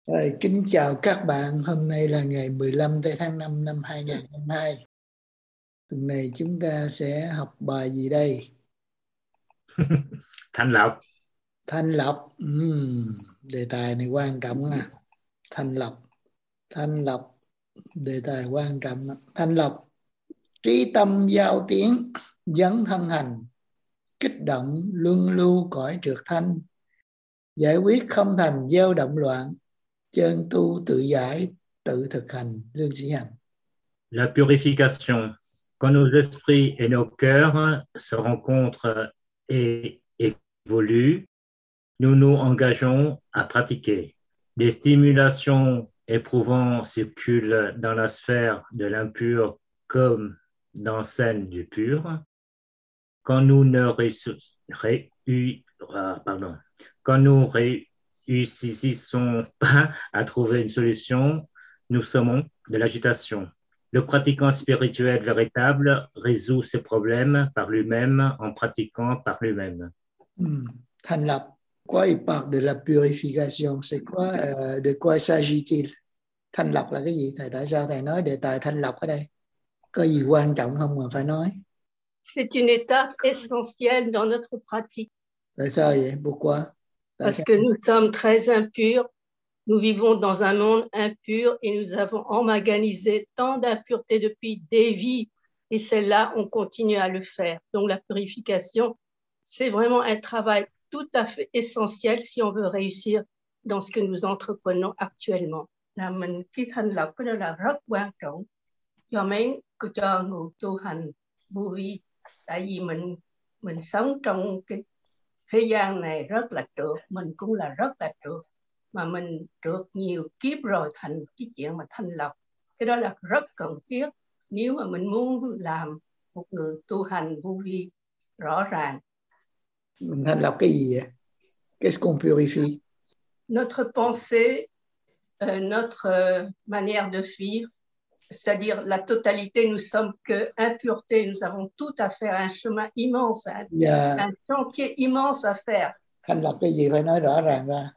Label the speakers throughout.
Speaker 1: Rồi, kính chào các bạn. Hôm nay là ngày 15 tháng 5 năm 2022. Tuần này chúng ta sẽ học bài gì đây?
Speaker 2: Thanh lọc.
Speaker 1: Thanh lọc. Đề tài này quan trọng à. Thanh lọc. Thanh lọc. Đề tài quan trọng. Thanh lọc. Trí tâm giao tiến, dấn thân hành, kích động, luân lưu cõi trượt thanh, giải quyết không thành gieo động loạn, chân tu tự giải, tự thực hành. Lương Sĩ Hằng.
Speaker 2: La purification. Quand nos esprits et nos cœurs se rencontrent et évoluent, nous nous engageons à pratiquer. Des stimulations éprouvantes circulent dans la sphère de l'impur comme dans celle du pur. Quand nous ne Quand nous réussissons pas à trouver une solution, nous sommes de l'agitation. Le pratiquant spirituel véritable résout ses problèmes par lui-même en pratiquant par lui-même.
Speaker 1: Thanh lập. Quoi il parle de la purification? C'est quoi? De quoi s'agit-il? Thanh lập là cái gì? Thầy tại sao thầy nói đề tài thanh lập ở đây? Có gì quan trọng không mà phải nói?
Speaker 3: C'est une étape essentielle dans notre pratique.
Speaker 1: Tại sao vậy? Pourquoi?
Speaker 3: Parce que nous sommes très impurs. Nous vivons dans un monde impur et nous avons emmagasé tant d'impuretés depuis des vies. Et celle-là, on continue à le faire. Donc la purification, c'est vraiment un travail tout à fait essentiel si on veut réussir dans ce que nous entreprenons actuellement. Cái thanh lọc cái đó là rất quan trọng cho người tu hành vô vi. Tại vì mình sống trong cái thế gian này rất là trượt, mình cũng là rất là trượt, mà mình trượt nhiều kiếp rồi thành cái chuyện mà thanh lọc. Cái đó là rất cần thiết nếu mà mình muốn làm một người tu hành vô vi rõ ràng.
Speaker 1: Mình thanh lọc cái gì vậy? Qu'est-ce qu'on purifie?
Speaker 3: Notre pensée, notre manière de vivre, c'est-à-dire la totalité, nous sommes que impureté, nous avons tout à faire, un chemin immense, un chantier immense à faire.
Speaker 1: Thanh lọc cái gì phải nói rõ ràng ra.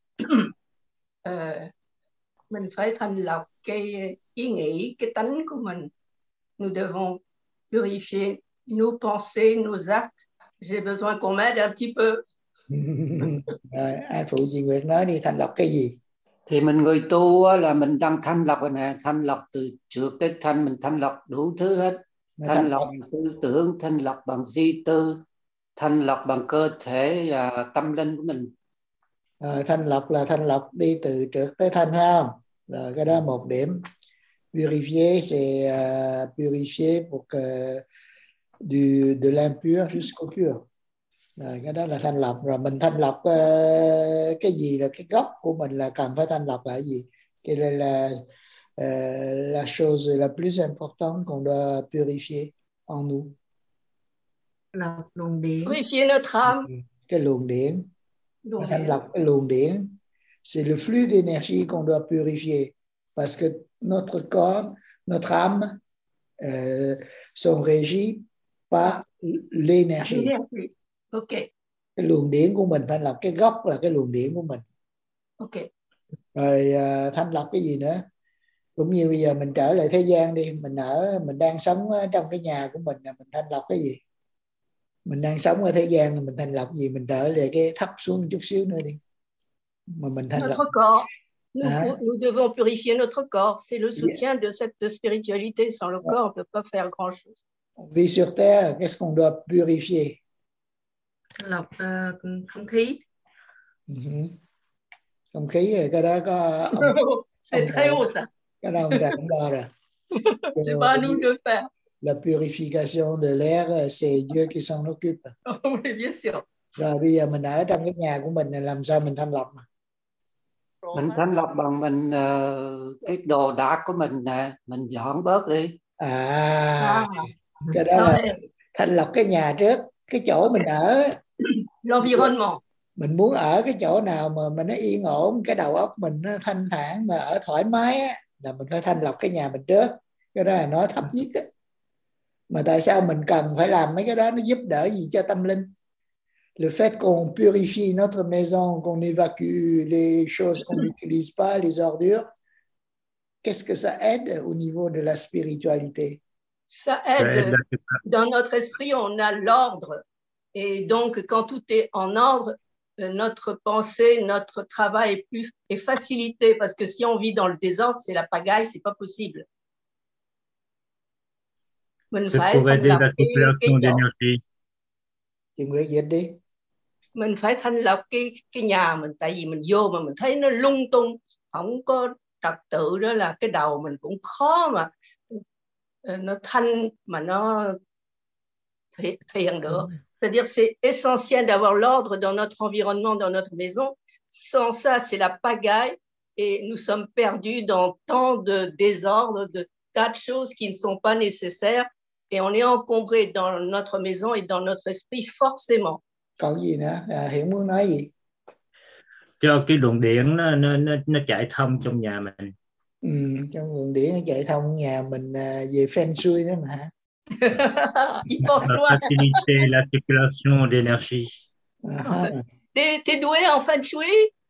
Speaker 3: Mình phải thanh lọc cái ý nghĩ, cái tánh của mình. Nous devons purifier nos pensées, nos actes. J'ai besoin qu'on m'aide un petit peu.
Speaker 1: Rồi, ai phụ chị Nguyệt nói đi, thanh lọc cái gì?
Speaker 4: Thì mình người tu là mình đang thanh lọc rồi nè, thanh lọc từ trước tới thanh, mình thanh lọc đủ thứ hết. Thanh lọc bằng tư tưởng, thanh lọc bằng di tư, thanh lọc bằng cơ thể và tâm linh của mình.
Speaker 1: Thanh lọc là thanh lọc đi từ trượt tới thanh, phải không? Rồi cái đó một điểm. Purifier c'est purifier pour que de l'impur jusqu'au pur. Rồi cái đó là thanh lọc. Rồi mình thanh lọc cái gì là cái gốc của mình là cần phải thanh lọc là cái gì? Quelle est la chose la plus importante qu'on doit purifier en nous?
Speaker 3: Lọc luồng điển. Purifier notre âme.
Speaker 1: Cái luồng điển. Thanh lọc cái luồng điển. C'est le flux d'énergie qu'on doit purifier. Parce que notre corps, notre âme sont régis par l'énergie.
Speaker 3: Ok.
Speaker 1: Cái luồng điển của mình thanh lọc, cái gốc là cái luồng điển của mình.
Speaker 3: Ok.
Speaker 1: Rồi thanh lọc cái gì nữa? Cũng như bây giờ mình trở lại thế gian đi, mình đang sống trong cái nhà của mình, mình thanh lọc cái gì? Mình đang sống ở thế gian, mình thanh lọc gì? Mình trở lại cái thấp xuống một chút xíu nữa đi. Mà mình thanh lọc.
Speaker 3: Notre corps. Nous devons purifier notre corps. C'est le soutien de cette spiritualité. Sans le corps, on ne peut pas faire grand-chose.
Speaker 1: On vit sur terre, qu'est-ce qu'on doit purifier?
Speaker 3: Lọc không khí.
Speaker 1: Không khí rồi, cái đó có
Speaker 3: c'est très haut ça.
Speaker 1: Cái đó ông Trần đo rồi.
Speaker 3: C'est pas à nous de faire.
Speaker 1: La purification de l'air, c'est Dieu qui s'en occupe.
Speaker 3: Oui, bien sûr.
Speaker 1: Rồi bây giờ mình ở trong cái nhà của mình này, làm sao mình thanh lọc mà?
Speaker 4: Mình thanh lọc bằng cái đồ đạc của mình nè, mình dọn bớt đi.
Speaker 1: Cái đó là thanh lọc cái nhà trước, cái chỗ mình ở.
Speaker 3: L'environnement.
Speaker 1: Mình muốn ở cái chỗ nào mà nó yên ổn, cái đầu óc mình nó thanh thản mà ở thoải mái á, là mình phải thanh lọc cái nhà mình trước. Cái đó là nói thấp nhất á. Mà tại sao mình cần phải làm mấy cái đó, nó giúp đỡ gì cho tâm linh? le fait qu'on purifie notre maison, qu'on évacue les choses qu'on n'utilise pas, les ordures, qu'est-ce que ça aide au niveau de la spiritualité?
Speaker 3: Ça
Speaker 2: Ça aide
Speaker 3: aide. Dans notre esprit, on a l'ordre. Et donc, quand tout est en ordre, notre pensée, notre travail est facilité. Parce que si on vit dans le désordre, c'est la pagaille, c'est pas possible.
Speaker 2: C'est pour aider la circulation d'énergie.
Speaker 1: Chị Nguyệt dịch đi.
Speaker 3: Mình phải thanh lọc cái nhà mình, tại vì mình vô mà mình thấy nó lung tung, không có trật tự, đó là cái đầu mình cũng khó mà nó thanh mà nó thiền được. C'est-à-dire c'est essentiel d'avoir l'ordre dans notre environnement, dans notre maison. Sans ça, c'est la pagaille et nous sommes perdus dans tant de désordre, de tas de choses qui ne sont pas nécessaires et on est encombré dans notre maison et dans notre esprit forcément.
Speaker 1: Còn gì nữa? Hiển muốn nói gì?
Speaker 2: Cho cái luồng điện nó chạy thông trong nhà mình.
Speaker 1: Trong luồng điện nó chạy thông nhà mình về feng shui đó mà.
Speaker 3: Il pense loin.
Speaker 2: Faciliter la circulation d'énergie.
Speaker 3: T'es doué en feng shui?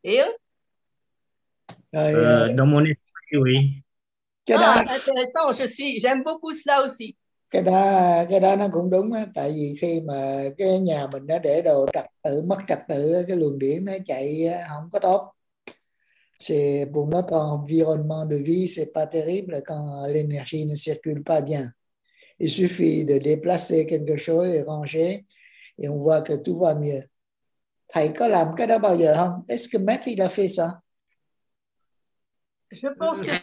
Speaker 2: Dans mon esprit, oui.
Speaker 3: Intéressant, j'aime beaucoup cela aussi.
Speaker 1: Cái đó nó cũng đúng á, tại vì khi mà cái nhà mình nó để đồ trật tự, mất trật tự, cái luồng điển nó chạy không có tốt. C'est pour notre environnement de vie, c'est pas terrible quand l'énergie ne circule pas bien. Il suffit de déplacer quelque chose et ranger et on voit que tout va mieux. Thầy có làm cái đó bao giờ không? Est-ce que Maître il a fait ça?
Speaker 3: Je pense que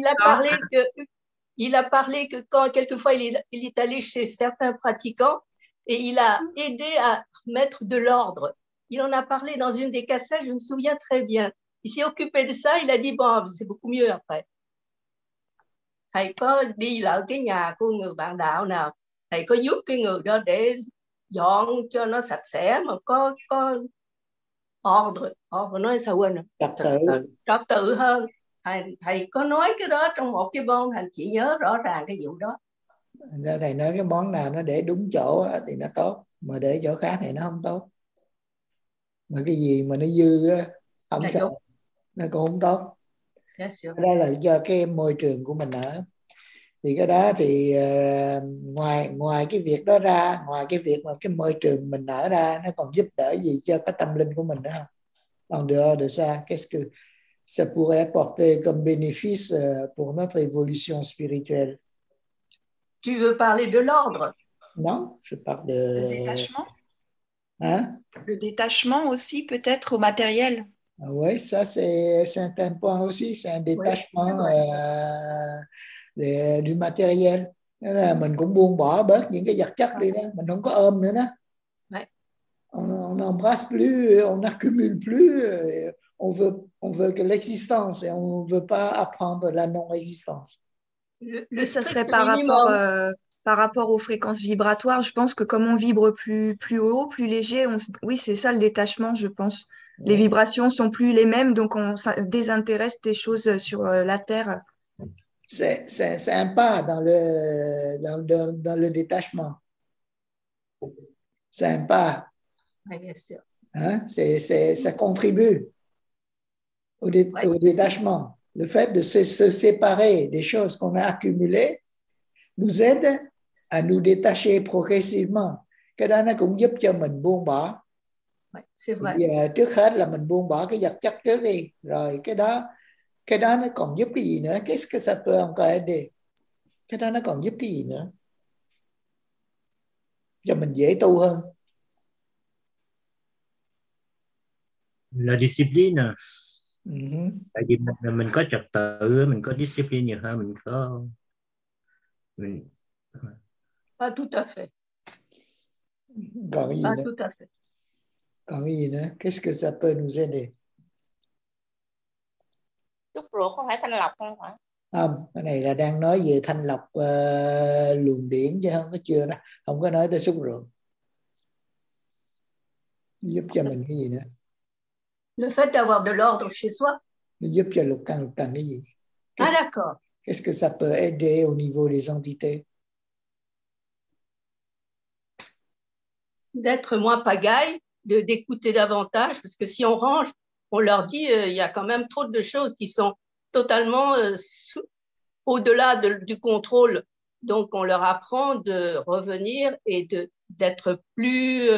Speaker 3: il a parlé que quand quelquefois il est allé chez certains pratiquants et il a aidé à mettre de l'ordre. Il en a parlé dans une des cassettes, je me souviens très bien. Il s'est occupé de ça, il a dit bon, c'est beaucoup mieux après. Thầy có đi lại cái nhà của người bạn đạo nào, thầy có giúp cái người đó để dọn cho nó sạch sẽ mà có ordre nói sao quên rồi, trật tự hơn. Thầy có nói cái đó trong một cái bon, thành chỉ nhớ rõ ràng cái vụ đó.
Speaker 1: Thầy nói cái món nào nó để đúng chỗ thì nó tốt, mà để chỗ khác thì nó không tốt. Mà cái gì mà nó dư không sao, nó cũng không tốt. Đó là do cái môi trường của mình ở. Thì cái đó thì ngoài cái việc đó ra, ngoài cái việc mà cái môi trường mình ở ra, nó còn giúp đỡ gì cho cái tâm linh của mình nữa không? En dehors de ça, qu'est-ce que ça pourrait apporter comme bénéfice pour notre évolution spirituelle?
Speaker 3: Tu veux parler de l'ordre?
Speaker 1: Non, je parle de...
Speaker 5: Le détachement.
Speaker 1: Hein?
Speaker 5: Le détachement aussi, peut-être au matériel.
Speaker 1: Ah oui, ça c'est un point aussi, c'est un détachement du matériel. Là mình cũng buông bỏ bớt những cái vật chất đi đó, mình không có ôm nữa đó. On n'embrasse plus, on n'accumule plus, on veut que l'existence et on ne veut pas apprendre la non-existence.
Speaker 5: Ça serait par rapport aux fréquences vibratoires. Je pense que comme on vibre plus haut, plus léger, oui, c'est ça le détachement, je pense. Les vibrations sont plus les mêmes, donc on désintéresse des choses sur la Terre.
Speaker 1: C'est un pas dans le détachement. C'est un pas.
Speaker 3: Oui, bien sûr.
Speaker 1: Hein? Ça contribue au détachement. Le fait de se séparer des choses qu'on a accumulées nous aide à nous détacher progressivement. Cái đó nó cũng giúp cho mình buông bỏ. Trước hết là mình buông bỏ cái vật chất trước đi, rồi cái đó nó còn giúp cái gì nữa? Qu'est-ce que ça peut encore aider? Cái đó nó còn giúp cái gì nữa? Cho mình dễ tu hơn.
Speaker 2: La discipline. Tại vì mình có trật tự, mình có discipline nhiều hơn, mình có...
Speaker 3: Pas tout à fait.
Speaker 1: Còn gì nữa?
Speaker 3: Tout à fait.
Speaker 1: Còn cái gì nữa? Qu'est-ce que ça peut nous aider?
Speaker 6: Xúc ruột không phải thanh lọc không hả?
Speaker 1: Không, cái này là đang nói về thanh lọc luồng điển chứ không có nói tới xúc ruột. Giúp cho mình cái gì nữa?
Speaker 3: Le fait d'avoir de l'ordre chez soi.
Speaker 1: Giúp cho lục căn cái gì?
Speaker 3: D'accord.
Speaker 1: Qu'est-ce que ça peut aider au niveau des entités?
Speaker 3: D'être moins pagaille, d'écouter davantage, parce que si on range, on leur dit il y a quand même trop de choses qui sont totalement au-delà du contrôle. Donc, on leur apprend de revenir et d'être plus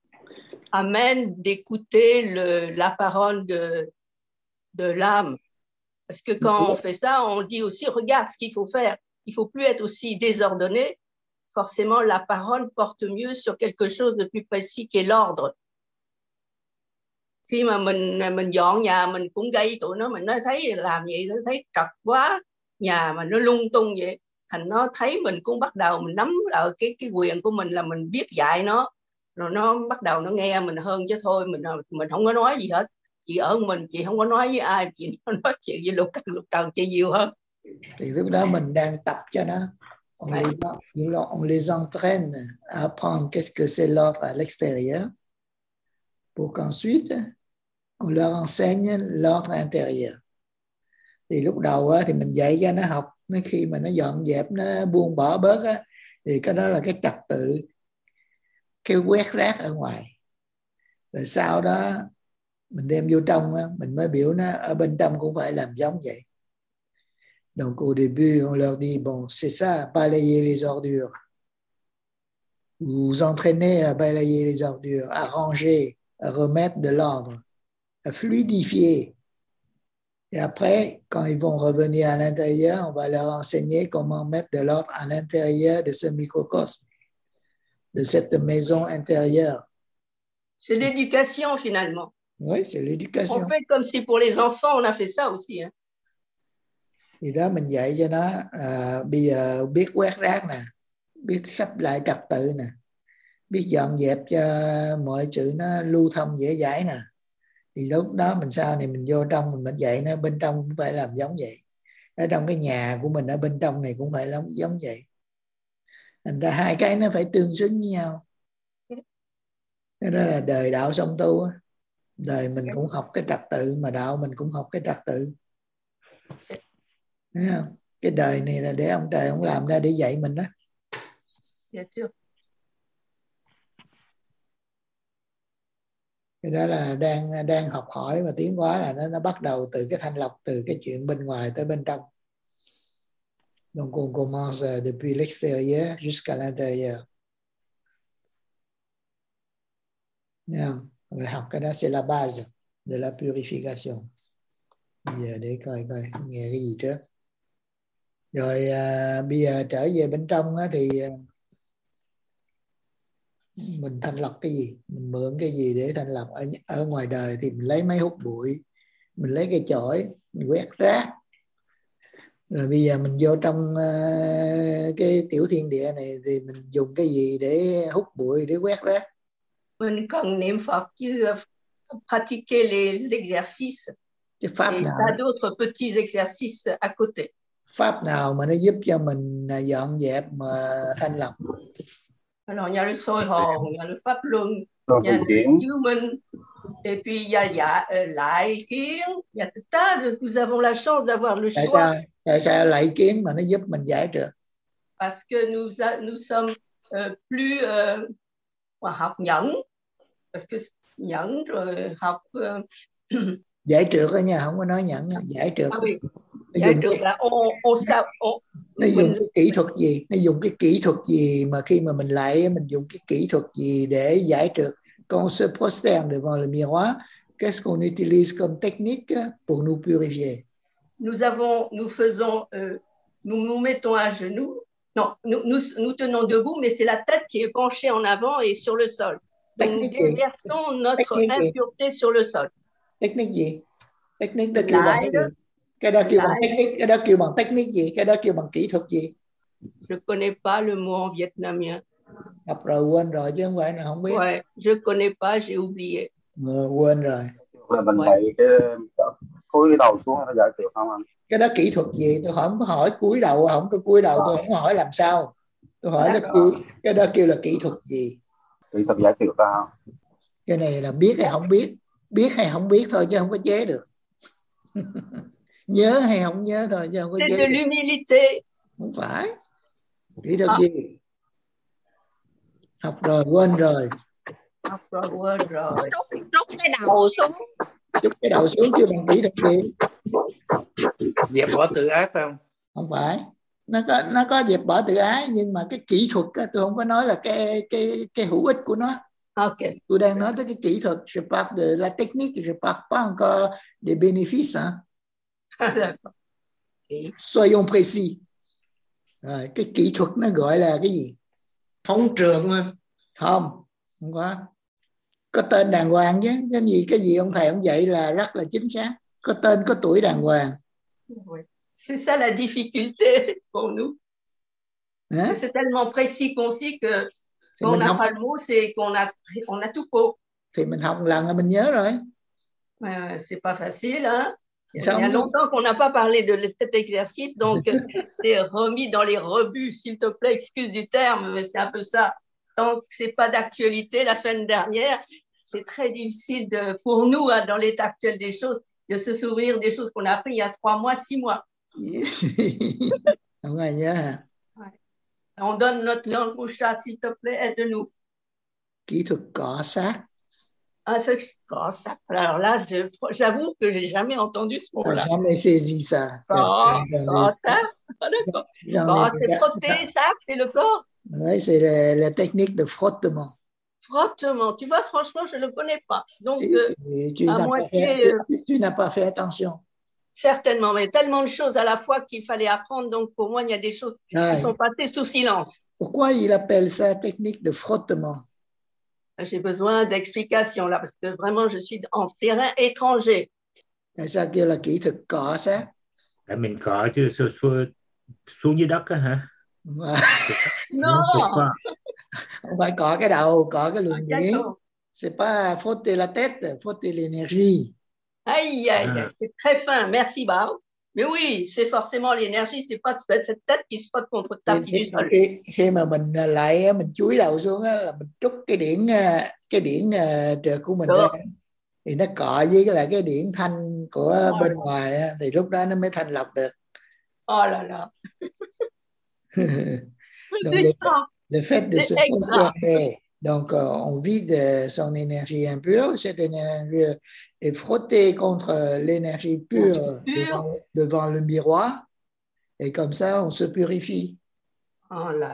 Speaker 3: amène d'écouter la parole de l'âme. Parce que quand on fait ça, on dit aussi, regarde ce qu'il faut faire. Il ne faut plus être aussi désordonné. Forcément, la parole porte mieux sur quelque chose de plus précis qu'est l'ordre. Khi mà mình dọn nhà, mình cũng gây tụi nó, mình nói thấy làm vậy, nó thấy trật quá, nhà mà nó lung tung vậy. Thành nó thấy mình cũng bắt đầu mình nắm ở cái quyền của mình là mình biết dạy nó. Rồi nó bắt đầu nó nghe mình hơn chứ thôi, mình không có nói gì hết. Chị ở mình, chị không có nói với ai, chị nói chuyện với lục trần chị nhiều hơn.
Speaker 1: Thì lúc đó mình đang tập cho nó. On les entraîne à apprendre qu'est-ce que c'est l'ordre à l'extérieur pour qu'ensuite on leur enseigne l'ordre intérieur. Thì lúc đầu thì mình dạy cho nó học, khi mà nó dọn dẹp, nó buông bỏ bớt thì cái đó là cái trật tự, cái quét rác ở ngoài. Rồi sau đó mình đem vô trong, mình mới biểu nó ở bên trong cũng phải làm giống vậy. Donc au début on leur dit bon c'est ça, balayer les ordures. Vous vous entraînez à balayer les ordures, à ranger, à remettre de l'ordre, à fluidifier. Et après, quand ils vont revenir à l'intérieur, on va leur enseigner comment mettre de l'ordre à l'intérieur de ce microcosme, de cette maison intérieure.
Speaker 3: C'est l'éducation finalement.
Speaker 1: Oui, c'est l'éducation.
Speaker 3: On fait comme si pour les enfants, on a fait ça aussi. Hein.
Speaker 1: Thì đó mình dạy cho nó bây giờ biết quét rác nè, biết sắp lại trật tự nè, biết dọn dẹp cho mọi sự nó lưu thông dễ dãi nè. Thì lúc đó mình sau này mình vô trong mình dạy nó bên trong cũng phải làm giống vậy. Ở trong cái nhà của mình ở bên trong này cũng phải làm giống vậy. Thành ra hai cái nó phải tương xứng với nhau. Đó là đời đạo song tu. Đời mình cũng học cái trật tự, mà đạo mình cũng học cái trật tự. Thấy không? Cái đời này là để ông trời ông làm ra để dạy mình đó.
Speaker 3: Bien sûr.
Speaker 1: Cái đó là đang học hỏi và tiến hóa, là nó bắt đầu từ cái thanh lọc, từ cái chuyện bên ngoài tới bên trong. Donc on commence depuis l'extérieur jusqu'à l'intérieur. Rồi học cái đó c'est la base de la purification. Bây giờ để coi nghe cái gì trước. Rồi bây giờ trở về bên trong thì mình thanh lọc cái gì, mình mượn cái gì để thanh lọc. Ở ngoài đời thì mình lấy máy hút bụi, mình lấy cái chổi, mình quét rác. Rồi bây giờ mình vô trong cái tiểu thiên địa này thì mình dùng cái gì để hút bụi, để quét rác?
Speaker 3: Mình cần niệm Phật chứ pratiquer les exercices.
Speaker 1: Cái pháp
Speaker 3: et
Speaker 1: nào?
Speaker 3: pas d'autres petits exercices à côté.
Speaker 1: Pháp nào mà nó giúp cho mình dọn dẹp mà thanh lọc?
Speaker 3: Alors, il y a le soi hồn, il y a le pháp luân, il y a le chiếu minh, et puis il y a lại kiến, il y a tout tas de... Nous avons la chance d'avoir le choix.
Speaker 1: Tại sao lại kiến mà nó giúp mình giải trượt?
Speaker 3: Parce que nous sommes plus học nhẫn, parce que nhẫn rồi học
Speaker 1: giải trượt đó nha, không có nói nhẫn, giải trượt.
Speaker 3: Ah oui. Giải trượt là
Speaker 1: nó dùng cái kỹ thuật gì? Nó dùng cái kỹ thuật gì mà khi mà mình lại mình dùng cái kỹ thuật gì để giải trượt? Quand on se prosterne devant le miroir, qu'est-ce qu'on utilise comme technique pour nous purifier?
Speaker 3: Nous nous mettons à genoux. Non, nous tenons debout, mais c'est la tête qui est penchée en avant et sur le sol. Donc nous déversons notre impureté sur le sol.
Speaker 1: Technique gì? Technique đó kêu bằng cái gì? Cái đó kêu bằng technique, cái đó kêu bằng technique gì? Cái đó kêu bằng kỹ thuật gì?
Speaker 3: Je connais pas le mot en vietnamien.
Speaker 1: Học rồi quên rồi chứ không phải là không biết.
Speaker 3: Ouais, je connais pas, j'ai oublié.
Speaker 1: Quên rồi.
Speaker 7: Là mình phải cái cúi đầu xuống nó giải trượt không anh?
Speaker 1: Cái đó kỹ thuật gì? Tôi không có hỏi cúi đầu, không có cúi đầu, tôi không có hỏi làm sao. Tôi hỏi là cái đó kêu là kỹ thuật gì?
Speaker 7: Kỹ thuật giải trượt ra không?
Speaker 1: Cái này là biết hay không biết, biết hay không biết thôi chứ không có chế được. Nhớ hay không nhớ thôi chứ không có chế được.
Speaker 3: C'est de l'humilité.
Speaker 1: Không phải. Kỹ thuật gì? Học rồi quên rồi.
Speaker 3: Rồi, quên rồi.
Speaker 6: Rút cái đầu xuống.
Speaker 1: Chút cái đầu xuống chưa bằng kỹ thuật gì.
Speaker 8: Dẹp bỏ tự ái phải không?
Speaker 1: Không phải, nó có dẹp bỏ tự ái, nhưng mà cái kỹ thuật á, tôi không có nói là cái hữu ích của nó.
Speaker 3: Ok.
Speaker 1: Tôi đang nói tới cái kỹ thuật. Je parle de la technique, je parle pas encore des bénéfices. Hein.
Speaker 3: D'accord.
Speaker 1: Soyons précis. Rồi, cái kỹ thuật nó gọi là cái gì?
Speaker 9: Phóng trượng mà.
Speaker 1: Không có tên đàng hoàng chứ. Cái gì ông thầy ông dạy là rất là chính xác, có tên có tuổi đàng hoàng.
Speaker 3: C'est ça la difficulté pour nous.
Speaker 1: Hein?
Speaker 3: C'est tellement précis, concis que quand on n'a pas le mot, c'est qu'on a tout faux.
Speaker 1: Thì mình học một lần là mình nhớ rồi.
Speaker 3: C'est pas facile, hein? Il y a longtemps qu'on n'a pas parlé de cet exercice, donc c'est remis dans les rebuts, s'il te plaît, excuse du terme, mais c'est un peu ça. Tant que c'est pas d'actualité, la semaine dernière, c'est très difficile pour nous, hein, dans l'état actuel des choses, de se souvenir des choses qu'on a appris il y a 3 mois, 6 mois.
Speaker 1: Không ai nhớ hả?
Speaker 3: On donne notre langue au chat, s'il te plaît, aide-nous.
Speaker 1: Kỹ thuật cọ sát.
Speaker 3: Ah, c'est cọ sát. Alors là, j'avoue que j'ai jamais entendu ce mot-là.
Speaker 1: Jamais saisi ça.
Speaker 3: Cọ sát. D'accord. Cọ, c'est frotter, ça, c'est le corps.
Speaker 1: Oui, c'est la technique de frottement.
Speaker 3: Frottement. Tu vois, franchement, je ne le connais pas. Donc,
Speaker 1: tu n'as pas fait attention.
Speaker 3: Certainement, mais tellement de choses à la fois qu'il fallait apprendre. Donc, pour moi, il y a des choses qui sont passées sous silence.
Speaker 1: Pourquoi il appelle ça technique de frottement?
Speaker 3: J'ai besoin d'explications là, parce que vraiment, je suis en terrain étranger.
Speaker 1: Tại sao kêu là kỹ thuật cọ sát?
Speaker 2: Mình cọ chứ xuống dưới đất á hả?
Speaker 3: Non.
Speaker 1: Không phải cọ cái đầu, cọ cái luồng điển. C'est pas frotter la tête, frotter l'énergie.
Speaker 3: Aïe, c'est très fin. Merci, Bao. Mais oui, c'est forcément l'énergie, c'est pas cette tête qui se frotte contre le tapis du sol.
Speaker 1: Khi mà mình lại mình chúi đầu xuống á, là mình trút cái điển trượt của mình ra, thì nó cọ với cái điển thanh của bên ngoài á, thì lúc đó nó mới thanh lọc được.
Speaker 3: Oh là là.
Speaker 1: Donc, le fait de se concerner, donc on vide son énergie impure, cette énergie est frottée contre l'énergie pure devant le miroir, et comme ça on se purifie.
Speaker 3: Oh là.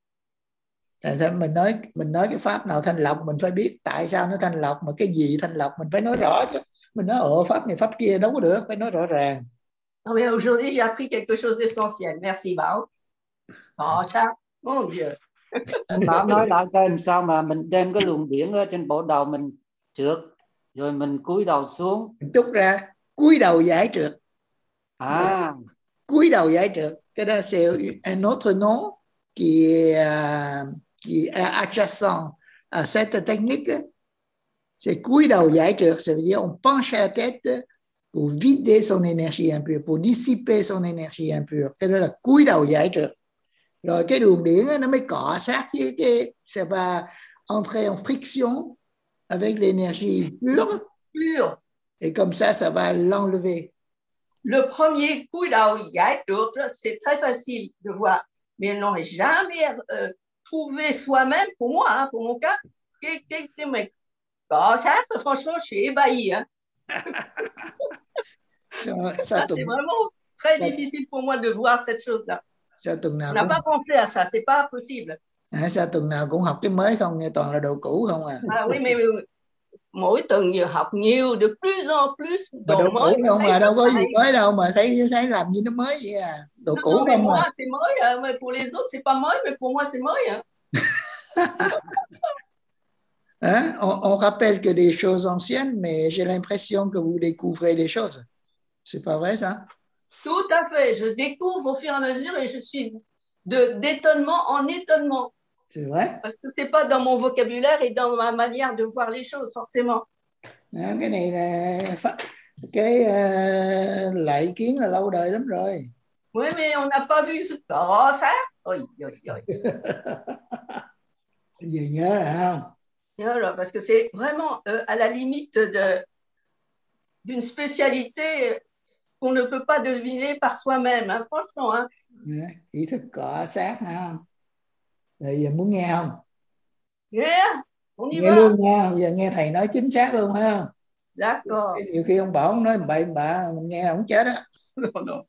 Speaker 1: Mình nói cái pháp nào thanh lọc, mình phải biết tại sao nó thanh lọc, mà cái gì thanh lọc mình phải nói rõ chứ. Mình nói pháp này pháp kia đâu có được, phải nói rõ ràng.
Speaker 3: Non mais aujourd'hui j'ai appris quelque chose d'essentiel. Merci Bao. Oh ça, mon Dieu.
Speaker 4: Bảo nói lại cho em sao mà mình đem cái luồng điển ở trên bộ đầu mình trượt, rồi mình cúi đầu xuống.
Speaker 1: Mình trút ra, cúi đầu giải trượt. Cúi đầu giải trượt. Cái đó c'est un autre nom qui est adjacent à cette technique. C'est cúi đầu giải trượt, ça veut dire on penche la tête pour vider son énergie impure, pour dissiper son énergie impure. Cái đó là cúi đầu giải trượt. Rồi cái luồng điển nó mới cọ sát với ça va entrer en friction avec l'énergie pure. Et comme ça va l'enlever.
Speaker 3: Le premier cúi đầu giải trượt, c'est très facile de voir. Mais on n'a jamais trouvé soi-même, pour moi, hein, pour mon cas, que mais cọ sát, franchement, je suis ébahie. Hein. Ça, c'est vraiment très difficile pour moi de voir cette chose-là. On n'a pas pensé à ça, c'est pas possible.
Speaker 1: Sao tuần nào cũng học cái mới không, toàn là đồ cũ không à?
Speaker 3: Oui, mais mỗi tuần học nhiều, de plus en plus.
Speaker 1: Đồ mới không mà, đâu có gì mới đâu mà thấy làm gì nó mới vậy à? Đồ cũ không mà.
Speaker 3: Moi, c'est mới, mais pour les autres, c'est pas mới, mais pour moi, c'est mới.
Speaker 1: Hein? On rappelle que des choses anciennes, mais j'ai l'impression que vous découvrez des choses. C'est pas vrai ça?
Speaker 3: Tout à fait. Je découvre au fur et à mesure et je suis d'étonnement en étonnement.
Speaker 1: C'est vrai?
Speaker 3: Parce que c'est pas dans mon vocabulaire et dans ma manière de voir les choses, forcément.
Speaker 1: Cái này là cái lại kiến là lâu đời lắm rồi.
Speaker 3: Oui, mais on n'a pas vu ce cọ sát. Ôi.
Speaker 1: Giờ nhớ rồi không?
Speaker 3: Nhớ rồi, parce que c'est vraiment à la limite d'une spécialité qu'on ne peut pas deviner par soi-même, hein, franchement. Hein.
Speaker 1: Ý thức cọ sát không? Rồi giờ muốn nghe không?
Speaker 3: Yeah. On y
Speaker 1: Nghe
Speaker 3: va.
Speaker 1: luôn nha, giờ nghe thầy nói chính xác luôn ha.
Speaker 3: D'accord.
Speaker 1: Nhiều khi ông bảo ông nói bậy bạ, mình nghe ông chết á.
Speaker 3: Non, non.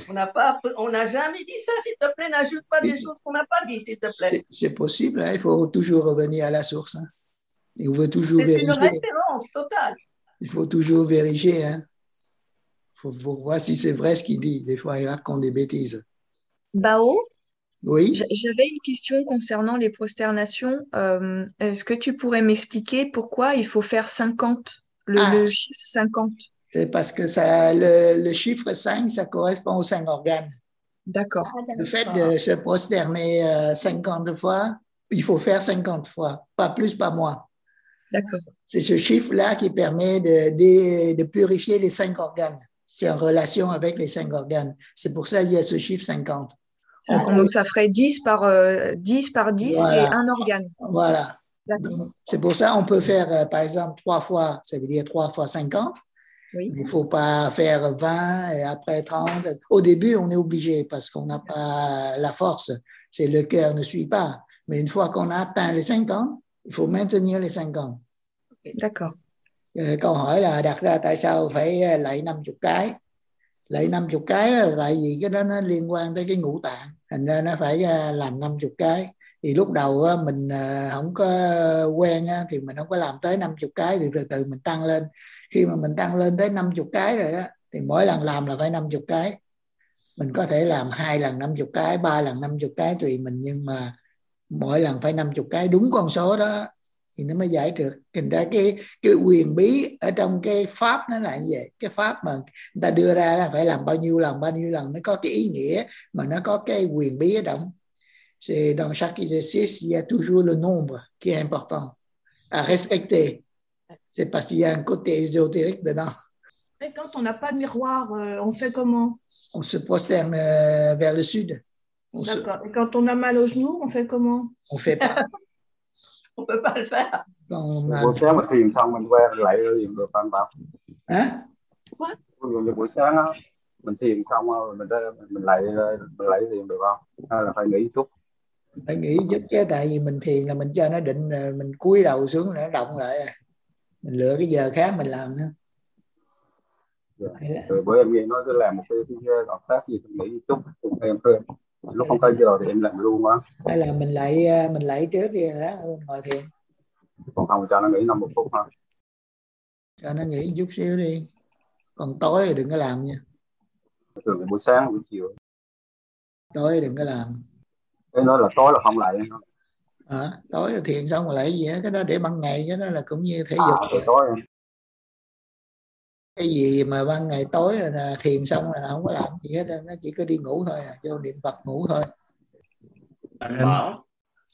Speaker 3: On n'a jamais dit ça, s'il te plaît. N'ajoute pas des choses qu'on n'a pas dit, s'il te plaît.
Speaker 1: C'est possible, hein, il faut toujours revenir à la source. Hein. Et on veut toujours
Speaker 3: C'est une
Speaker 1: vérifier.
Speaker 3: référence totale.
Speaker 1: Il faut toujours vérifier. Hein. Faut voir si c'est vrai ce qu'il dit. Des fois, il raconte des bêtises.
Speaker 5: Bao,
Speaker 1: Oui.
Speaker 5: j'avais une question concernant les prosternations. Est-ce que tu pourrais m'expliquer pourquoi il faut faire 50, le chiffre 50?
Speaker 1: C'est parce que ça, le chiffre 5, ça correspond aux 5 organes.
Speaker 5: D'accord.
Speaker 1: Le fait de se prosterner 50 fois, il faut faire 50 fois. Pas plus, pas moins.
Speaker 5: D'accord.
Speaker 1: C'est ce chiffre-là qui permet de purifier les 5 organes. C'est en relation avec les 5 organes. C'est pour ça qu'il y a ce chiffre 50.
Speaker 5: Donc ça ferait 10 par 10,
Speaker 1: voilà.
Speaker 5: c'est un organe.
Speaker 1: Voilà. C'est pour ça qu'on peut faire, par exemple, 3 fois, ça veut dire 3 fois 50. Oui. Il ne faut pas faire 20 et après 30. Au début, on est obligé parce qu'on n'a pas la force. C'est le cœur ne suit pas. Mais une fois qu'on a atteint les 50, il faut maintenir les 50.
Speaker 5: D'accord.
Speaker 1: Câu hỏi là đặt ra tại sao phải lạy 50 cái. Lạy 50 cái là tại vì cái đó nó liên quan tới cái ngũ tạng. Thành ra nó phải làm 50 cái. Thì lúc đầu mình không có quen thì mình không có làm tới 50 cái thì từ từ mình tăng lên. Khi mà mình tăng lên tới 50 cái rồi đó thì mỗi lần làm là phải 50 cái. Mình có thể làm 2 lần 50 cái, 3 lần 50 cái tùy mình, nhưng mà mỗi lần phải 50 cái đúng con số đó thì nó mới giải được. Thành ra cái quyền bí ở trong cái pháp nó là như vậy. Cái pháp mà người ta đưa ra là phải làm bao nhiêu lần mới có cái ý nghĩa mà nó có cái quyền bí ở trong. C'est dans chaque exercice, il y a toujours le nombre qui est important à respecter. C'est parce qu'il y a un côté ésotérique dedans.
Speaker 10: Et quand on n'a pas de miroir, on fait comment?
Speaker 1: On se prosterne vers le sud.
Speaker 10: D'accord. Et quand on a mal aux genoux, on fait comment?
Speaker 1: On fait pas.
Speaker 3: On peut pas le faire.
Speaker 7: Buổi sáng mình thiền xong mình quen lại liền được anh Bảo.
Speaker 1: Hả?
Speaker 7: Ví dụ như buổi sáng á, mình thiền xong rồi mình lại thiền được không? Hay là phải nghỉ chút?
Speaker 1: Phải nghỉ chút chứ, tại vì mình thiền là mình cho nó định, mình cúi đầu xuống nó động lại, mình lựa cái giờ khác mình làm nữa.
Speaker 7: Rồi bữa em nghe nói cứ làm một cái động tác gì thì nghỉ chút cùng em thêm. Lúc không có giờ thì em làm luôn á.
Speaker 1: Hay là mình lại trước đi đó ngồi thiền.
Speaker 7: Còn không cho nó nghỉ 50 phút thôi.
Speaker 1: Cho nó nghỉ chút xíu đi. Còn tối thì đừng có làm nha.
Speaker 7: Thường thì buổi sáng buổi chiều.
Speaker 1: Tối đừng có làm.
Speaker 7: Cái nói là tối là không lại.
Speaker 1: Tối là thiền xong rồi lại gì hết, cái đó để ban ngày, cái đó là cũng như thể dục.
Speaker 7: Tối.
Speaker 1: Cái gì mà ban ngày tối là thiền xong là không có làm gì hết, nó chỉ có đi ngủ thôi, cho niệm Phật ngủ thôi.
Speaker 11: Anh Bảo.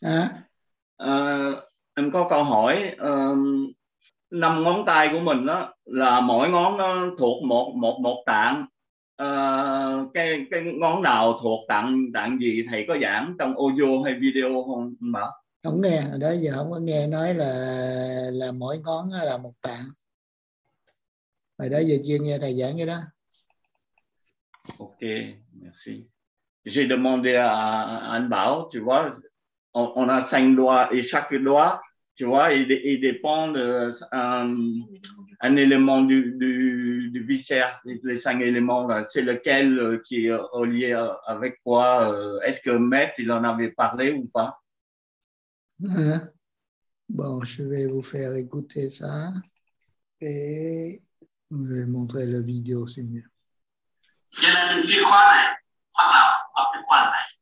Speaker 11: Em có câu hỏi. 5 ngón tay của mình đó là mỗi ngón nó thuộc một tạng. Cái ngón nào thuộc tạng gì thầy có giảng trong audio hay video không Bảo?
Speaker 1: Không nghe, hồi đó giờ không có nghe nói là mỗi ngón là một tạng. Hồi đó giờ chưa nghe thầy giảng cái đó.
Speaker 11: Ok, merci. J'ai demandé à anh Bảo, tu vois, on a 5 doigts et chaque doigt, tu vois, il dépend de un élément du viscère. Les 5 éléments là, c'est lequel qui est relié avec quoi? Est-ce que Maître il en avait parlé ou pas?
Speaker 1: Bon, je vais vous faire écouter ça et je vais montrer la vidéo, c'est mieux.
Speaker 12: Cho nên cái khóa này, khóa nào học cái khóa này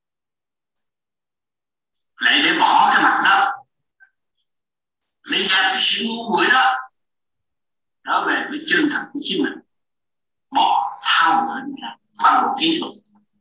Speaker 12: lại để bỏ cái mặt đó, lấy ra cái sự ngu muội đó, đó về với chân thật của chính mình, bỏ thao gỡ ra bằng một kỹ thuật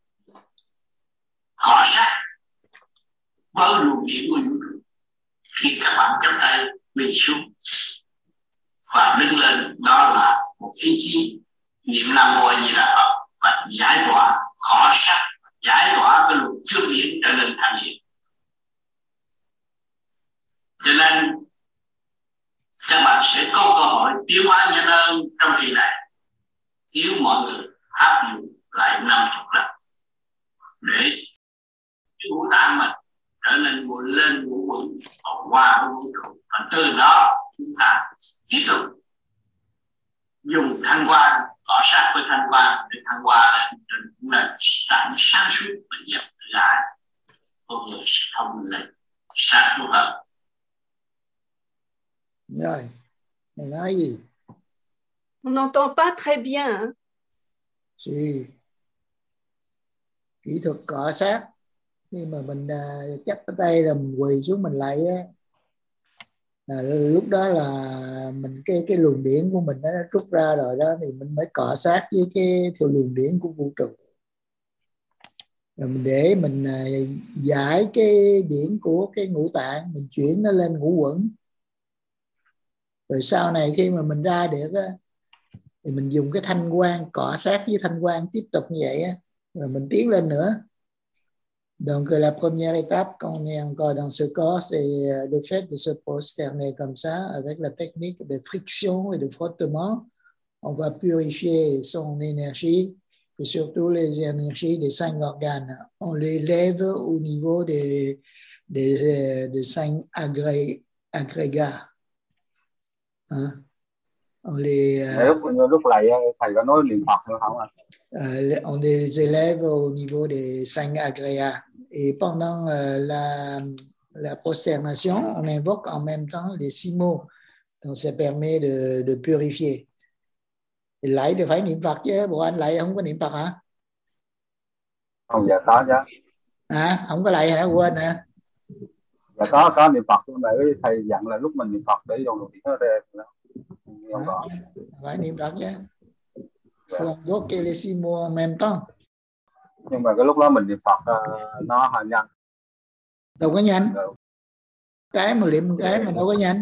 Speaker 12: cọ sát với luồng điện của vũ trụ. Khi các bạn chắp tay mình xuống và đứng lên, đó là một ý chí niệm Nam Mô Di Đà Phật và giải tỏa cọ sát, giải tỏa cái luồng chương điện trở nên thanh điện. Cho nên các bạn sẽ có cơ hội tiến hóa nhanh hơn trong kỳ này nếu mọi người áp dụng lại 50 lần để cái ngũ tạng mà trở nên lên ngũ quẩn qua vũ trụ Từ đó chúng ta tiếp tục dùng thanh quan, cọ sát với thanh quan để thanh quan là trạng sáng suốt và dẹp lại con người thông lên sáng suốt hơn.
Speaker 1: Rồi, mày nói gì?
Speaker 3: On n'entend pas très bien. Hein?
Speaker 1: Sì. Kỹ thuật cọ sát khi mà mình chắp cái tay rồi mình quỳ xuống mình lạy á, là lúc đó là mình cái luồng điển của mình nó trút ra rồi đó, thì mình mới cọ sát với cái theo luồng điển của vũ trụ, rồi mình để mình giải cái điển của cái ngũ tạng, mình chuyển nó lên ngũ quẩn, rồi sau này khi mà mình ra được á, thì mình dùng cái thanh quan cọ sát với thanh quan tiếp tục như vậy á, rồi mình tiến lên nữa. Donc la première étape quand on est encore dans ce corps, c'est le fait de se prosterner comme ça avec la technique de friction et de frottement. On va purifier son énergie et surtout les énergies des 5 organes. On les lève au niveau des 5 agrégats. Hein? On les
Speaker 7: lúc lại thầy có nói niệm Phật nữa không ạ?
Speaker 1: On les élève au niveau des 5 agrégats. Et pendant la prosternation, on invoque en même temps les 6 mots. Donc ça permet de purifier. Thì lạy thì phải niệm Phật chứ, bộ anh lạy không có niệm Phật hả?
Speaker 7: Không, dạ có chứ.
Speaker 1: À, không có lạy hả? Quên hả?
Speaker 7: Dạ có niệm Phật, nhưng mà thầy dặn là lúc mình niệm Phật để dòng điển nó ra. Phải
Speaker 1: niệm Phật chứ. Faut invoquer les 6 mots en même temps.
Speaker 7: Nhưng mà cái lúc đó mình niệm Phật nó hơi nhanh.
Speaker 1: Đâu có nhanh. Cái mà niệm một cái mà đâu có nhanh.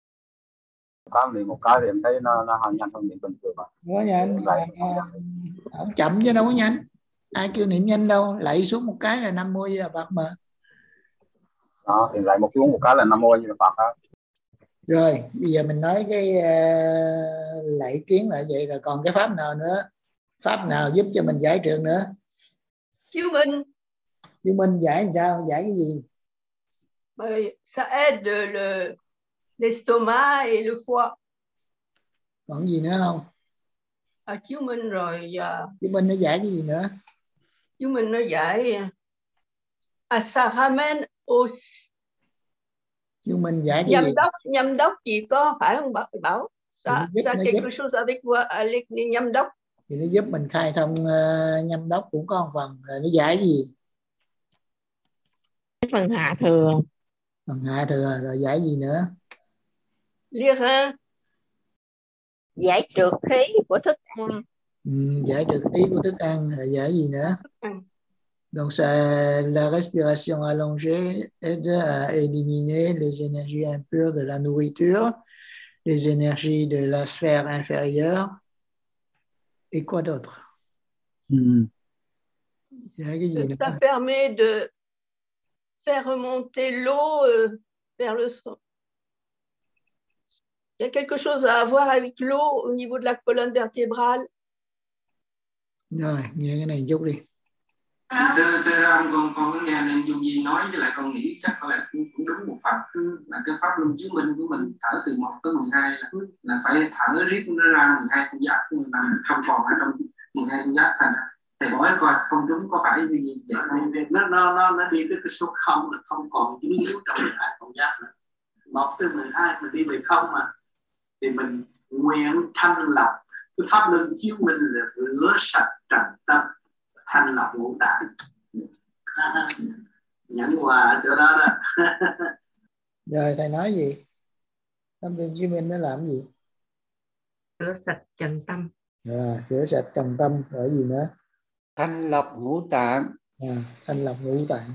Speaker 7: Có niệm một cái thì em thấy nó hơi nhanh hơn niệm bình thường.
Speaker 1: Không có nhanh. Không chậm chứ đâu có nhanh. Ai kêu niệm nhanh đâu, lạy xuống một cái là Nam Mô Di Đà Phật mà.
Speaker 7: Đó, thì lại một cái là Nam Mô Di Đà Phật đó.
Speaker 1: Rồi, bây giờ mình nói cái lạy kiến là vậy, rồi còn cái pháp nào nữa? Pháp nào giúp cho mình giải trượt nữa?
Speaker 3: Chiếu minh.
Speaker 1: Chiếu minh giải làm sao? Giải cái gì?
Speaker 3: Ça aide l'estomac et le foie.
Speaker 1: Còn gì nữa không?
Speaker 3: Chiếu minh rồi.
Speaker 1: Chiếu minh nó giải cái gì nữa?
Speaker 3: Chiếu minh nó giải ça ramène au.
Speaker 1: Chiếu minh giải cái gì?
Speaker 3: Nhâm đốc chỉ có phải không Bảo? Ça quelque chose avec nhâm đốc.
Speaker 1: Thì nó giúp mình khai thông nhâm đốc cũng có một phần. Rồi nó giải cái gì?
Speaker 6: Phần hạ thừa.
Speaker 1: Phần hạ thừa, rồi giải gì nữa?
Speaker 3: Liệt ha.
Speaker 6: Giải trượt khí của thức ăn.
Speaker 1: Giải trượt khí của thức ăn, rồi giải gì nữa? Donc la respiration allongée aide à éliminer les énergies impures de la nourriture, les énergies de la sphère inférieure. Et quoi d'autre?
Speaker 3: Ça permet de faire remonter l'eau vers le sol. Il y a quelque chose à voir avec l'eau au niveau de la colonne vertébrale.
Speaker 1: Rồi, nghe cái này chút đi.
Speaker 13: Con có nghe nên Dung Di nói, với lại con nghĩ chắc có lẽ cũng đúng một phần, là cái pháp luân chứng minh của mình thở từ 1 tới 12 là phải thở riết nó ra 12 con giáp, mà không còn ở trong 12 con giáp, thành thầy hỏi coi không đúng có phải như gì vậy không?
Speaker 12: Nó đi tới cái số 0 là không còn dính líu trong 12 con giáp nữa. 1 tới 12 mình đi về không mà, thì mình nguyện thanh lọc cái pháp luân chiếu minh là rửa sạch trần tâm, thanh lọc ngũ tạng. Nhẫn quà ở chỗ đó đó.
Speaker 1: Rồi thầy nói gì? Pháp luân chiếu minh nó làm gì?
Speaker 6: Rửa sạch trần tâm.
Speaker 1: Rồi, rửa sạch trần tâm, rồi gì nữa?
Speaker 4: Thanh lọc ngũ tạng.
Speaker 1: Thanh lọc ngũ tạng.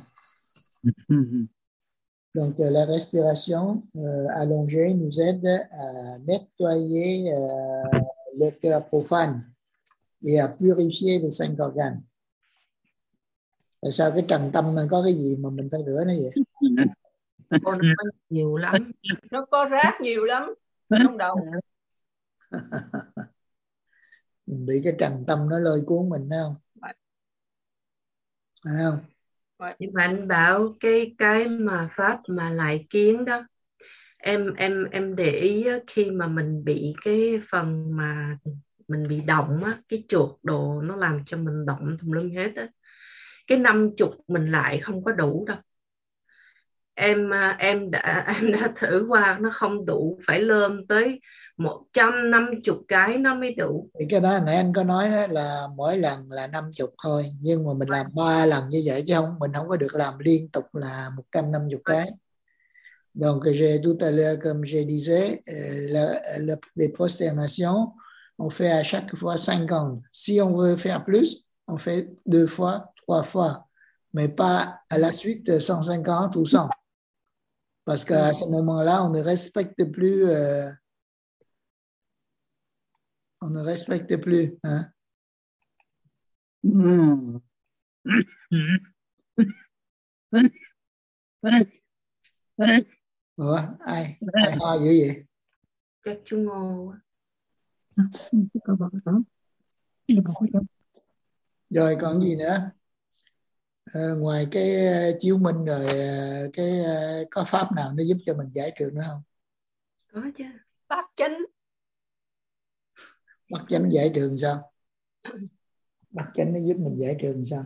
Speaker 1: Donc la respiration allongée nous aide à nettoyer le cœur profane et à purifier les 5 organes. Tại sao cái trần tâm nó có cái gì mà mình phải rửa nó vậy?
Speaker 6: Nó nhiều lắm.
Speaker 3: Nó có rác nhiều lắm trong đầu.
Speaker 1: Mình bị cái trần tâm nó lôi cuốn mình phải không? Phải không?
Speaker 6: Nhưng mà anh bảo cái mà pháp mà lại kiến đó,
Speaker 14: em để ý á, khi mà mình bị cái phần mà mình bị động á, cái chuột đồ nó làm cho mình động tùm lum hết á, cái 50 mình lại không có đủ đâu. Em đã thử qua, nó không đủ, phải lên tới 150 cái nó mới đủ.
Speaker 1: Thì cái đó nãy anh có nói đó là mỗi lần là 50 thôi, nhưng mà mình làm 3 lần như vậy chứ mình không có được làm liên tục là 150 cái. Donc tout à l'heure, comme je disais, les prosternations, on fait à chaque fois 50. Si on veut faire plus, on fait 2 fois, 3 fois, mais pas à la suite 150 ou 100. Parce qu'à ce moment-là, on ne respecte plus. On ne respecte plus. Hein? Ủa, ai ho dữ vậy?
Speaker 14: Các chú Ngô.
Speaker 1: Rồi còn gì nữa? Ngoài cái chiếu minh rồi cái có pháp nào nó giúp cho mình giải trừ nữa không?
Speaker 14: Có chứ.
Speaker 3: Bát chánh.
Speaker 1: Bát chánh giải trừ sao? Bát chánh nó giúp mình giải trừ sao?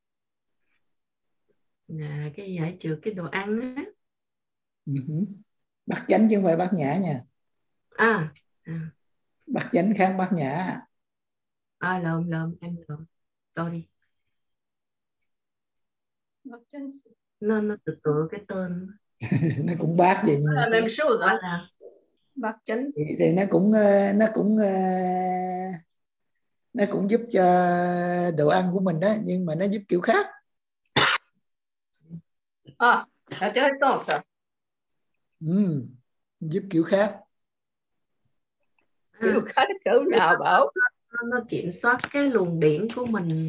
Speaker 14: Là cái giải trừ cái đồ ăn á.
Speaker 1: Bát chánh chứ không phải bát nhã nha. Bát chánh khác bát nhã.
Speaker 14: Lộn em lộn. Sorry. Nó tự cái tên.
Speaker 1: Nó cũng bát vậy nhưng
Speaker 3: là même chose đó là bát chánh.
Speaker 1: Thì nó cũng giúp cho đồ ăn của mình đó, nhưng mà nó giúp kiểu khác.
Speaker 3: Intéressant ça.
Speaker 1: Giúp kiểu khác.
Speaker 3: Kiểu khác kiểu nào Bảo?
Speaker 14: Nó kiểm soát cái luồng điển của mình.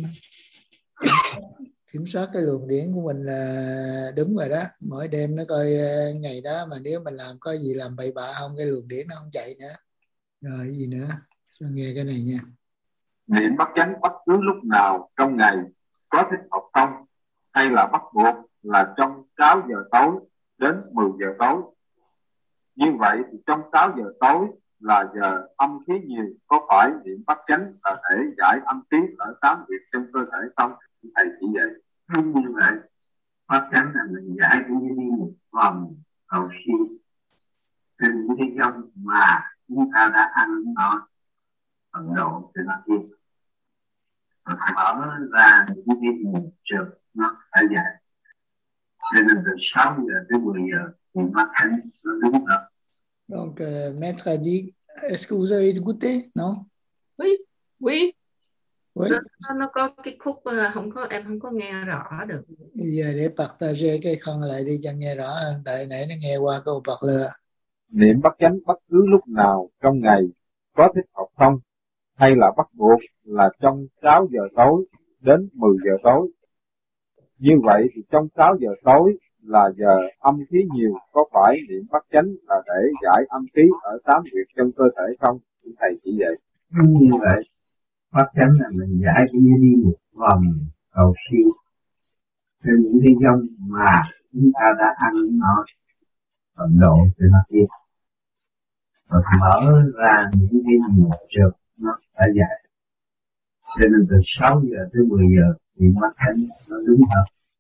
Speaker 1: Kiểm soát cái luồng điển của mình là đúng rồi đó. Mỗi đêm nó coi ngày đó mà nếu mình làm có gì làm bậy bạ không, cái luồng điển nó không chạy nữa. Rồi gì nữa? Cho nghe cái này nha.
Speaker 15: Niệm bát chánh bất cứ lúc nào trong ngày có thích hợp không, hay là bắt buộc là trong 6 giờ tối đến 10 giờ tối. Như vậy thì trong 6 giờ tối là giờ âm khí nhiều, có phải niệm bát chánh là để giải âm khí ở 8 huyệt trong cơ thể không? Thầy chỉ vậy.
Speaker 12: Như vậy, bát chánh là mình giải đi một vòng cầu siêu trên những cái dòng mà chúng ta đã ăn nó phần độ cho nó tiếp, và mở ra những cái nguồn trượt nó phải giải. Cho nên từ 6 giờ tới 10 giờ thì bát chánh nó đúng rồi.
Speaker 1: Donc, maître a dit, est-ce que vous avez goûté, non?
Speaker 3: Oui.
Speaker 1: Oui.
Speaker 14: Nó có cái khúc em không có nghe rõ được.
Speaker 1: Giờ để partager cái con lại đi cho nghe rõ hơn, tại nãy nó nghe qua câu bật lừa.
Speaker 15: Niệm bát chánh bất cứ lúc nào trong ngày có thích hợp không, hay là bắt buộc là trong 6 giờ tối đến 10 giờ tối. Như vậy thì trong 6 giờ tối là giờ âm khí nhiều, có phải niệm bát chánh là để giải âm khí ở 8 huyệt trong cơ thể không? Thầy chỉ vậy.
Speaker 12: Như vậy, bát chánh là mình giải đi một vòng cầu siêu trên những cái dòng mà chúng ta đã ăn nó phần độ cho nó tiếp, và mở ra những cái nguồn trượt nó đã giải. Cho nên từ 6 giờ tới 10 giờ thì bát chánh nó đúng thật.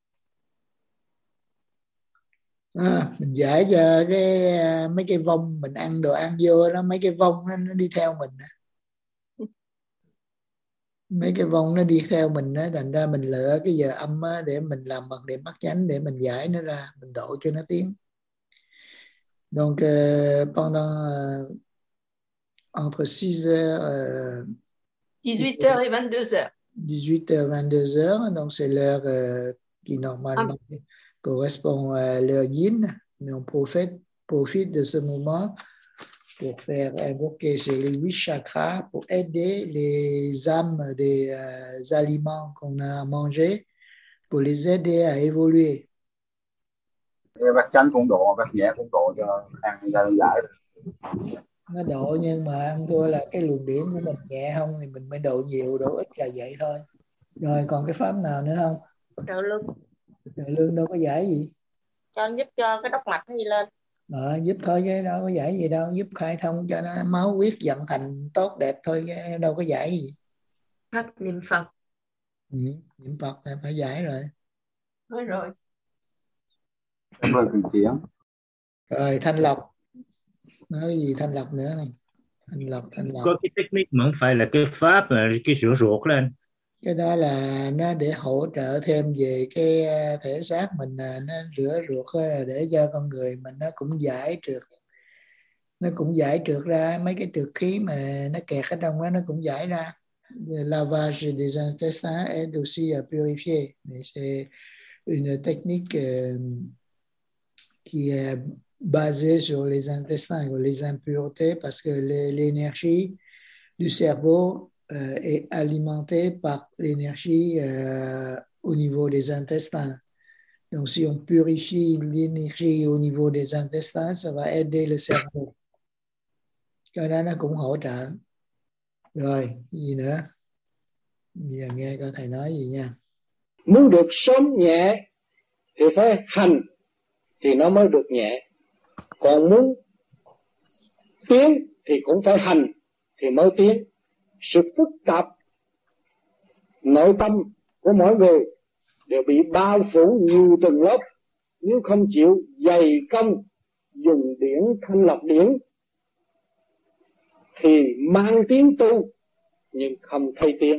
Speaker 1: Mình giải cho mấy cái vong mình ăn đồ ăn vô đó, mấy cái vong nó đi theo mình. Mấy cái vong nó đi theo mình đó, thành ra mình lựa cái giờ âm á, để mình làm bằng niệm bát chánh để mình giải nó ra, mình độ cho nó tiến. Donc pendant entre 6h
Speaker 3: 18h et 22h.
Speaker 1: 18h 22h, donc c'est l'heure qui normalement correspond à l'heure yin, mais on profite de ce moment pour faire invoquer sur les 8 chakras pour aider les âmes des aliments qu'on a mangés, pour les aider à évoluer.
Speaker 7: Bát chánh cũng độ, bát nhã cũng độ cho ăn ra giải.
Speaker 1: Nó độ, nhưng mà ăn thua là cái luồng điển của mình nhẹ không thì mình mới độ nhiều, độ ít là vậy thôi. Rồi còn cái pháp nào nữa không?
Speaker 6: Trợ lưng.
Speaker 1: Trợ lưng đâu có giải gì.
Speaker 6: Cho giúp cho cái đốc mạch nó đi lên.
Speaker 1: Giúp thôi chứ đâu có giải gì đâu, giúp khai thông cho nó máu huyết vận hành tốt đẹp thôi chứ đâu có giải gì.
Speaker 14: Pháp niệm Phật.
Speaker 1: Niệm Phật là phải giải rồi.
Speaker 3: Nói rồi.
Speaker 7: Cảm ơn thầy chị.
Speaker 1: Rồi thanh lọc, nói gì thanh lọc nữa này? Thanh lọc.
Speaker 2: Có cái technique mà không phải là cái pháp mà cái rửa ruột lên.
Speaker 1: Cái đó là nó để hỗ trợ thêm về cái thể xác mình, nó rửa ruột để cho con người mình nó cũng giải trượt ra mấy cái trượt khí mà nó kẹt ở trong đó, nó cũng giải ra. Lavage des intestins aide aussi à purifier, mais c'est une technique qui est basée sur les intestins, les impuretés, parce que l'énergie du cerveau est alimentée par l'énergie au niveau des intestins. Donc, si on purifie l'énergie au niveau des intestins, ça va aider le cerveau. Cái đó nó cũng hỗ trợ. Rồi, gì nữa? Giờ nghe coi thầy nói gì nha.
Speaker 16: Muốn được sớm nhẹ thì phải hành thì nó mới được nhẹ. Còn muốn tiến thì cũng phải hành thì mới tiến. Sự phức tạp nội tâm của mỗi người đều bị bao phủ nhiều tầng lớp. Nếu không chịu dày công dùng điển thanh lọc điển thì mang tiếng tu nhưng không thấy tiếng.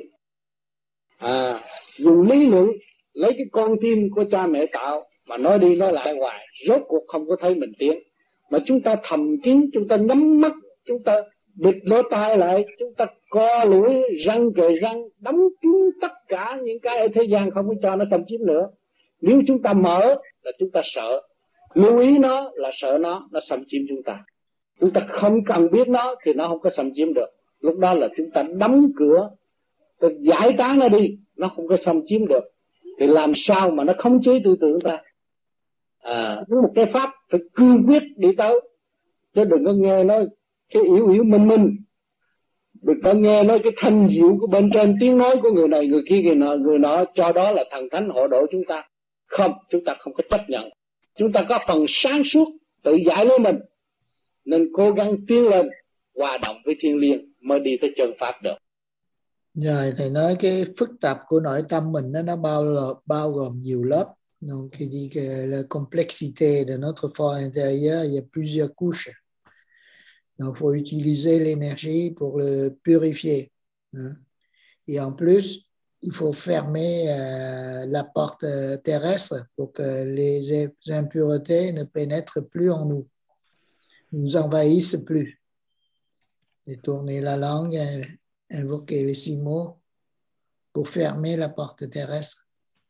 Speaker 16: Dùng lý luận lấy cái con tim của cha mẹ tạo mà nói đi nói lại hoài, rốt cuộc không có thấy mình tiến. Mà chúng ta thầm kín, chúng ta nhắm mắt, chúng ta bịt lỗ tai lại, chúng ta co lưỡi răng kề răng, đóng kín tất cả những cái ở thế gian không có cho nó xâm chiếm nữa. Nếu chúng ta mở là chúng ta sợ, lưu ý nó là sợ nó xâm chiếm chúng ta. Chúng ta không cần biết nó thì nó không có xâm chiếm được. Lúc đó là chúng ta đóng cửa, ta giải tán nó đi, nó không có xâm chiếm được. Thì làm sao mà nó khống chế tư tưởng ta? Một cái pháp phải cương quyết đi tới, chứ đừng có nghe nói cái yếu minh, đừng có nghe nói cái thanh diệu của bên trên, tiếng nói của người này người kia người nọ cho đó là thần thánh hộ độ chúng ta. Không, chúng ta không có chấp nhận. Chúng ta có phần sáng suốt tự giải lấy mình, nên cố gắng tiến lên hòa đồng với thiên liêng mới đi tới chân pháp được.
Speaker 1: Rồi thầy nói cái phức tạp của nội tâm mình nó bao gồm nhiều lớp. Donc il dit que la complexité de notre fort intérieur, il y a plusieurs couches. Donc il faut utiliser l'énergie pour le purifier. Et en plus, il faut fermer la porte terrestre pour que les impuretés ne pénètrent plus en nous, ne nous envahissent plus. Et tourner la langue, invoquer les 6 mots pour fermer la porte terrestre.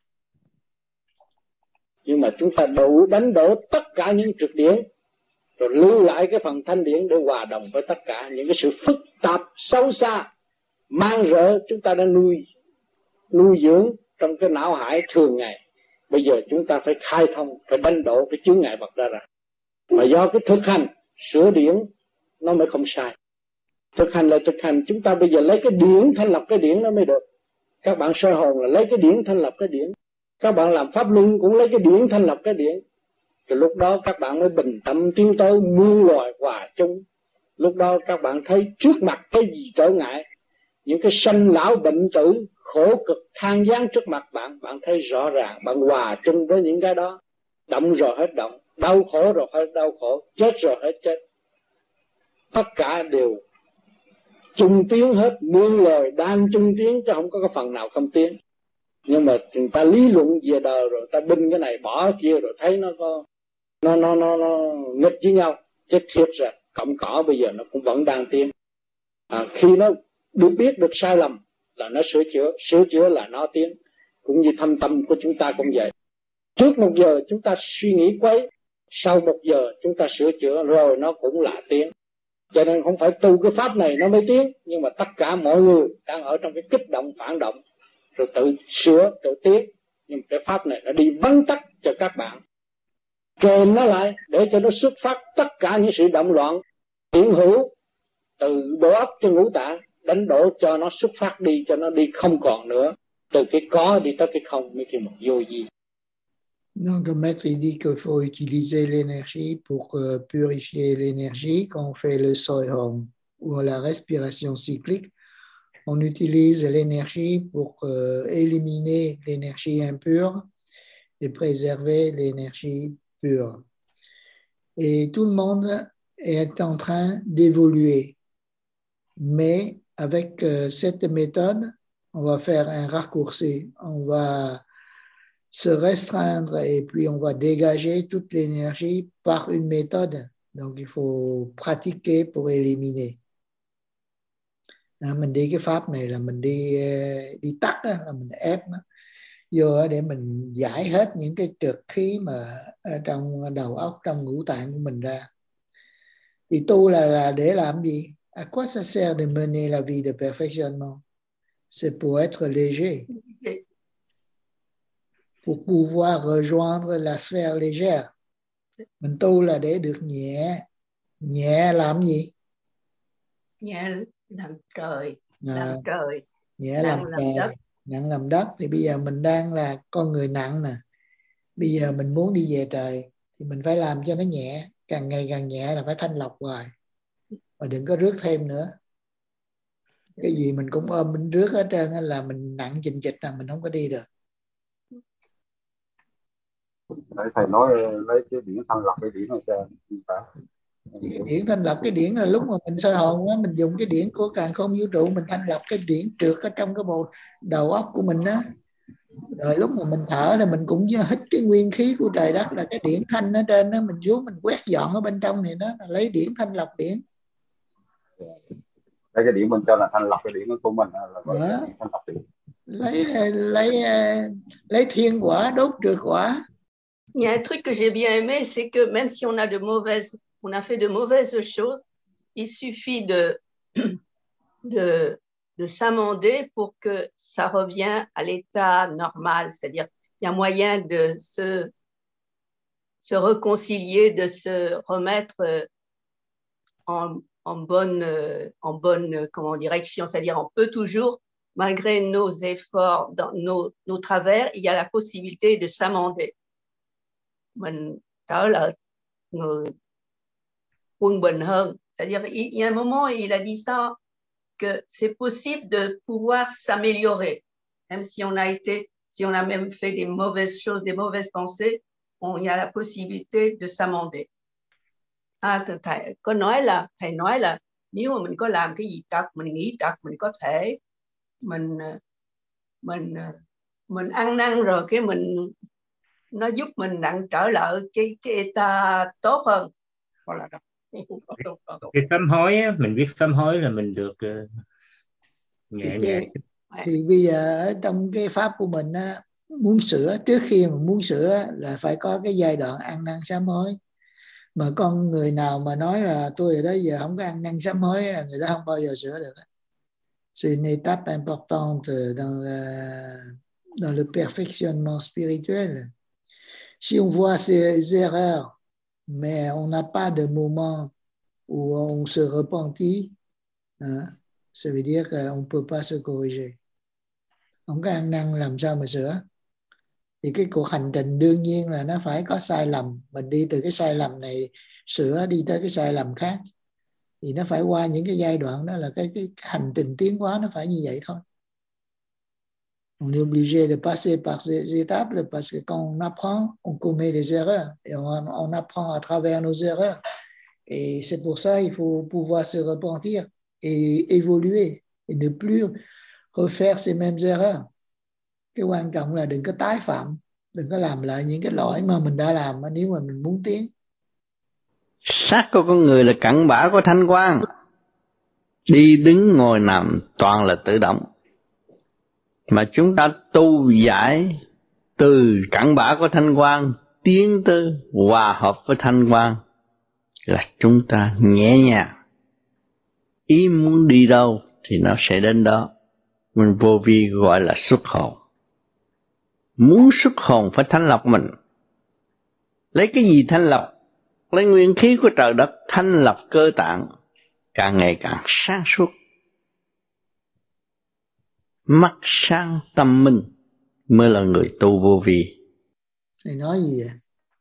Speaker 16: Nhưng mà chúng ta đánh đổ tất cả những trực điển, rồi lưu lại cái phần thanh điển để hòa đồng với tất cả những cái sự phức tạp sâu xa mang rỡ chúng ta đã nuôi dưỡng trong cái não hải thường ngày. Bây giờ chúng ta phải khai thông, phải đánh đổ cái chướng ngại vật ra. Mà do cái thực hành sửa điển nó mới không sai. Thực hành là thực hành, chúng ta bây giờ lấy cái điển thanh lập cái điển nó mới được. Các bạn soi hồn là lấy cái điển thanh lập cái điển. Các bạn làm pháp luân cũng lấy cái điển thanh lập cái điển. Rồi lúc đó các bạn mới bình tâm tiến tới muôn loài hòa chung. Lúc đó các bạn thấy trước mặt cái gì trở ngại, những cái sanh lão bệnh tử khổ cực than gián trước mặt bạn, bạn thấy rõ ràng, bạn hòa chung với những cái đó. Động rồi hết động, đau khổ rồi hết đau khổ, chết rồi hết chết. Tất cả đều chung tiến hết, muôn loài đang chung tiến chứ không có cái phần nào không tiến. Nhưng mà người ta lý luận về đời rồi ta binh cái này bỏ cái kia rồi thấy nó có nó nghịch với nhau, chứ thiệt ra cọng cỏ bây giờ nó cũng vẫn đang tiến. Khi nó được biết được sai lầm là nó sửa chữa là nó tiến. Cũng như thâm tâm của chúng ta cũng vậy. Trước 1 giờ chúng ta suy nghĩ quấy, sau 1 giờ chúng ta sửa chữa rồi nó cũng là tiến. Cho nên không phải tu cái pháp này nó mới tiến, nhưng mà tất cả mọi người đang ở trong cái kích động phản động, rồi tự sửa, tự tiến. Nhưng cái pháp này nó đi vắn tắt cho các bạn, kèm nó lại để cho nó xuất phát tất cả những sự động loạn hiện hữu, từ bộ óc cho ngũ tạng, đánh đổ cho nó xuất phát đi, cho nó đi không còn nữa, từ cái có đi tới cái không mới kêu một vô vi.
Speaker 1: Donc, le maître il dit qu'il faut utiliser l'énergie pour purifier l'énergie. Quand on fait le soi hong ou la respiration cyclique, on utilise l'énergie pour éliminer l'énergie impure et préserver l'énergie pure. Et tout le monde est en train d'évoluer. Mais avec cette méthode, on va faire un raccourci. On va se restreindre et puis on va dégager toute l'énergie par une méthode. Donc, il faut pratiquer pour éliminer. Mình đi cái pháp này là mình đi tắt đó, là mình ép nó vô để mình giải hết những cái trượt khí mà ở trong đầu óc, trong ngũ tạng của mình ra. Thì tu là để làm gì? À quoi ça sert de mener la vie de perfectionnement? C'est pour être léger. Pour pouvoir rejoindre la sphère légère. Mình tu là để được nhẹ. Nhẹ làm gì?
Speaker 3: Nhẹ làm trời,
Speaker 1: làm
Speaker 3: trời.
Speaker 1: Nhẹ làm trời, nặng làm đất. Thì bây giờ mình đang là con người nặng nè. Bây giờ mình muốn đi về trời thì mình phải làm cho nó nhẹ. Càng ngày càng nhẹ là phải thanh lọc hoài. Mà đừng có rước thêm nữa. Cái gì mình cũng ôm mình rước hết trơn là mình nặng chình chịch là mình không có đi được.
Speaker 7: Thầy nói lấy cái điển thanh lọc cái điển này cho
Speaker 1: cái điển thanh lọc cái điển là lúc mà mình soi hồn á, mình dùng cái điển của càn khôn vũ trụ mình thanh lọc cái điển trượt ở trong cái bộ đầu óc của mình á. Rồi lúc mà mình thở là mình cũng hít cái nguyên khí của trời đất là cái điển thanh ở trên đó, mình xuống mình quét dọn ở bên trong này đó là lấy điển thanh lọc điển.
Speaker 7: Lấy cái điển mình cho là thanh lọc cái điển của mình là gọi là thanh lọc điển.
Speaker 1: Lấy thiên quả đốt trượt quả.
Speaker 3: Il y a un truc que j'ai bien aimé, c'est que même si on a fait de mauvaises choses, il suffit de s'amender pour que ça revienne à l'état normal. C'est-à-dire, il y a moyen de se réconcilier, de se remettre en bonne direction. C'est-à-dire, on peut toujours, malgré nos efforts, dans nos travers, il y a la possibilité de s'amender. Mình trở lại người quân bình hơn. C'est-à-dire, il y a un moment, il a dit ça, que c'est possible de pouvoir s'améliorer. Même si on a même fait des mauvaises choses, des mauvaises pensées, il y a la possibilité de s'amender. Thầy nói là nếu mà mình có làm cái gì trật, mình nghĩ trật, mình có thể mình ăn năn rồi cái mình nó giúp mình nặng trở lại cái état tốt hơn.
Speaker 2: Cái sám hối á, mình biết sám hối là mình được nhẹ nhàng.
Speaker 1: Thì bây giờ ở trong cái pháp của mình á, muốn sửa, trước khi mà muốn sửa là phải có cái giai đoạn ăn năn sám hối. Mà con người nào mà nói là tôi ở đó giờ không có ăn năn sám hối là người đó không bao giờ sửa được. C'est une étape importante dans le perfectionnement spirituel. Si on voit ses erreurs, mais on n'a pas de moment où on se repentit, ça veut dire qu'on ne peut pas se corriger. Không có ăn năn làm sao mà sửa. Thì cái cuộc hành trình đương nhiên là nó phải có sai lầm. Mình đi từ cái sai lầm này sửa đi tới cái sai lầm khác. Thì nó phải qua những cái giai đoạn đó là cái hành trình tiến hóa nó phải như vậy thôi. On est obligé de passer par ces étapes parce que quand on apprend, on commet des erreurs et on apprend à travers nos erreurs. Et c'est pour ça qu'il faut pouvoir se repentir et évoluer et ne plus refaire ces mêmes erreurs. Cái quan trọng là đừng có tái phạm, đừng có làm lại những cái lỗi mà mình đã làm nếu mà mình muốn tiến.
Speaker 17: Xác của con người là cặn bã của thanh quan. Đi đứng ngồi nằm toàn là tự động. Mà chúng ta tu giải từ cặn bã của thanh quan tiến tới hòa hợp với thanh quan là chúng ta nhẹ nhàng. Ý muốn đi đâu thì nó sẽ đến đó. Mình vô vi gọi là xuất hồn. Muốn xuất hồn phải thanh lọc mình. Lấy cái gì thanh lọc? Lấy nguyên khí của trời đất thanh lọc cơ tạng, càng ngày càng sáng suốt. Mắt sáng tâm minh mới là người tu vô vi.
Speaker 1: Thầy nói gì vậy?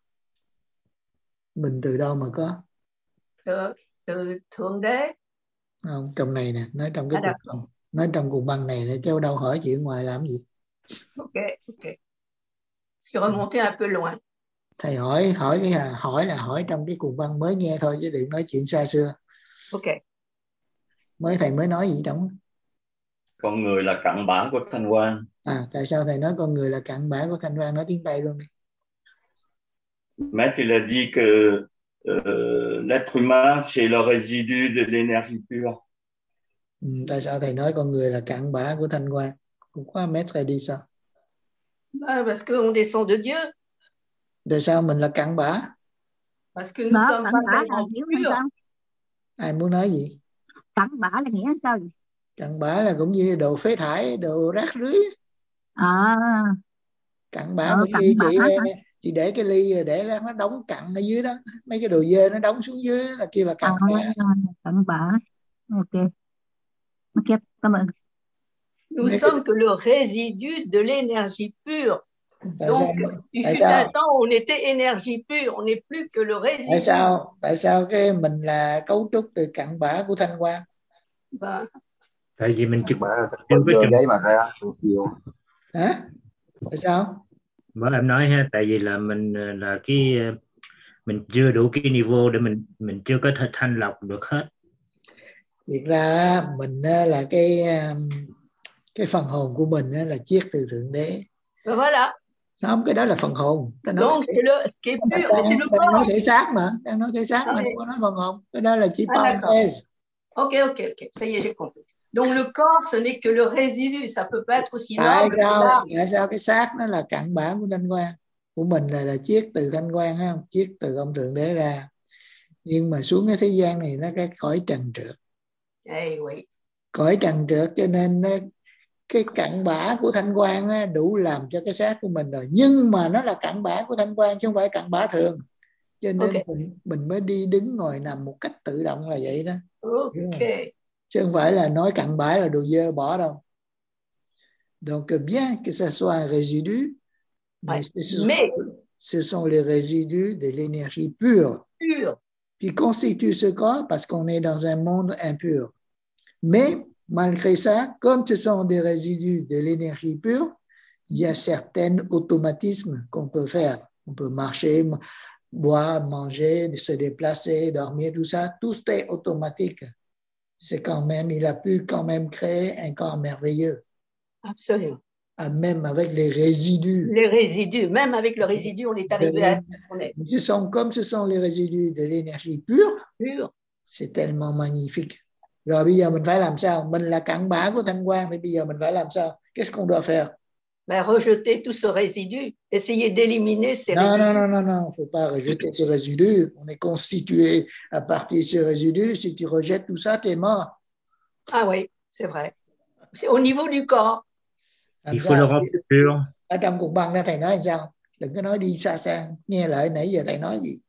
Speaker 1: Mình từ đâu mà có?
Speaker 3: Từ Thượng Đế.
Speaker 1: Không, trong này nè, nói trong cái nói trong cuồng băng này để cháu đâu hỏi chuyện ngoài làm gì.
Speaker 3: Ok. Je remonté un peu loin.
Speaker 1: Thầy hỏi là hỏi trong cái cuồng băng mới nghe thôi chứ đừng nói chuyện xa xưa.
Speaker 3: Ok.
Speaker 1: Thầy mới nói gì trong?
Speaker 11: Con người là cặn bã của thanh quan.
Speaker 1: Tại sao thầy nói con người là cặn bã của thanh quan? Nói tiếng Tây luôn đi.
Speaker 11: Maître, il a dit que l'être humain, c'est le résidu de l'énergie pure.
Speaker 1: Tại sao thầy nói con người là cặn bã của thanh quan? Pourquoi Maître dit ça?
Speaker 3: Parce qu'on descend de Dieu.
Speaker 1: Tại sao mình là cặn bã?
Speaker 3: Parce que nous sommes pas tellement purs.
Speaker 1: Ai muốn nói gì?
Speaker 18: Cặn bã là nghĩa sao vậy?
Speaker 1: Cặn bã là cũng như đồ phế thải, đồ rác rưới. Cặn bã cũng như chị để cái ly để nó đóng cặn ở dưới đó, mấy cái đồ dơ nó đóng xuống dưới là kêu là cặn bã.
Speaker 18: Cặn bã. Ok, cảm ơn.
Speaker 3: Nous sommes que le résidu de l'énergie pure. Donc, il fut un temps où on était énergie pure, on n'est plus que le résidu.
Speaker 1: Tại sao cái mình là cấu trúc từ cặn bã của thanh quan?
Speaker 2: Tại vì mình chưa
Speaker 7: có giấy mà ra chiều.
Speaker 1: Hả? Tại sao?
Speaker 2: Bởi em nói ha, tại vì là mình là mình chưa đủ cái niveau để mình chưa có thể thanh lọc được hết.
Speaker 1: Thiệt ra mình là cái phần hồn của mình là chiết từ Thượng Đế.
Speaker 3: Voilà.
Speaker 1: Không, cái đó là phần hồn.
Speaker 3: Donc c'est pur, c'est le corps.
Speaker 1: Nói thể xác mà, đang nói thể xác mà, không có nói phần hồn. Cái đó là chỉ parenthèse.
Speaker 3: Ok, ça y est, j'ai compris. Donc le corps, ce n'est que le résidu, ça peut pas être aussi noble.
Speaker 1: Tại sao cái xác nó là cặn bã của thanh quan? Của mình là chiết từ thanh quan, không? Chiết từ ông Thượng Đế ra. Nhưng mà xuống cái thế gian này nó cái cõi trần trượt. Cõi trần trượt cho nên cái cặn bã của thanh quan nó đủ làm cho cái xác của mình rồi, nhưng mà nó là cặn bã của thanh quan chứ không phải cặn bã thường, cho nên mình mới đi đứng ngồi nằm một cách tự động là vậy đó. Chứ không phải là nói cặn bã là đồ dơ bỏ đâu. Donc bien que ça soit un résidu, mais ce sont les résidus de l'énergie pure qui constituent ce corps parce qu'on est dans un monde impur. Mais malgré ça, comme ce sont des résidus de l'énergie pure, il y a certains automatismes qu'on peut faire. On peut marcher, boire, manger, se déplacer, dormir, tout ça. Tout est automatique. C'est quand même, il a pu quand même créer un corps merveilleux.
Speaker 3: Absolument.
Speaker 1: Même avec les résidus.
Speaker 3: Les résidus, même avec le résidu, on est arrivé à...
Speaker 1: Comme ce sont les résidus de l'énergie pure, c'est tellement magnifique. Rồi bây giờ mình phải làm sao? Mình là cặn bã của thanh quan thì bây giờ mình phải làm sao? Qu'est-ce qu'on doit faire?
Speaker 3: Rejeter tout ce résidu, essayer d'éliminer ces résidus.
Speaker 1: Non, faut pas rejeter ces résidus. On est constitué à partir de ces résidus. Si tu rejettes tout ça, tu es mort.
Speaker 3: Ah oui, c'est vrai. C'est au niveau du corps.
Speaker 2: Il faut le rendre pur.
Speaker 1: Ở trong cuồng băng đó thầy nói sao? Đừng có nói đi xa xa. Nghe lại nãy giờ thầy nói gì?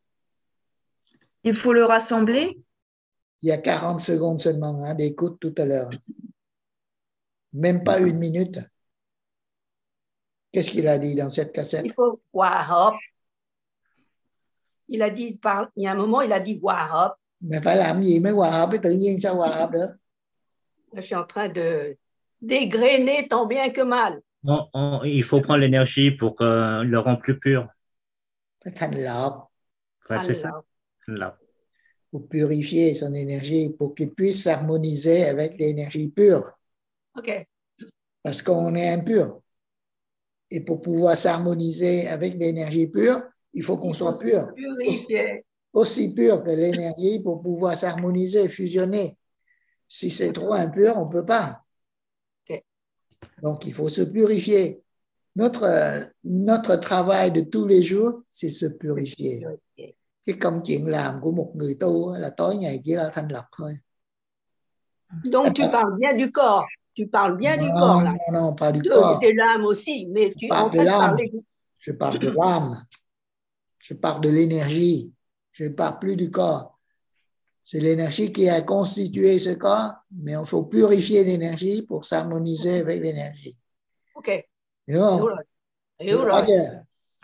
Speaker 5: Il faut le rassembler.
Speaker 1: Il y a 40 secondes seulement d'écoute tout à l'heure. Même pas une minute. Qu'est-ce qu'il a dit dans cette cassette?
Speaker 3: Il faut hòa hợp. Il a dit, il y a un moment, il a dit hòa hợp.
Speaker 1: Mais phải làm gì mới hòa hợp với tự nhiên, sao hòa hợp được?
Speaker 3: Je suis en train de dégrainer tant bien que mal.
Speaker 2: Il faut prendre l'énergie pour le rendre plus pur.
Speaker 1: Phải thành lọc.
Speaker 2: C'est ça. Thành lọc.
Speaker 1: Pour purifier son énergie, pour qu'il puisse s'harmoniser avec l'énergie pure.
Speaker 3: Ok.
Speaker 1: Parce qu'on est impur. Et pour pouvoir s'harmoniser avec l'énergie pure, il faut qu'on soit pur. Aussi pur que l'énergie pour pouvoir s'harmoniser, fusionner. Si c'est trop impur, on ne peut pas.
Speaker 3: Okay.
Speaker 1: Donc, il faut se purifier. Notre travail de tous les jours, c'est se purifier. Cái công chuyện làm của một người tu là tối ngày chỉ là thanh lọc thôi.
Speaker 3: Donc, tu parles bien du corps. Tu parles bien du corps, là.
Speaker 1: Non, pas du corps.
Speaker 3: De l'âme aussi, mais tu en train de parler.
Speaker 1: Je parle de l'âme. Je parle de l'énergie. Je ne parle plus du corps. C'est l'énergie qui a constitué ce corps, mais il faut purifier l'énergie pour s'harmoniser avec l'énergie.
Speaker 3: Ok.
Speaker 1: Hiểu không?
Speaker 3: Hiểu rồi.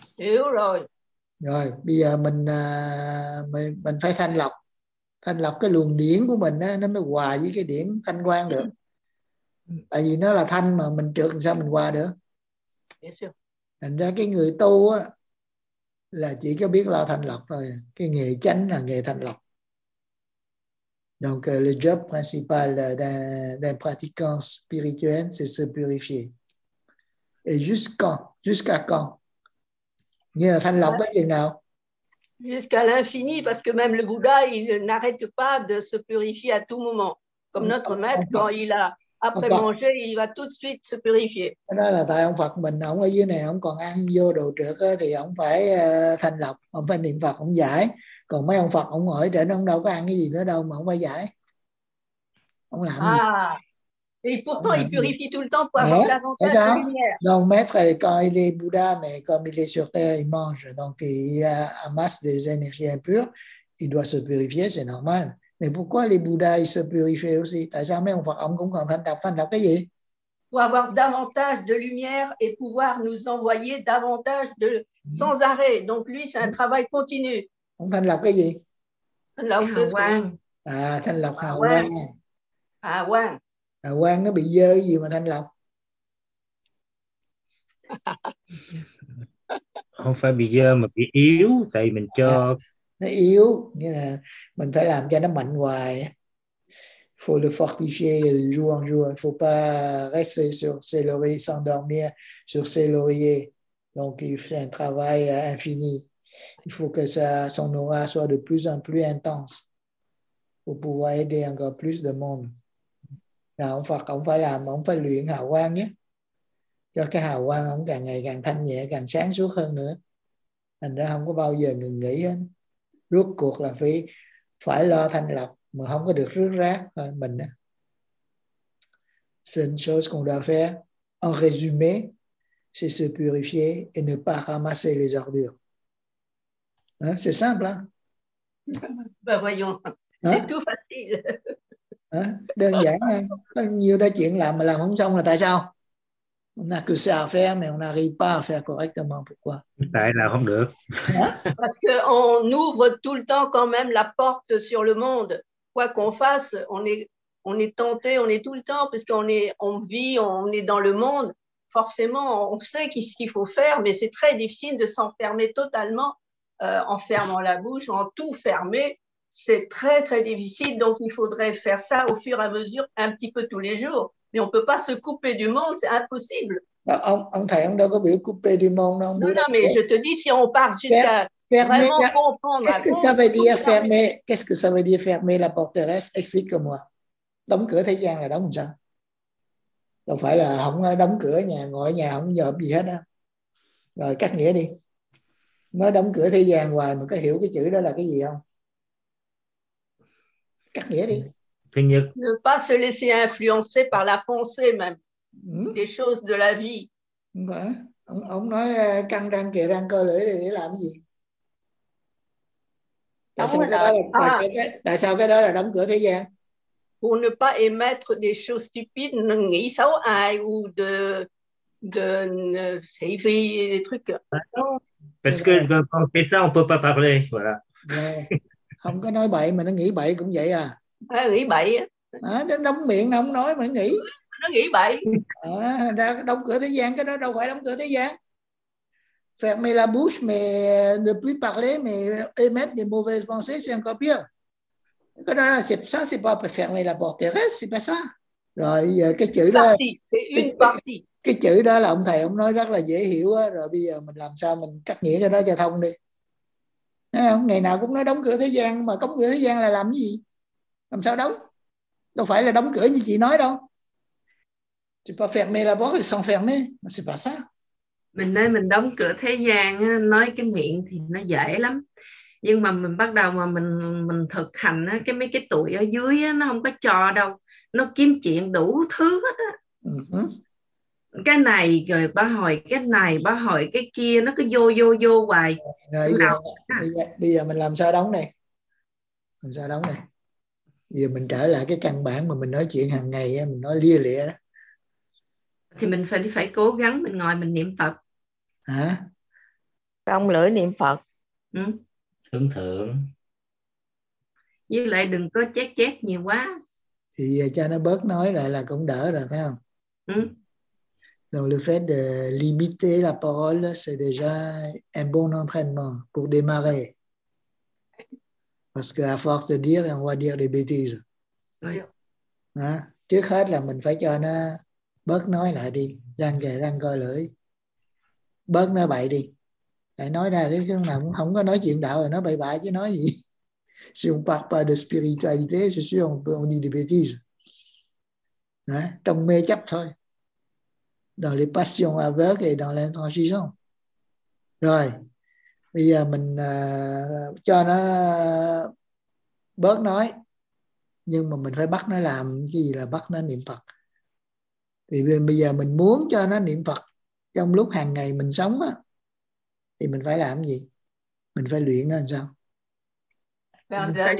Speaker 3: Hiểu rồi.
Speaker 1: Rồi bây giờ mình phải thanh lọc cái luồng điển của mình đó, nó mới hòa với cái điển thanh quan được. Tại vì nó là thanh mà mình trượt sao mình hòa được. Thành ra cái người tu á, là chỉ có biết lo thanh lọc thôi. Cái nghề chánh là nghề thanh lọc. Donc le job principal d'un pratiquant spirituel, c'est se purifier. Et jusqu'à quand? Như là thanh lọc tới chừng nào?
Speaker 3: Jusqu'à l'infini, parce que même le Bouddha, il n'arrête pas de se purifier à tout moment. Comme notre maître, quand il a après manger, il va tout de suite se purifier.
Speaker 1: Đó là tại ông Phật mình, ông ở dưới này, ông còn ăn vô đồ trượt thì ông phải thanh lọc, ông phải niệm Phật, ông giải. Còn mấy ông Phật, ông ngồi trên, ông đâu có ăn cái gì nữa đâu mà ông phải giải. Ông làm gì?
Speaker 3: Et pourtant, il purifie tout le temps pour avoir davantage de lumière.
Speaker 1: Donc, maître, quand il est Bouddha, mais comme il est sur terre, il mange. Donc, il amasse des énergies impures. Il doit se purifier, c'est normal. Mais pourquoi les Bouddhas, ils se purifient aussi? Tại sao mấy ông Phật, ông cũng còn thanh lọc cái gì?
Speaker 3: Pour avoir davantage de lumière et pouvoir nous envoyer davantage de sans arrêt. Donc, lui, c'est un travail continu.
Speaker 1: Ông thanh lọc cái gì?
Speaker 3: Thanh lọc
Speaker 14: hào quang.
Speaker 1: Thanh lọc hào quang.
Speaker 3: Hào quang.
Speaker 1: Hào quang nó bị dơ gì mà thanh lọc?
Speaker 2: Không phải bị dơ mà bị yếu, tại mình cho
Speaker 1: nó yếu, nghĩa là mình phải làm cho nó mạnh hoài. Faut le fortifier de jour en jour. Il faut pas rester sur ses lauriers, s'endormir sur ses lauriers. Donc il fait un travail infini. Il faut que son aura soit de plus en plus intense pour pouvoir aider encore plus de monde. Là ông Phật, ông phải làm, ông phải luyện hào quang nhé, cho cái hào quang ông càng ngày càng thanh nhẹ, càng sáng suốt hơn nữa. Thành ra không có bao giờ ngừng nghỉ hết. Rốt cuộc là phải lo thanh lọc, mà không có được rước rác thôi mình đó. C'est une chose qu'on doit faire. En résumé, c'est se purifier et ne pas ramasser les ordures. Hein? C'est simple, hein?
Speaker 3: Ben voyons, c'est tout facile.
Speaker 1: Đơn giản hơn. Có nhiều đó chuyện làm mà làm không xong là tại sao? On n'a que ça à faire, mais on n'arrive pas à faire correctement. Pourquoi?
Speaker 2: Tại là không được.
Speaker 3: Parce qu'on ouvre tout le temps quand même la porte sur le monde. Quoi qu'on fasse, on est tenté, on est tout le temps, parce on vit, on est dans le monde. Forcément, on sait ce qu'il faut faire, mais c'est très difficile de s'enfermer totalement, en fermant la bouche, en tout fermer. C'est très, très difficile. Donc, il faudrait faire ça au fur et à mesure, un petit peu tous les jours. Mais on ne peut pas se couper du monde, c'est impossible.
Speaker 1: Ông thầy, ông đâu có biểu couper du monde đâu.
Speaker 3: Non, mais je te dis, si on part jusqu'à vraiment comprendre...
Speaker 1: Qu'est-ce que ça veut dire fermer? Qu'est-ce que ça veut dire fermer la porte terrestre? Explique-moi. Đóng cửa thế gian là đóng làm sao? Đâu phải là không đóng cửa nhà, ngồi ở nhà không dợp gì hết á. Rồi cắt nghĩa đi. Nói đóng cửa thế gian hoài mà có hiểu cái chữ đó là cái gì không? Cắt nghĩa đi.
Speaker 2: Thứ nhất,
Speaker 3: ne pas se laisser influencer par la pensée même des choses de la vie.
Speaker 1: Ông nói căng răng kề răng cơ lưỡi để làm gì? Tại sao cái đó là đóng cửa thế gian?
Speaker 3: Pour ne pas émettre des choses stupides, nghĩ xấu ai ou de thị phi, des trucs.
Speaker 2: Parce que quand on fait ça, on peut pas parler, voilà.
Speaker 1: Không có nói bậy mà nó nghĩ bậy cũng vậy à.
Speaker 3: Nghĩ bậy á.
Speaker 1: Nó đóng miệng nó không nói mà nó nghĩ.
Speaker 3: Nó nghĩ bậy.
Speaker 1: Ra đóng cửa thế gian, cái đó đâu phải đóng cửa thế gian. Fermer la bouche mais ne plus parler mais émettre des mauvaises pensées, c'est encore pire. Cái đó là ça, c'est pas fermer la porte terrestre, c'est pas ça. Rồi giờ cái chữ đó, cái chữ đó là ông thầy ông nói rất là dễ hiểu á. Rồi bây giờ mình làm sao mình cắt nghĩa cái đó cho thông đi. Không? Ngày nào cũng nói đóng cửa thế gian, mà đóng cửa thế gian là làm cái gì? Làm sao đóng? Đâu phải là đóng cửa như chị nói đâu. Tu peux fermer la porte sans fermer, c'est pas ça.
Speaker 14: Mình nói mình đóng cửa thế gian, nói cái miệng thì nó dễ lắm. Nhưng mà mình bắt đầu mà mình thực hành cái mấy cái tuổi ở dưới nó không có cho đâu. Nó kiếm chuyện đủ thứ hết á. Cái này rồi bà hỏi cái này, bà hỏi cái kia, nó cứ vô hoài.
Speaker 1: Rồi bây giờ mình làm sao đóng này? Làm sao đóng này? Giờ mình trở lại cái căn bản mà mình nói chuyện hàng ngày, mình nói lia lịa đó.
Speaker 14: Thì mình phải cố gắng, mình ngồi mình niệm Phật.
Speaker 1: Hả?
Speaker 6: Cong lưỡi niệm Phật.
Speaker 2: Hướng thượng.
Speaker 14: Với lại đừng có chét nhiều quá.
Speaker 1: Thì cho nó bớt nói lại là cũng đỡ rồi, phải không? Donc le fait de limiter la parole, c'est déjà un bon entraînement pour démarrer. Parce qu'à force de dire, on va dire des bêtises. Đó. Trước hết là mình phải cho nó bớt nói lại đi, răng kề răng coi lưỡi, bớt nói bậy đi. Tại nói ra thế chứ nào cũng không có nói chuyện đạo rồi nói bậy bạ chứ nói gì. Si on parle pas de spiritualité, c'est sûr on dit des bêtises. Đó. Trong mê chấp thôi. Dans les passions aveugles et dans l'intransigeance. Rồi, bây giờ mình cho nó bớt nói, nhưng mà mình phải bắt nó làm cái gì là bắt nó niệm Phật. Thì bây giờ mình muốn cho nó niệm Phật trong lúc hàng ngày mình sống á, thì mình phải làm gì? Mình phải luyện nó làm sao?
Speaker 14: Giờ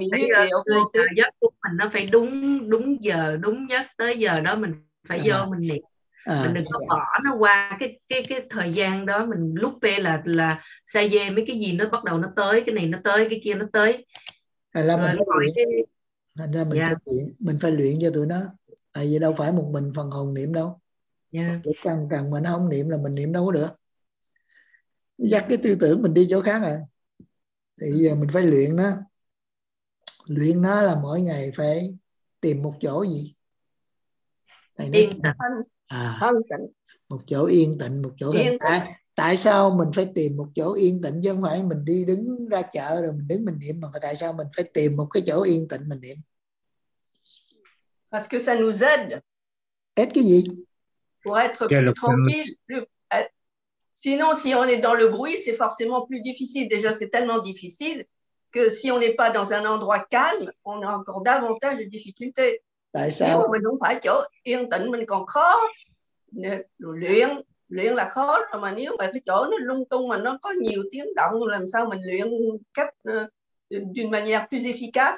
Speaker 14: giấc của mình nó phải đúng giờ, đúng giấc, tới giờ đó mình phải vô mình niệm. Mình đừng có bỏ nó qua cái thời gian đó. Mình lúc về là say dê mấy cái gì nó bắt đầu nó tới, cái này nó tới, cái kia nó tới.
Speaker 1: Thành ra mình phải luyện. Thành ra mình phải luyện cho tụi nó. Tại vì đâu phải một mình phần hồn niệm đâu. Cần mà nó không niệm là mình niệm đâu có được. Dắt cái tư tưởng mình đi chỗ khác rồi. Thì giờ mình phải luyện nó. Luyện nó là mỗi ngày phải tìm một chỗ gì?
Speaker 14: Yên tĩnh.
Speaker 1: Một chỗ yên tĩnh, một chỗ tại sao mình phải tìm một chỗ yên tĩnh chứ không phải mình đi đứng ra chợ rồi mình đứng mình niệm, mà tại sao mình phải tìm một cái chỗ yên tĩnh mình niệm?
Speaker 3: Parce que ça nous aide.
Speaker 1: Aide cái gì?
Speaker 3: Pour être plus tranquille. Sinon, si on est dans le bruit, c'est forcément plus difficile. Déjà, c'est tellement difficile que si on n'est pas dans un endroit calme, on a encore davantage de difficultés.
Speaker 1: Tại sao?
Speaker 3: Nếu mà mình không phải chỗ yên tĩnh mình còn khó. Luyện là khó rồi, mà nếu mà cái chỗ nó lung tung mà nó có nhiều tiếng động, làm sao mình luyện cách d'une manière plus efficace?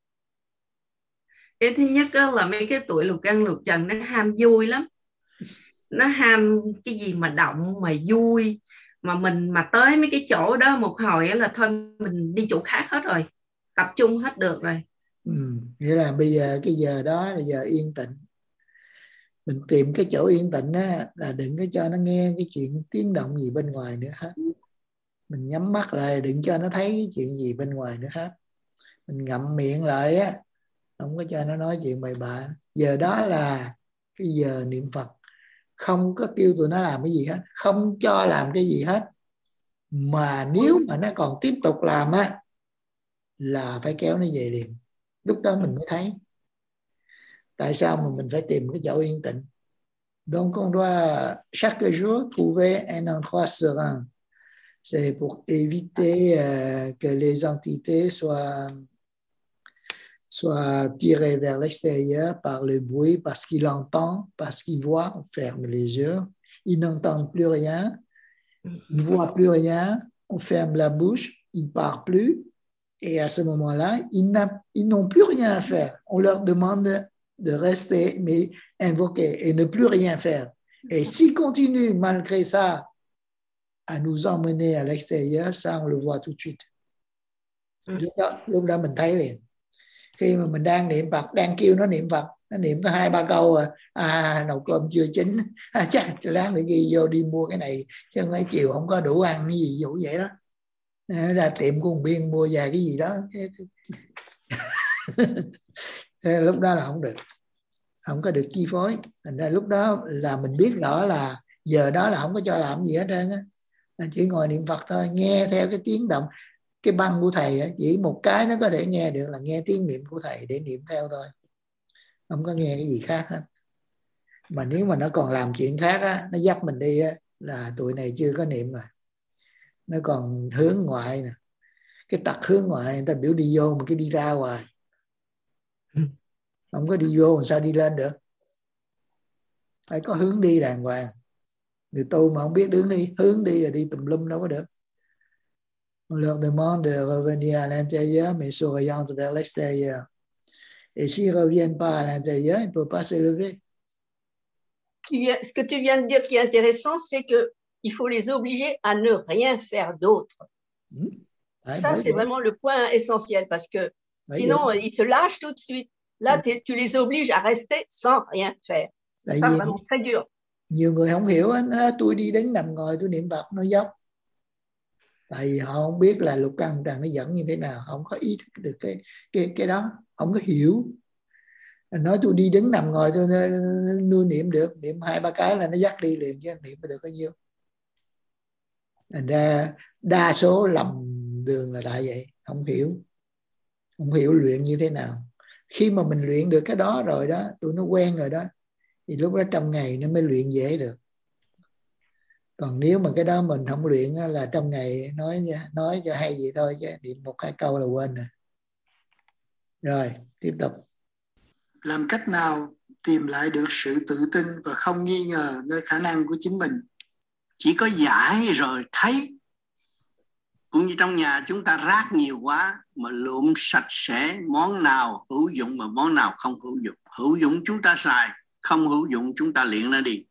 Speaker 14: Cái thứ nhất là mấy cái tuổi lục căn lục trần nó ham vui lắm. Nó ham cái gì mà động mà vui, mà mình mà tới mấy cái chỗ đó một hồi là thôi mình đi chỗ khác hết rồi, tập trung hết được rồi.
Speaker 1: Nghĩa là bây giờ cái giờ đó là giờ yên tĩnh. Mình tìm cái chỗ yên tĩnh á, là đừng có cho nó nghe cái chuyện tiếng động gì bên ngoài nữa hết. Mình nhắm mắt lại, đừng cho nó thấy cái chuyện gì bên ngoài nữa hết. Mình ngậm miệng lại á, không có cho nó nói chuyện bậy bạ. Giờ đó là cái giờ niệm Phật. Không có kêu tụi nó làm cái gì hết, không cho làm cái gì hết. Mà nếu mà nó còn tiếp tục làm á, là phải kéo nó về liền. Lúc đó mình mới thấy tại sao mà mình phải tìm cái chỗ yên tĩnh. Donc on doit chaque jour trouver un endroit serein. C'est pour éviter que les entités soient tirées vers l'extérieur par le bruit, parce qu'il entend, parce qu'il voit. On ferme les yeux, ils n'entendent plus rien, ils ne voient plus rien, on ferme la bouche, ils ne parlent plus. Et à ce moment-là, ils n'ont plus rien à faire. On leur demande de rester, mais invoquer et ne plus rien faire. Et s'ils continuent malgré ça à nous emmener à l'extérieur, ça on le voit tout de suite. Lúc đó mình thấy liền. Khi mà mình đang niệm Phật, đang kêu nó niệm Phật, nó niệm có 2-3 câu nấu cơm chưa chín, chắc lát nữa ghi vô đi mua cái này, chứ mấy chiều không có đủ ăn cái gì dụ vậy đó. Ra tiệm của một Biên mua vài cái gì đó. Lúc đó là không được, không có được chi phối. Thành ra lúc đó là mình biết rõ là giờ đó là không có cho làm gì hết trơn á, là chỉ ngồi niệm Phật thôi, nghe theo cái tiếng động. Cái băng của thầy á, chỉ một cái nó có thể nghe được là nghe tiếng niệm của thầy để niệm theo thôi, không có nghe cái gì khác hết. Mà nếu mà nó còn làm chuyện khác á, nó dắt mình đi á, là tụi này chưa có niệm rồi, nó còn hướng ngoại nè. Cái tật hướng ngoại người ta biểu đi vô mà cái đi ra hoài, không có đi vô làm sao đi lên được, phải có hướng đi đàng hoàng. Người tu mà không biết hướng đi rồi đi tùm lum đâu có được. On leur demande de revenir à l'intérieur mais s'orientent vers l'extérieur. Et s'ils ne reviennent pas à l'intérieur, ils ne peuvent pas s'élever.
Speaker 3: Ce que tu viens de dire qui est intéressant, c'est que il faut les obliger à ne rien faire d'autre. Ça, c'est vraiment le point essentiel parce que sinon, ils te lâchent tout de suite. Là, tu les obliges à rester sans rien faire. C'est ça vraiment très dur.
Speaker 1: Nhiều người không hiểu á, nó nói tôi đi đứng nằm ngồi tôi niệm Phật nó dốc. Tại vì họ không biết là lục căn trần nó dẫn như thế nào, không có ý thức được cái đó, không có hiểu. Nói tôi đi đứng nằm ngồi tôi nuôi niệm được, niệm 2-3 cái là nó dắt đi liền chứ niệm được bao nhiêu. Thành ra đa số lầm đường là tại vậy, không hiểu luyện như thế nào. Khi mà mình luyện được cái đó rồi đó, tụi nó quen rồi đó, thì lúc đó trong ngày nó mới luyện dễ được. Còn nếu mà cái đó mình không luyện là trong ngày nói cho hay vậy thôi, chứ niệm 1-2 câu là quên rồi. Rồi tiếp tục. Làm cách nào tìm lại được sự tự tin và không nghi ngờ nơi khả năng của chính mình?
Speaker 9: Chỉ có giải rồi thấy. Cũng như trong nhà chúng ta rác nhiều quá mà lượm sạch sẽ, món nào hữu dụng mà món nào không hữu dụng. Hữu dụng chúng ta xài, không hữu dụng chúng ta liệng nó đi.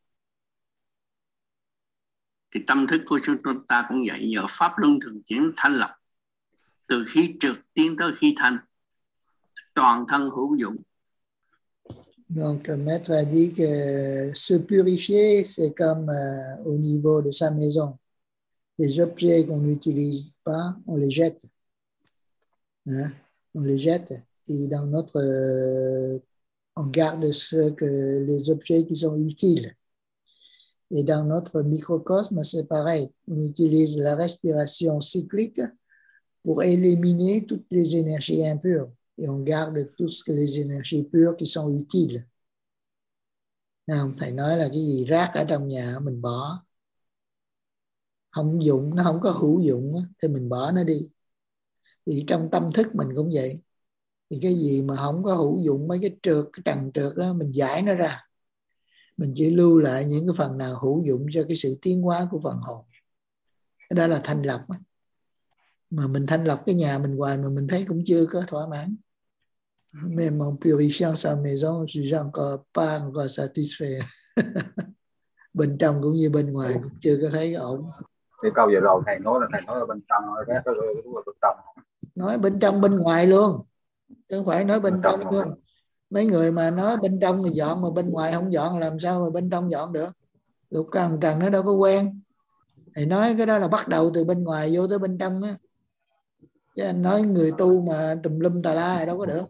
Speaker 9: Thì tâm thức của chúng ta cũng vậy, nhờ pháp luân thường chuyển thanh lọc. Từ khi trượt tiến tới khi thanh, toàn thân hữu dụng.
Speaker 1: Donc, Maître a dit que se purifier, c'est comme au niveau de sa maison. Les objets qu'on n'utilise pas, on les jette. Hein? On les jette. Et dans notre... on garde les objets qui sont utiles. Et dans notre microcosme, c'est pareil. On utilise la respiration cyclique pour éliminer toutes les énergies impures. Et on garde toutes les énergies pures qui sont utiles. Không, thầy nói là cái gì rác ở trong nhà mình bỏ. Không dụng, nó không có hữu dụng thì mình bỏ nó đi. Thì trong tâm thức mình cũng vậy. Thì cái gì mà không có hữu dụng, mấy cái trượt, cái trần trượt đó, mình giải nó ra. Mình chỉ lưu lại những cái phần nào hữu dụng cho cái sự tiến hóa của phần hồn. Cái đó là thanh lọc. Mà mình thanh lọc cái nhà mình hoài mà mình thấy cũng chưa có thỏa mãn. Même en purifiant sa maison, je suis encore pas encore satisfait. Bên trong cũng như bên ngoài cũng chưa có thấy ổn.
Speaker 7: Cái câu vừa rồi thầy nói là bên trong, cái bên trong.
Speaker 1: Nói bên trong bên ngoài luôn, chứ không phải nói bên trong luôn. Mấy người mà nói bên trong thì dọn mà bên ngoài không dọn, làm sao mà bên trong dọn được? Lục căn trần nó đâu có quen. Thầy nói cái đó là bắt đầu từ bên ngoài vô tới bên trong á. Chứ anh nói người tu mà tùm lum tà la thì đâu có được.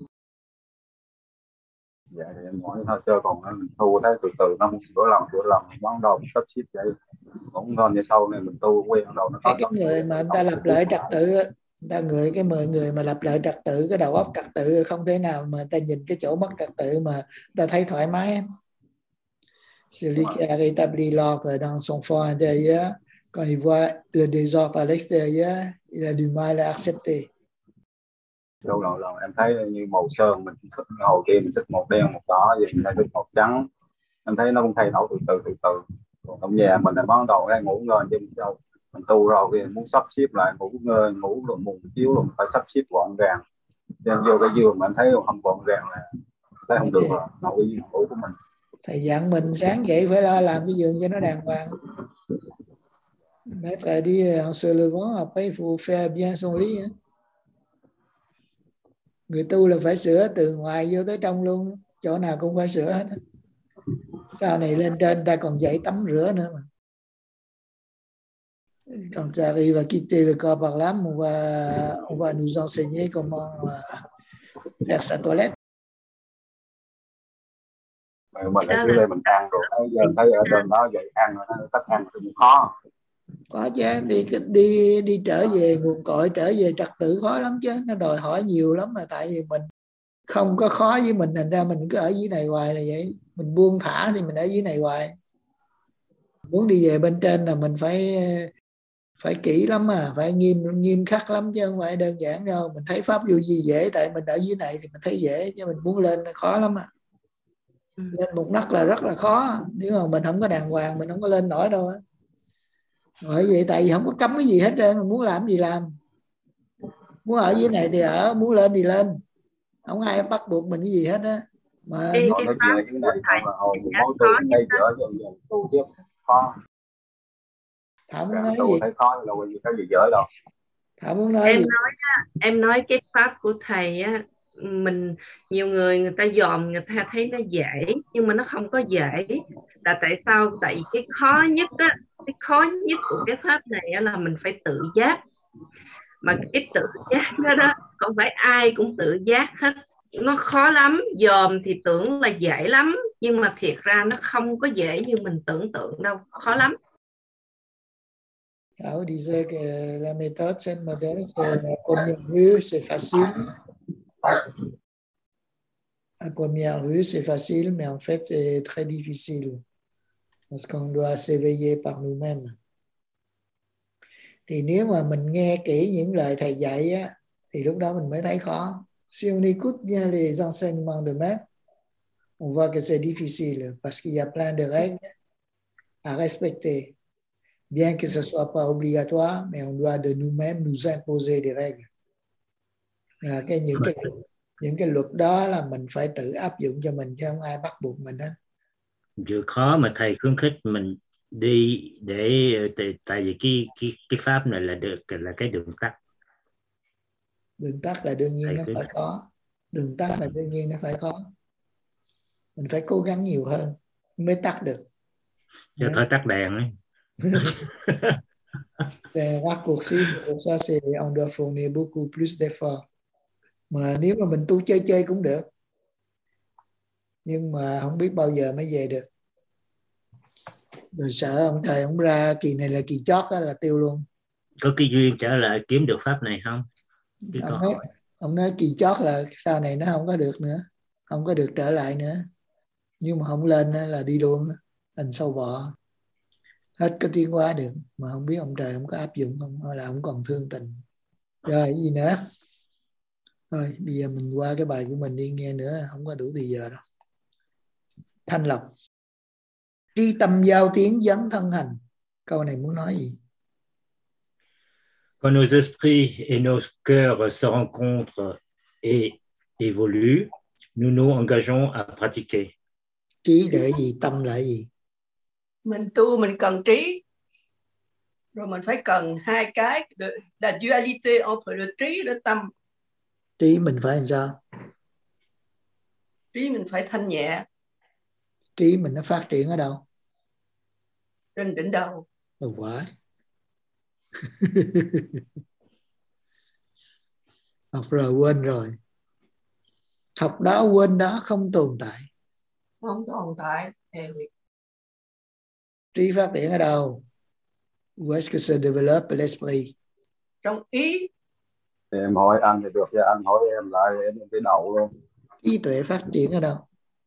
Speaker 7: Dạ thì em nói thôi chứ còn mình tu thấy từ từ nó sửa lòng bắt đầu sắp xếp vậy cũng ngon, như sau này mình tu quen đầu nó có
Speaker 1: cái người mà người ta lập lại trật tự, người mà lập lại trật tự, cái đầu óc trật tự không thể nào mà ta nhìn cái chỗ mất trật tự mà ta thấy thoải mái. Celui qui a rétabli l'ordre dans son fort intérieur, quand il voit le désordre à l'extérieur, il a du mal à accepter.
Speaker 7: Lâu lần em thấy như màu sơn mình thích hồi kia mình thích màu đen màu đỏ vậy, mình thích màu trắng, em thấy nó cũng thay đổi từ từ. Còn trong nhà mình là bắt đầu đang ngủ rồi, nhưng mình tu rồi thì muốn sắp xếp lại ngủ rồi mùng chiếu rồi phải sắp xếp gọn gàng. Nên vô cái giường mà anh thấy không gọn gàng là thấy không được rồi, ngủ cái giường ngủ của mình.
Speaker 1: Thầy dặn mình sáng dậy phải lo làm cái giường cho nó đàng hoàng. Maître dit en se levant, après il faut faire bien son lit. Người tu là phải sửa từ ngoài vô tới trong luôn, chỗ nào cũng phải sửa hết. Sau này lên trên ta còn dạy tắm rửa nữa mà. Quand tu arrives à quitter le corps par l'âme, on va nous enseigner comment faire sa toilette.
Speaker 7: Mình ở dưới đây mình ăn rồi, thấy ở trên đó dạy ăn rồi, cách ăn thì cũng khó.
Speaker 1: Có chứ, đi trở về nguồn cội, trở về trật tự khó lắm chứ, nó đòi hỏi nhiều lắm mà, tại vì mình không có khó với mình, thành ra mình cứ ở dưới này hoài là vậy. Mình buông thả thì mình ở dưới này hoài. Muốn đi về bên trên là mình phải kỹ lắm mà, phải nghiêm khắc lắm chứ không phải đơn giản đâu. Mình thấy pháp vô gì dễ, tại mình ở dưới này thì mình thấy dễ, chứ mình muốn lên là khó lắm à. Lên một nấc là rất là khó, nếu mà mình không có đàng hoàng mình không có lên nổi đâu á. Bởi vậy tại vì không có cấm cái gì hết trơn, muốn làm gì làm. Muốn ở dưới này thì ở, muốn lên thì lên. Không ai bắt buộc mình cái gì hết á. Mà Thảo muốn nói
Speaker 7: tôi
Speaker 1: gì?
Speaker 7: thấy khó đâu có gì cái gì dở đâu.
Speaker 1: Thảo muốn nói gì?
Speaker 14: Em nói cái pháp của thầy á, mình nhiều người ta dòm, người ta thấy nó dễ nhưng mà nó không có dễ. Là tại sao? Tại cái khó nhất á, cái khó nhất của cái pháp này á là mình phải tự giác. Mà cái tự giác đó không phải ai cũng tự giác hết. Nó khó lắm. Dòm thì tưởng là dễ lắm nhưng mà thiệt ra nó không có dễ như mình tưởng tượng đâu, khó lắm.
Speaker 1: Thảo disait que la méthode Zen modèle, c'est la première vue, c'est facile. À première vue, c'est facile, mais en fait, c'est très difficile. Parce qu'on doit s'éveiller par nous-mêmes. Thì nếu mà mình nghe kỹ những lời thầy dạy á, thì lúc đó mình mới thấy khó. Si on écoute bien les enseignements de maître, on voit que c'est difficile parce qu'il y a plein de règles à respecter. Bien que ce ne soit pas obligatoire, mais on doit de nous-mêmes nous imposer des règles. Là những cái luật đó là mình phải tự áp dụng cho mình chứ không ai bắt buộc mình hết.
Speaker 2: Vừa khó mà thầy khuyến khích mình đi để tại vì cái pháp này là cái đường tắt.
Speaker 1: Đường tắt là đương nhiên thầy nó phải có. Đường tắt là đương nhiên nó phải có. Mình phải cố gắng nhiều hơn mới tắt được.
Speaker 2: Chứ phải tắt đèn ấy.
Speaker 1: C'est raccourci, c'est pour ça on doit fournir beaucoup plus d'efforts. Mà nếu mà mình tu chơi cũng được. Nhưng mà không biết bao giờ mới về được. Rồi sợ ông trời ông ra kỳ này là kỳ chót đó là tiêu luôn.
Speaker 2: Có cái duyên trở lại kiếm được pháp này không?
Speaker 1: Ông nói kỳ chót là sau này nó không có được nữa. Không có được trở lại nữa. Nhưng mà không lên là đi luôn. Thành sâu bọ. Hết cái tiến hóa được. Mà không biết ông trời ông có áp dụng không? Hay là ông còn thương tình. Rồi cái gì nữa? Thôi bây giờ mình qua cái bài của mình đi, nghe nữa không có đủ thời giờ đâu. Thanh lọc. Tri tâm giao tiến dấn thân hành. Câu này muốn nói gì?
Speaker 2: Quand nos esprits et nos cœurs se rencontrent et évoluent, nous nous engageons à pratiquer.
Speaker 1: Trí để gì? Tâm là gì?
Speaker 3: Mình tu mình cần trí. Rồi mình phải cần hai cái, la dualité entre le trí et le tâm.
Speaker 1: Trí mình phải làm sao?
Speaker 3: Trí mình phải thanh nhẹ.
Speaker 1: Trí mình nó phát triển ở đâu?
Speaker 3: Trên đỉnh đầu.
Speaker 1: Đúng quá. Học rồi quên rồi. Học đó quên đó, không tồn tại.
Speaker 3: Không tồn tại.
Speaker 1: Trí phát triển ở đâu? Où est-ce que se développe l'esprit?
Speaker 3: Trong ý.
Speaker 7: Thì em hỏi anh thì được, chứ anh hỏi em lại em cái đầu luôn.
Speaker 1: Trí tuệ phát triển ở đâu?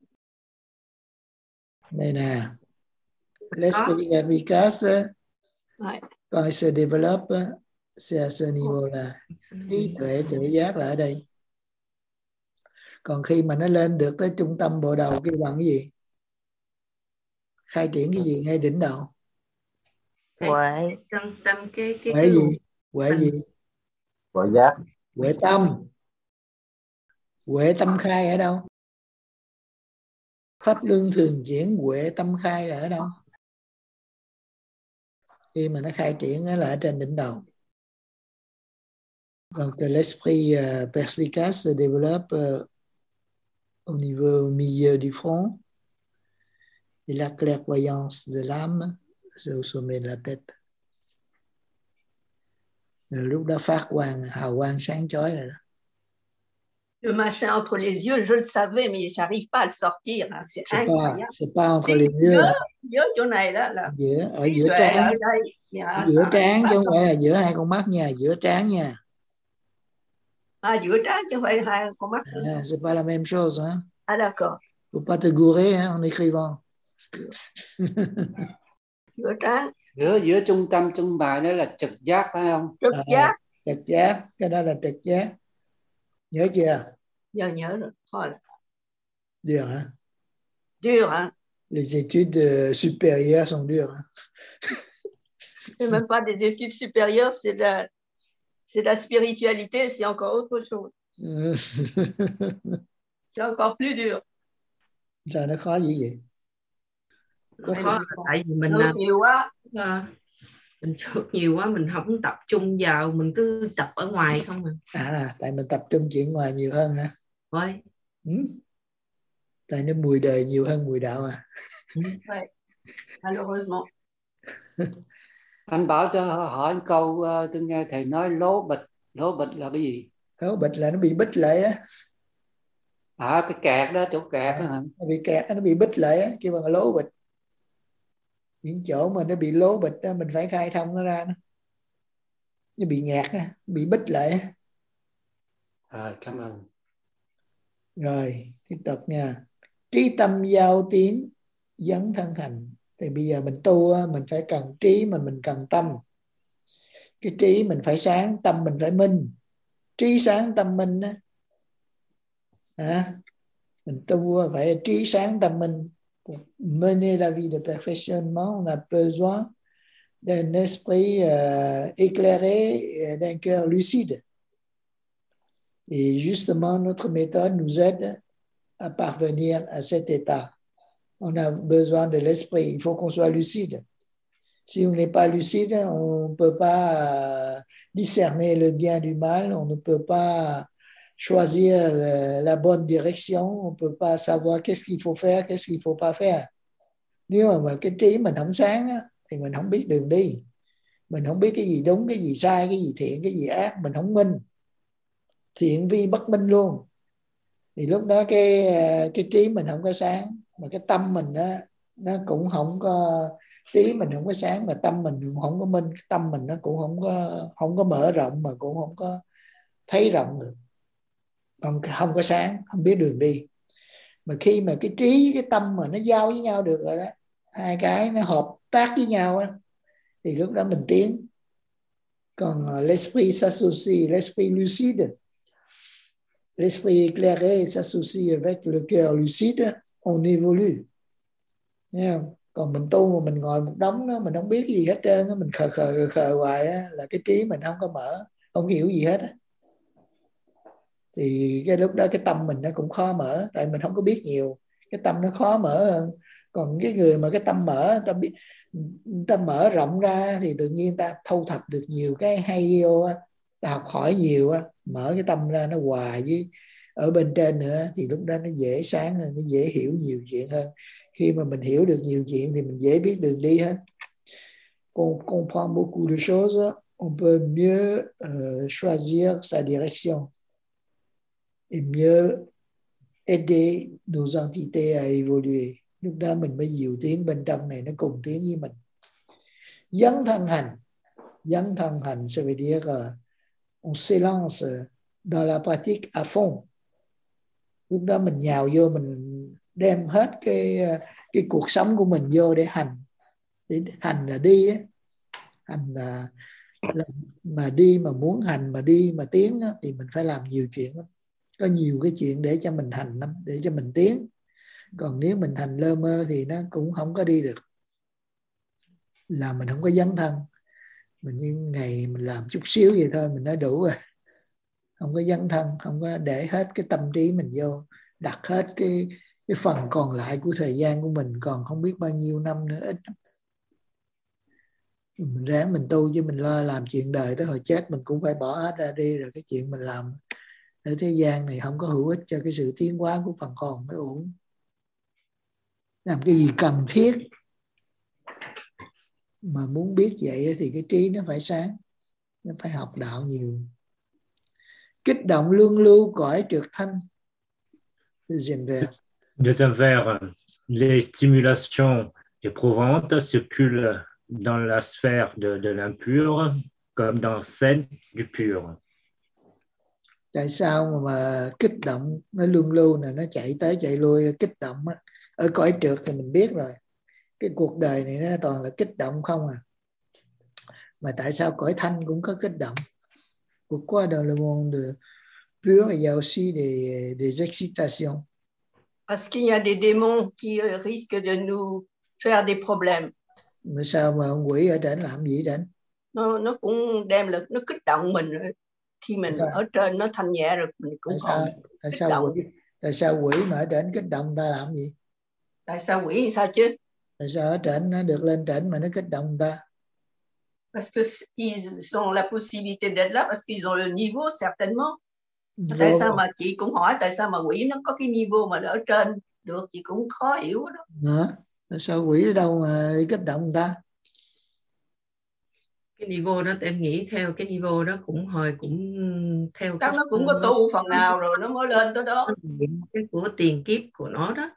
Speaker 1: Đây nè. L'esprit efficace, quand il se développe, c'est à ce niveau-là. Trí tuệ tự giác là ở đây. Còn khi mà nó lên được tới trung tâm bộ đầu kia bằng cái gì? Khai triển cái gì ngay đỉnh đầu?
Speaker 6: Huệ.
Speaker 14: Trong tâm cái
Speaker 1: Huệ gì? Huệ gì?
Speaker 7: Huệ giác.
Speaker 1: Huệ tâm. Huệ tâm khai ở đâu? Pháp luân thường chuyển, huệ tâm khai là ở đâu? Khi mà nó khai triển là ở trên đỉnh đầu. Donc l'esprit perspicace se développe au niveau milieu du front et la clairvoyance de l'âme c'est au sommet de la tête. Rồi lúc đó phát quang, hào quang sáng chói rồi đó.
Speaker 3: Le machin entre les yeux, je le savais, mais j'arrive pas à le sortir. Hein. C'est incroyable.
Speaker 1: C'est pas entre les yeux.
Speaker 3: Giữa chỗ này đó là
Speaker 1: ở giữa trán.
Speaker 3: Ở đây.
Speaker 1: Giữa trán chứ không phải là giữa hai con mắt nha, giữa trán nha.
Speaker 3: Giữa trán chứ không phải hai con mắt.
Speaker 1: C'est pas la même chose. Hein?
Speaker 3: Ah d'accord.
Speaker 1: Faut pas te gourer hein, en écrivant.
Speaker 3: Giữa trán.
Speaker 4: Giữa trung tâm trung bài đó là trực giác phải không?
Speaker 3: Trực giác.
Speaker 1: Trực giác, cái đó là trực giác. Nhớ chưa?
Speaker 3: Giờ nhớ rồi. Thôi.
Speaker 1: Dur hein?
Speaker 3: Dur hein?
Speaker 1: Les études supérieures sont dures. Hein?
Speaker 3: C'est même pas des études supérieures, c'est la spiritualité, c'est encore autre chose. C'est encore plus dur.
Speaker 1: Sao nó khó gì vậy?
Speaker 14: Khó tại vì mình
Speaker 3: nhiều quá.
Speaker 14: Mình trượt nhiều quá, mình không tập trung vào, mình cứ tập ở ngoài không à.
Speaker 1: Tại mình tập trung chuyện ngoài nhiều hơn hả?
Speaker 14: Vậy.
Speaker 1: Tại nó mùi đời nhiều hơn mùi đạo à?
Speaker 3: Vậy. Malheureusement.
Speaker 4: Anh bảo cho hỏi câu, tôi nghe thầy nói lố bịch. Lố bịch là cái gì?
Speaker 1: Lố bịch là nó bị bích lại á.
Speaker 4: Cái kẹt đó, chỗ kẹt đó hả?
Speaker 1: Nó bị kẹt, nó bị bích lại á, kêu bằng lố bịch. Những chỗ mà nó bị lố bịch đó, mình phải khai thông nó ra. Nó bị ngạt á, bị bích lại á.
Speaker 4: Cảm ơn.
Speaker 1: Rồi, tiếp tục nha. Trí tâm giao tiến dấn thân hành. Thì bây giờ mình tu mình phải cần trí mà mình cần tâm. Cái trí mình phải sáng, tâm mình phải minh. Trí sáng tâm minh á. Mình tu phải trí sáng tâm minh. Pour mener la vie de perfectionnement, on a besoin d'un esprit éclairé, d'un cœur lucide. Et justement, notre méthode nous aide à parvenir à cet état. On a besoin de l'esprit. Il faut qu'on soit lucide. Si on n'est pas lucide, on ne peut pas discerner le bien du mal. On ne peut pas choisir la bonne direction. On ne peut pas savoir qu'est-ce qu'il faut faire, qu'est-ce qu'il ne faut pas faire. Nếu mà cái trí mình không sáng thì mình không biết đường đi. Mình không biết cái gì đúng, cái gì sai, cái gì thiện, cái gì ác. Mình không minh. Thiện vi bất minh luôn. Thì lúc đó cái trí mình không có sáng, mà cái tâm mình đó, nó cũng không có, trí mình không có sáng mà tâm mình cũng không có minh, tâm mình nó cũng không có mở rộng mà cũng không có thấy rộng được, còn không có sáng, không biết đường đi. Mà khi mà cái trí cái tâm mà nó giao với nhau được rồi đó, hai cái nó hợp tác với nhau á, thì lúc đó mình tiến. Còn l'esprit s'associe, l'esprit lucide, l'esprit éclairé s'associe avec le cœur lucide, on évolue. Thấy không? Còn mình tu mà mình ngồi một đống đó, mình không biết gì hết trơn á, mình khờ hoài á, là cái trí mình không có mở, không hiểu gì hết á. Thì cái lúc đó cái tâm mình nó cũng khó mở, tại mình không có biết nhiều, cái tâm nó khó mở hơn. Còn cái người mà cái tâm mở, ta mở rộng ra thì tự nhiên ta thu thập được nhiều cái hay vô á, ta học hỏi nhiều á, mở cái tâm ra nó hòa với ở bên trên nữa, thì lúc đó nó dễ sáng hơn, nó dễ hiểu nhiều chuyện hơn. Khi mà mình hiểu được nhiều chuyện thì mình dễ biết đường đi hết. On comprend beaucoup de choses, on peut mieux choisir sa direction et mieux aider nos entités à évoluer. Lúc đó mình mới dìu tiến bên trong này, nó cùng tiến với mình. Dấn thân hành. Dấn thân hành, ça veut dire on s'élance dans la pratique à fond. Lúc đó mình nhào vô, mình đem hết cái cuộc sống của mình vô để hành. Để hành là đi á. Hành là mà đi, mà muốn hành mà đi mà tiến á, thì mình phải làm nhiều chuyện lắm. Có nhiều cái chuyện để cho mình hành lắm, để cho mình tiến. Còn nếu mình hành lơ mơ thì nó cũng không có đi được. Là mình không có dấn thân. Mình như ngày mình làm chút xíu vậy thôi mình đã đủ rồi. Không có dấn thân, không có để hết cái tâm trí mình vô, đặt hết cái phần còn lại của thời gian của mình, còn không biết bao nhiêu năm nữa, ít. Mình ráng mình tu chứ mình lo làm chuyện đời tới hồi chết mình cũng phải bỏ hết ra đi, rồi cái chuyện mình làm ở thế gian này không có hữu ích cho cái sự tiến hóa của phần hồn mới uổng. Làm cái gì cần thiết mà muốn biết vậy thì cái trí nó phải sáng, nó phải học đạo nhiều. Kích động luân lưu cõi trượt thanh. Deuxième
Speaker 2: vers, les stimulations éprouvantes circulent dans la sphère de l'impur comme dans celle du pur.
Speaker 1: Tại sao mà kích động nó luân lưu này, nó chạy tới chạy lui kích động á. Ở cõi trượt thì mình biết rồi, cái cuộc đời này nó toàn là kích động không à. Mà tại sao cõi thanh cũng có kích động? Pourquoi dans le monde pur il y a aussi des excitations?
Speaker 3: Parce qu'il y a des démons qui risquent de nous faire des problèmes.
Speaker 1: Mà sao mà ông quỷ ở trên làm gì đến?
Speaker 3: Nó cũng đem lực, nó kích động mình. Khi mình ở trên nó thanh nhẹ rồi mình cũng còn kích động.
Speaker 1: Tại sao quỷ mà ở trên kích động ta làm gì?
Speaker 3: Tại sao quỷ thì sao chứ?
Speaker 1: Tại sao ở trên nó được lên trên mà nó kích động ta?
Speaker 3: Parce qu'ils ont la possibilité d'être là, parce qu'ils ont le niveau, certainement. Tại
Speaker 1: Vô
Speaker 3: sao mà chị cũng hỏi tại sao mà quỷ nó có cái niveau mà ở trên được, chị cũng khó hiểu đó.
Speaker 1: hả? Sao quỷ ở đâu mà kích động người ta?
Speaker 14: Cái niveau đó em nghĩ theo cái niveau đó cũng theo
Speaker 3: Chắc
Speaker 14: cái
Speaker 3: nó cũng có tu phần nào rồi nó mới lên tới đó.
Speaker 14: cái của tiền kiếp của nó đó.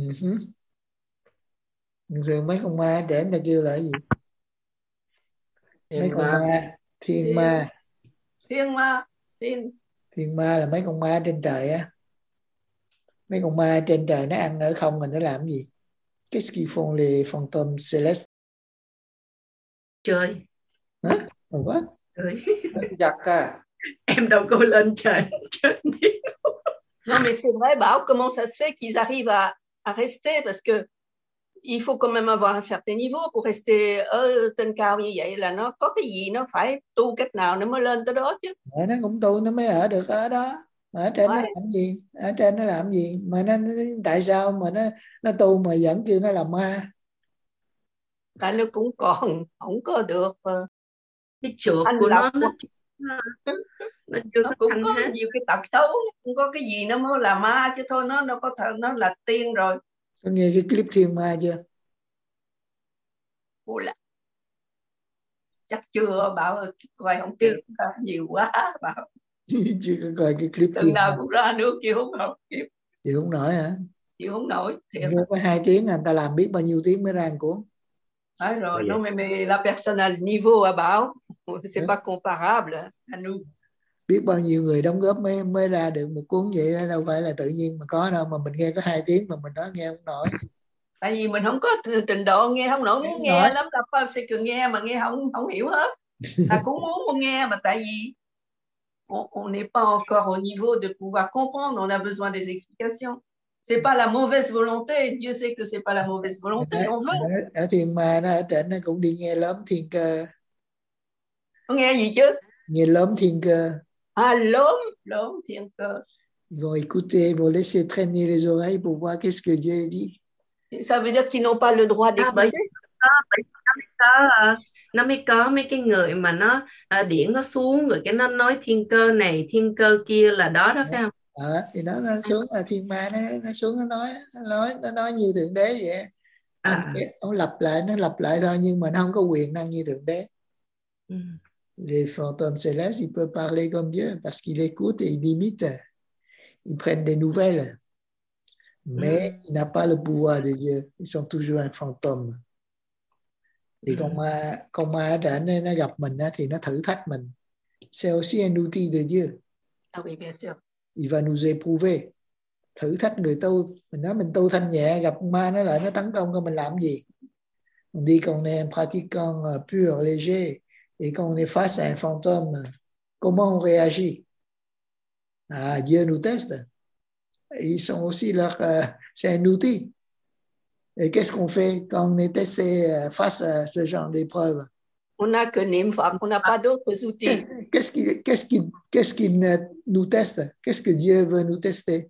Speaker 1: Thường mấy con ma trẻ người ta kêu là cái gì? Mấy con ma, thiên ma.
Speaker 3: Thiên ma,
Speaker 1: Thiên ma là mấy con ma trên trời á. Mấy con ma trên trời nó ăn ở không, mình nó làm gì? Qu'est-ce qu'ils font les fantômes célestes?
Speaker 14: Chơi.
Speaker 1: Hả? What?
Speaker 14: Chơi.
Speaker 4: Giặc à.
Speaker 14: Em đâu có lên trời.
Speaker 3: Non mais c'est vrai, Bảo, comment ça se fait qu'ils arrivent à rester, parce que il faut quand même avoir un certain niveau pour rester ở trên cao như vậy, là nó có cái gì nó phải tu cách nào nó mới lên tới đó chứ.
Speaker 1: Nó cũng tu nó mới ở được ở đó. Ở trên nó làm gì? Ở trên nó làm gì? Mà nó tại sao mà nó tu mà vẫn kêu nó là ma?
Speaker 3: Tại nó cũng còn không có được
Speaker 14: cái chuột
Speaker 3: anh
Speaker 14: của
Speaker 3: lọc
Speaker 14: nó chưa
Speaker 3: nó
Speaker 14: có
Speaker 3: cũng
Speaker 14: thanh
Speaker 3: có
Speaker 14: hết.
Speaker 3: nhiều cái tật xấu, không có cái gì nó mới là ma chứ thôi, nó đâu có thật, nó là tiên rồi.
Speaker 1: Có nghe cái clip thiên ma chưa?
Speaker 3: Ủa là chắc chưa, Bảo ơi, coi không kịp, nhiều quá Bảo.
Speaker 1: Chưa có coi cái clip
Speaker 3: Tuần
Speaker 1: thiên
Speaker 3: nào
Speaker 1: ma.
Speaker 3: cũng ra nước chịu không kịp.
Speaker 1: Chịu không nổi hả?
Speaker 3: Chịu không nổi thiệt.
Speaker 1: Nó có 2 tiếng người ta làm biết bao nhiêu tiếng mới ra một cuốn.
Speaker 3: Phải rồi, non mais la personne a le niveau à Bảo, c'est pas comparable à nous.
Speaker 1: Biết bao nhiêu người đóng góp mới ra được một cuốn vậy đó, đâu phải là tự nhiên mà có đâu, mà mình nghe có 2 tiếng mà mình nói nghe không nổi.
Speaker 3: Tại vì mình không có trình độ, nghe không nổi, muốn nghe lắm là sẽ cứ nghe mà nghe không hiểu hết. Ta cũng muốn nghe mà tại vì on n'est pas encore au niveau de pouvoir comprendre, on a besoin des explications. C'est pas la mauvaise volonté, Dieu sait que c'est pas la mauvaise volonté, on veut.
Speaker 1: Ở thiên ma nó ở trển nó cũng đi nghe lớn thiên cơ.
Speaker 3: Có nghe gì chứ?
Speaker 1: Nghe lớn thiên cơ.
Speaker 3: À l'homme thiên cơ.
Speaker 1: Ils vont écouter, ils vont laisser traîner les oreilles pour voir qu'est-ce que Dieu dit.
Speaker 3: Ça veut dire qu'ils n'ont pas le droit d'écouter.
Speaker 14: Nó mới có mấy cái người mà nó điển nó xuống rồi cái nó nói thiên cơ này thiên cơ kia là đó đó phải không?
Speaker 1: Thì nó xuống là thiên ma, nó xuống nó nói như thượng đế vậy. Ông lặp lại thôi, nhưng mà nó không có quyền năng như thượng đế. Les fantômes célestes, ils peuvent parler comme Dieu parce qu'ils écoutent et ils imitent. Ils prennent des nouvelles. Mais ils n'ont pas le pouvoir de Dieu. Ils sont toujours un fantôme. Thì con ma ở trển nó gặp mình thì nó thử thách mình. C'est aussi un outil de Dieu.
Speaker 3: Ah oui, bien sûr.
Speaker 1: Il va nous éprouver. Thử thách người tu. Mình nói mình tu thanh nhẹ, gặp ma nó lại nó tấn công coi mình làm gì. On dit qu'on est un pratiquant pur, léger, et quand on est face à un fantôme, comment on réagit? Dieu nous teste. Ils sont aussi c'est un outil. Et qu'est-ce qu'on fait quand on est testé face à ce genre d'épreuve?
Speaker 3: On n'a que niệm Phật, on n'a pas d'autres outils.
Speaker 1: Qu'est-ce qui nous teste? Qu'est-ce que Dieu veut nous tester?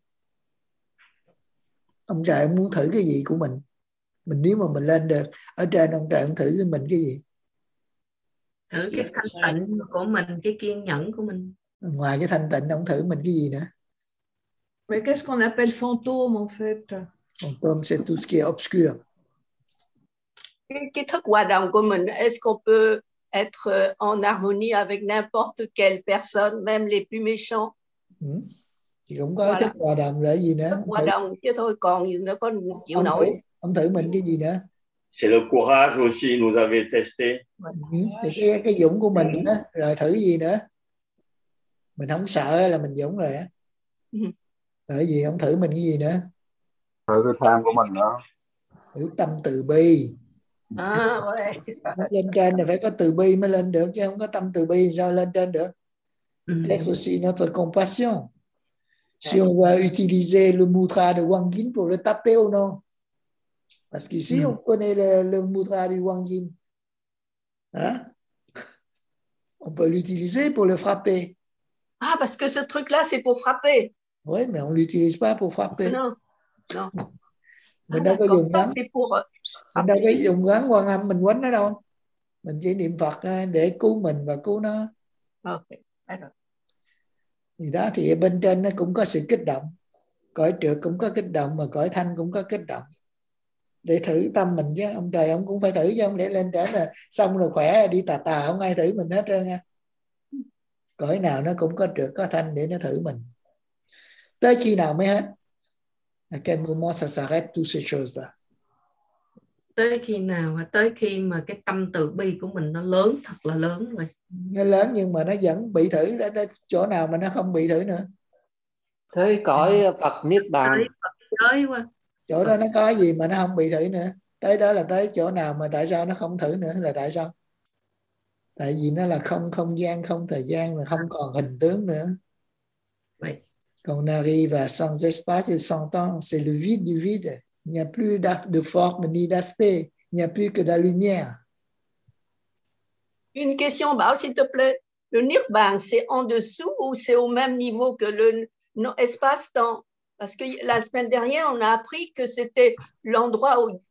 Speaker 1: Ông trời muốn thử cái gì của mình? Nếu mà mình lên được ở trên, ông trời thử với mình cái gì?
Speaker 14: Thử cái thanh tịnh của mình, cái kiên nhẫn của mình.
Speaker 1: Ngoài cái thanh tịnh, ông thử mình cái gì nữa?
Speaker 10: Mais qu'est-ce qu'on appelle fantôme en fait?
Speaker 1: Fantôme, c'est tout ce qui est obscur.
Speaker 3: Cái thức hòa đồng của mình, est-ce qu'on peut être en harmonie avec n'importe quelle personne, même les plus méchants?
Speaker 1: Thì cũng có thức hòa đồng là gì nữa?
Speaker 3: Thức hòa đồng chứ thôi, còn gì nữa có chịu
Speaker 1: ông
Speaker 3: nổi.
Speaker 1: Ông thử mình cái gì nữa?
Speaker 11: C'est le courage aussi, nous avait testé.
Speaker 1: Thì cái dũng của mình đó, rồi thử gì nữa? Mình không sợ là mình dũng rồi đó. Rồi gì, ông thử mình cái gì nữa?
Speaker 7: Thử cái tham của mình nữa.
Speaker 1: Thử tâm từ bi. Lên trên là phải có từ bi mới lên được, chứ không có tâm từ bi sao lên trên được? C'est aussi notre compassion. Si on va utiliser le mudra de Wang Yin pour le taper ou non? Parce qu'ici, on connaît le mudra du Wang Yin. Hein? On peut l'utiliser pour le frapper.
Speaker 3: Ah, parce que ce truc-là, c'est pour frapper.
Speaker 1: Oui, mais on ne l'utilise pas pour frapper.
Speaker 3: Non.
Speaker 1: Mình đâu có dùng gắn. Mình đâu có dùng gắn Quan Âm mình quánh nó đâu. Mình chỉ niệm Phật để cứu mình và cứu nó. Thì đó, thì bên trên nó cũng có sự kích động, cõi trượt cũng có kích động, mà cõi thanh cũng có kích động, để thử tâm mình chứ. Ông trời ông cũng phải thử chứ, không để lên trển là xong rồi khỏe đi tà tà, không ai thử mình hết trơn nha. Cõi nào nó cũng có trượt có thanh để nó thử mình. Tới khi nào mới hết? Quel moment ça s'arrête toutes ces choses là?
Speaker 14: Tới khi nào? Tới khi mà cái tâm từ bi của mình nó lớn, thật là lớn rồi.
Speaker 1: Nó lớn nhưng mà nó vẫn bị thử. Đó, chỗ nào mà nó không bị thử nữa?
Speaker 4: Tới cõi Phật Niết Bàn.
Speaker 14: Tới Phật giới quá.
Speaker 1: Chỗ đó nó có gì mà nó không bị thử nữa? Tới đó là tới chỗ nào mà tại sao nó không thử nữa? Là tại sao? Tại vì nó là không gian, không thời gian, là không còn hình tướng nữa.
Speaker 14: Vậy.
Speaker 1: Quand on arrive à sans espace et sans temps, c'est le vide du vide. Il n'y a plus de forme ni d'aspect. Il n'y a plus que de la lumière.
Speaker 3: Une question, Bảo, s'il te plaît. Le Niết Bàn, c'est en dessous ou c'est au même niveau que le espace-temps? Parce que la semaine dernière, on a appris que c'était l'endroit où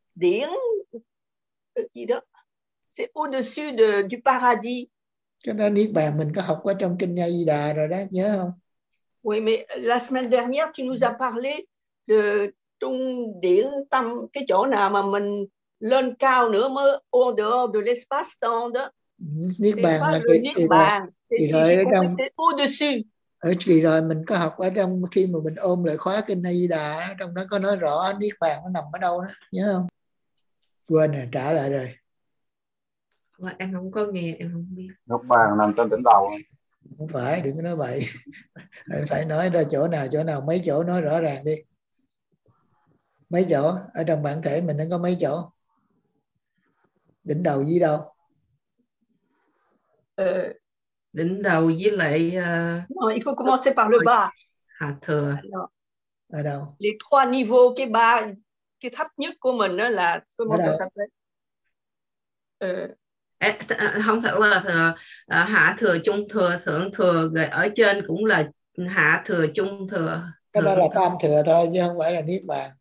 Speaker 3: c'est au-dessus du paradis.
Speaker 1: Cái đó Niết Bàn mình có học ở trong Kinh A Di Đà rồi đó, nhớ không?
Speaker 3: Oui, mais la semaine dernière, tu nous as parlé de Trung Điển Tâm, cái chỗ nào mà mình lên cao nữa mới au dehors de l'espace-temps đó.
Speaker 1: Niết Bàn là
Speaker 3: Niết Bàn,
Speaker 1: kỳ rồi ở trong
Speaker 3: au-dessus.
Speaker 1: Ở kỳ rồi mình có học ở trong khi mà mình ôm lại khóa Kinh A Di Đà, trong đó có nói rõ Niết Bàn nó nằm ở đâu đó, nhớ không? Quên rồi, trả lại rồi.
Speaker 14: Em không có nghe, em không biết.
Speaker 7: Niết Bàn nằm trên đỉnh đầu.
Speaker 1: Không phải, đừng có nói bậy. Phải nói ra chỗ nào, mấy chỗ nói rõ ràng đi. Mấy chỗ, ở trong bản thể mình nó có mấy chỗ? Đỉnh đầu với đâu?
Speaker 14: Đỉnh đầu với lại...
Speaker 3: Non, il faut commencer par le bas.
Speaker 14: Hạ thừa.
Speaker 1: Ở đâu?
Speaker 3: Les trois niveaux, cái thấp nhất của mình đó là... Comment ça s'appelle?
Speaker 14: Không phải là hạ thừa, trung thừa, thượng thừa, rồi ở trên cũng là hạ thừa, trung thừa.
Speaker 1: Cái đó là tam thừa thôi chứ không phải là Niết Bàn.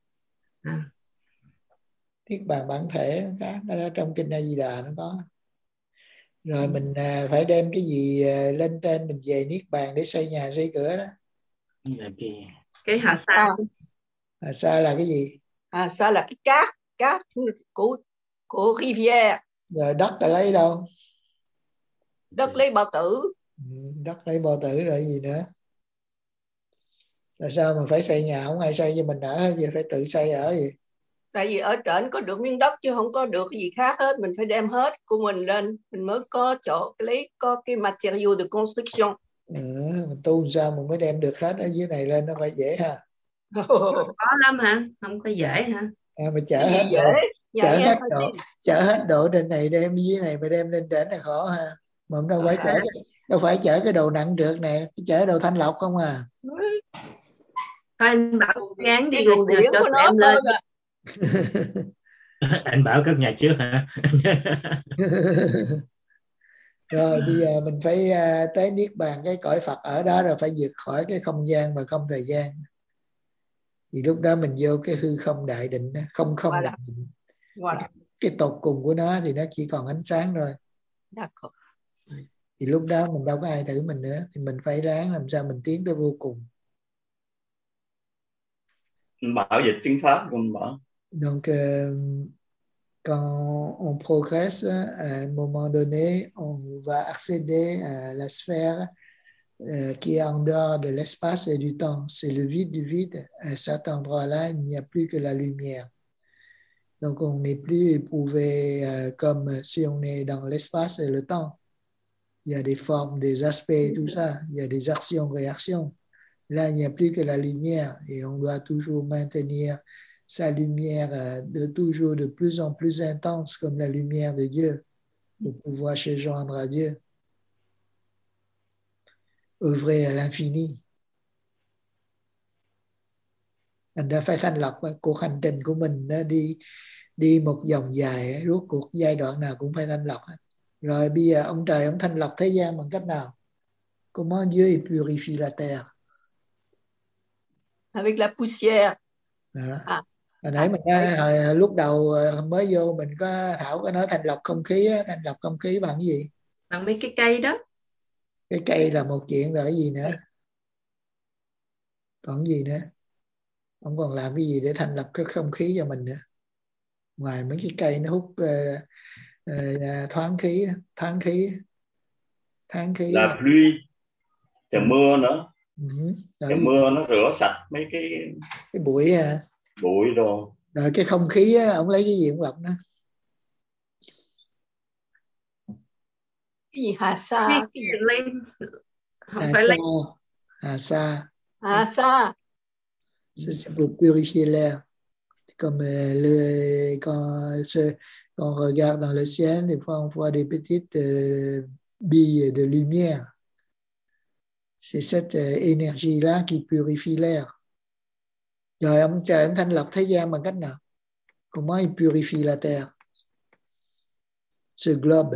Speaker 1: Niết Bàn bản thể khác, nó ở trong Kinh A Di Đà nó có. Rồi mình phải đem cái gì lên trên mình về Niết Bàn để xây nhà xây cửa đó.
Speaker 14: Cái hạ sa.
Speaker 1: Hạ sa là cái gì?
Speaker 3: Hạ sa là cái cát của rivière.
Speaker 1: Rồi đất là lấy đâu?
Speaker 3: Đất lấy bao tử.
Speaker 1: Đất lấy bao tử rồi gì nữa? Là sao mà phải xây nhà, không ai xây cho mình ở hết, giờ phải tự xây ở gì?
Speaker 3: Tại vì ở trển có được miếng đất chứ không có được cái gì khác hết, mình phải đem hết của mình lên, mình mới có chỗ có cái material de construction.
Speaker 1: Mình tu sao mình mới đem được hết ở dưới này lên, nó phải dễ ha.
Speaker 14: Khó lắm hả? Không có dễ hả?
Speaker 1: Mà chở hết đồ, chở hết đồ trên này đem dưới này mà đem lên trển là khó ha. Mà đâu phải chở cái đồ nặng trượt nè, chở đồ thanh lọc không à.
Speaker 14: Anh Bảo gán đi rồi cho em lên.
Speaker 2: Anh Bảo cất nhà trước hả?
Speaker 1: Rồi bây giờ mình phải tới Niết Bàn, cái cõi Phật ở đó, rồi phải vượt khỏi cái không gian và không thời gian. Vì lúc đó mình vô cái hư không đại định đó, không đại định. Cái tột cùng của nó thì nó chỉ còn ánh sáng thôi. Thì lúc đó mình đâu có ai thử mình nữa, thì mình phải ráng làm sao mình tiến tới vô cùng.
Speaker 11: Bảo dịch tiếng Pháp không Bảo?
Speaker 1: Donc quand on progresse, à un moment donné, on va accéder à la sphère qui est en dehors de l'espace et du temps. C'est le vide du vide. À cet endroit-là, il n'y a plus que la lumière. Donc on n'est plus éprouvé comme si on est dans l'espace et le temps. Il y a des formes, des aspects, tout ça. Il y a des actions, réactions. Là, il n'y a plus que la lumière et on doit toujours maintenir sa lumière toujours de plus en plus intense comme la lumière de Dieu pour pouvoir se joindre à Dieu. Œuvrer à l'infini. Thành ra phải thanh lọc cuộc hành trình của mình nó đi một vòng dài, rốt cuộc giai đoạn nào cũng phải thanh lọc. Rồi bây giờ ông trời ông thanh lọc thế gian bằng cách nào? Comment Dieu purifie la terre?
Speaker 3: Avec la poussière.
Speaker 1: Hồi nãy mình lúc đầu mới vô mình có Thảo có nói thanh lọc không khí á, thanh lọc không khí bằng cái gì?
Speaker 14: Bằng mấy cái cây đó.
Speaker 1: Cái cây là một chuyện, rồi cái gì nữa? Còn cái gì nữa? Ông còn làm cái gì để thanh lọc cái không khí cho mình nữa? Ngoài mấy cái cây nó hút thoáng khí.
Speaker 11: La pluie, trời mưa nữa. Trời mưa nó rửa sạch mấy cái
Speaker 1: bụi à.
Speaker 11: Bụi rồi.
Speaker 1: Rồi cái không khí á, ông lấy cái gì ông lọc nó?
Speaker 3: Cái gì Hà Sa?
Speaker 14: Không phải lấy
Speaker 1: Hà Sa.
Speaker 3: Hà Sa.
Speaker 1: C'est pour purifier l'air. Comme quand on regarde dans le ciel, des fois on voit des petites billes de lumière. C'est cette énergie-là qui purifie l'air. Rồi ông thanh lọc thế gian bằng cách nào? Comment il purifie la terre? Ce globe.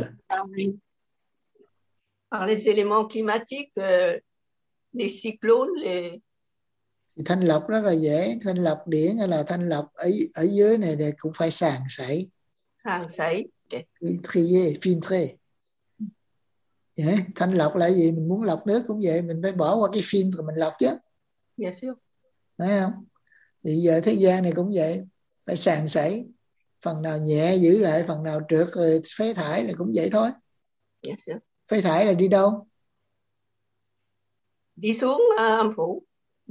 Speaker 3: Par les éléments climatiques, les cyclones,
Speaker 1: Thì thanh lọc rất là dễ, thanh lọc điển hay là thanh lọc ở dưới này để cũng phải sàng sảy. Trier, filtrer. Yeah. Thanh lọc là gì? Mình muốn lọc nước cũng vậy, mình phải bỏ qua cái phim rồi mình lọc chứ.
Speaker 3: Bien sûr.
Speaker 1: Phải không? Thì giờ thế gian này cũng vậy, phải sàng sảy. Phần nào nhẹ giữ lại, phần nào trượt rồi phế thải là cũng vậy thôi.
Speaker 3: Bien sûr.
Speaker 1: Phế thải là đi đâu?
Speaker 3: Đi xuống âm phủ.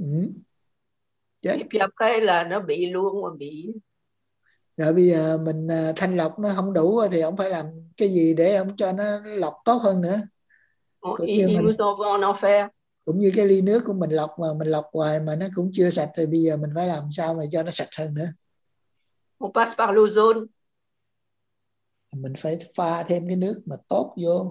Speaker 3: Et puis après là nó bị luôn mà bị.
Speaker 1: Rồi bây giờ mình thanh lọc nó không đủ thì ông phải làm cái gì để ông cho nó lọc tốt hơn nữa. Cũng như cái ly nước của mình lọc mà mình lọc hoài mà nó cũng chưa sạch thì bây giờ mình phải làm sao mà cho nó sạch hơn nữa.
Speaker 3: On passe par l'ozone.
Speaker 1: Mình phải pha thêm cái nước mà tốt vô.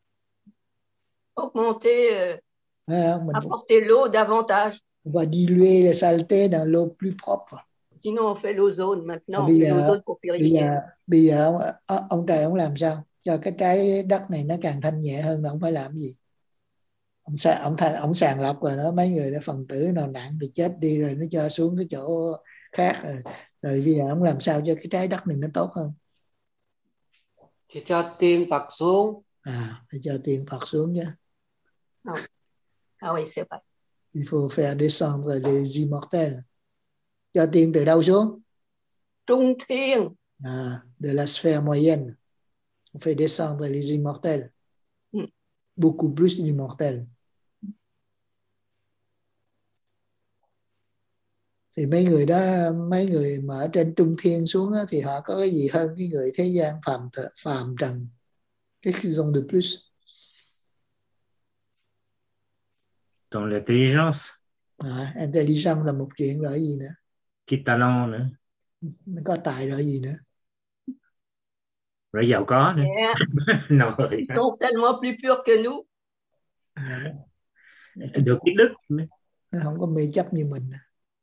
Speaker 3: Augmenter, apporter l'eau davantage.
Speaker 1: On va diluer les saletés dans l'eau plus propre.
Speaker 3: Sinon on fait l'ozone maintenant, on fait l'ozone pour purifier.
Speaker 1: Bây giờ ông trời ông làm sao cho cái trái đất này nó càng thanh nhẹ hơn, là ông phải làm gì? Ông sàng lọc rồi đó, mấy người đã phần tử nào nặng thì chết đi rồi nó cho xuống cái chỗ khác rồi bây giờ ông làm sao cho cái trái đất này nó tốt hơn?
Speaker 4: Thì cho tiên Phật xuống.
Speaker 1: Phải cho tiên Phật xuống chứ.
Speaker 3: Oui, c'est vrai.
Speaker 1: Il faut faire descendre les immortels. Cho tiên từ đâu xuống?
Speaker 3: Trung thiên.
Speaker 1: De la sphère moyenne. On fait descendre les immortels. Beaucoup plus d'immortels. Thì mấy người mà ở trên trung thiên xuống thì họ có cái gì hơn cái người thế gian phàm trần? Qu'est-ce qu'ils ont de plus?
Speaker 2: Dans l'intelligence.
Speaker 1: Intelligence là một chuyện, rồi gì nữa?
Speaker 2: Cái talent nữa.
Speaker 1: Nó có tài rồi gì nữa?
Speaker 2: Rồi giàu có nữa.
Speaker 3: Ils sont tellement plus purs que nous.
Speaker 2: Được cái đức nữa.
Speaker 1: Nó không có mê chấp như mình.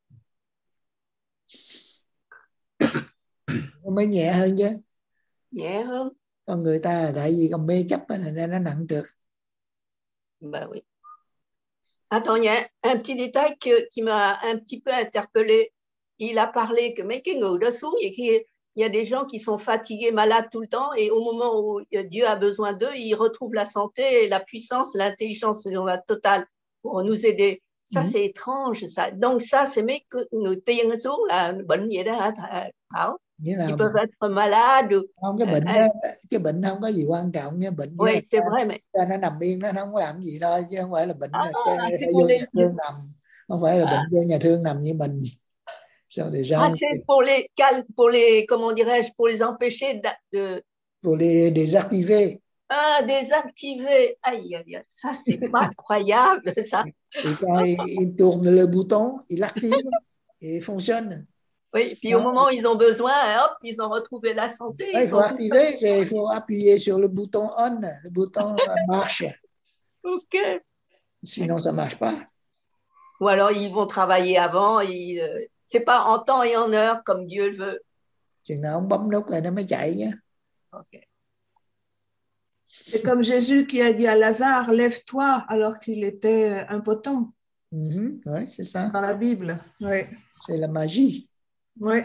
Speaker 1: Nó mới nhẹ hơn chứ.
Speaker 3: Nhẹ hơn.
Speaker 1: Còn người ta tại vì còn mê chấp nên nó nặng trược.
Speaker 3: Bah oui. Attends, il y a un petit détail qui m'a un petit peu interpellée. Il a parlé que mấy cái người đó xuống vậy khi il y a des gens qui sont fatigués, malades tout le temps, et au moment où Dieu a besoin d'eux, ils retrouvent la santé, la puissance, l'intelligence totale pour nous aider. Ça, c'est étrange, ça. Donc ça, c'est mấy người tiên xuống là bệnh vậy đó hả Thảo? Ils peuvent être malades.
Speaker 1: Không, cái bệnh không có gì quan trọng nha, bệnh
Speaker 3: oui, c'est vrai, mais
Speaker 1: nó nằm yên nó không có làm gì thôi, chứ không phải là bệnh vô nhà thương nằm, không phải là bệnh vô nhà thương nằm như mình.
Speaker 3: C'est pour les comment dirais-je, pour les empêcher de
Speaker 1: pour les désactiver.
Speaker 3: Désactiver. Aïe, aïe, ça c'est pas incroyable ça.
Speaker 1: Et quand il tourne le bouton, il active et il fonctionne.
Speaker 3: Oui, puis au moment où ils ont besoin, hop, ils ont retrouvé la santé.
Speaker 1: Il faut appuyer sur le bouton on, le bouton marche.
Speaker 3: Ok.
Speaker 1: Sinon, ça marche pas.
Speaker 3: Ou alors ils vont travailler avant. C'est pas en temps et en heure comme Dieu le veut.
Speaker 1: Chừng nào ông bấm nút rồi nó mới chạy nhé.
Speaker 3: Ok.
Speaker 10: C'est comme Jésus qui a dit à Lazare, lève-toi, alors qu'il était impotent.
Speaker 1: Oui, c'est ça.
Speaker 10: Dans la Bible, oui.
Speaker 1: C'est la magie.
Speaker 10: Ouais.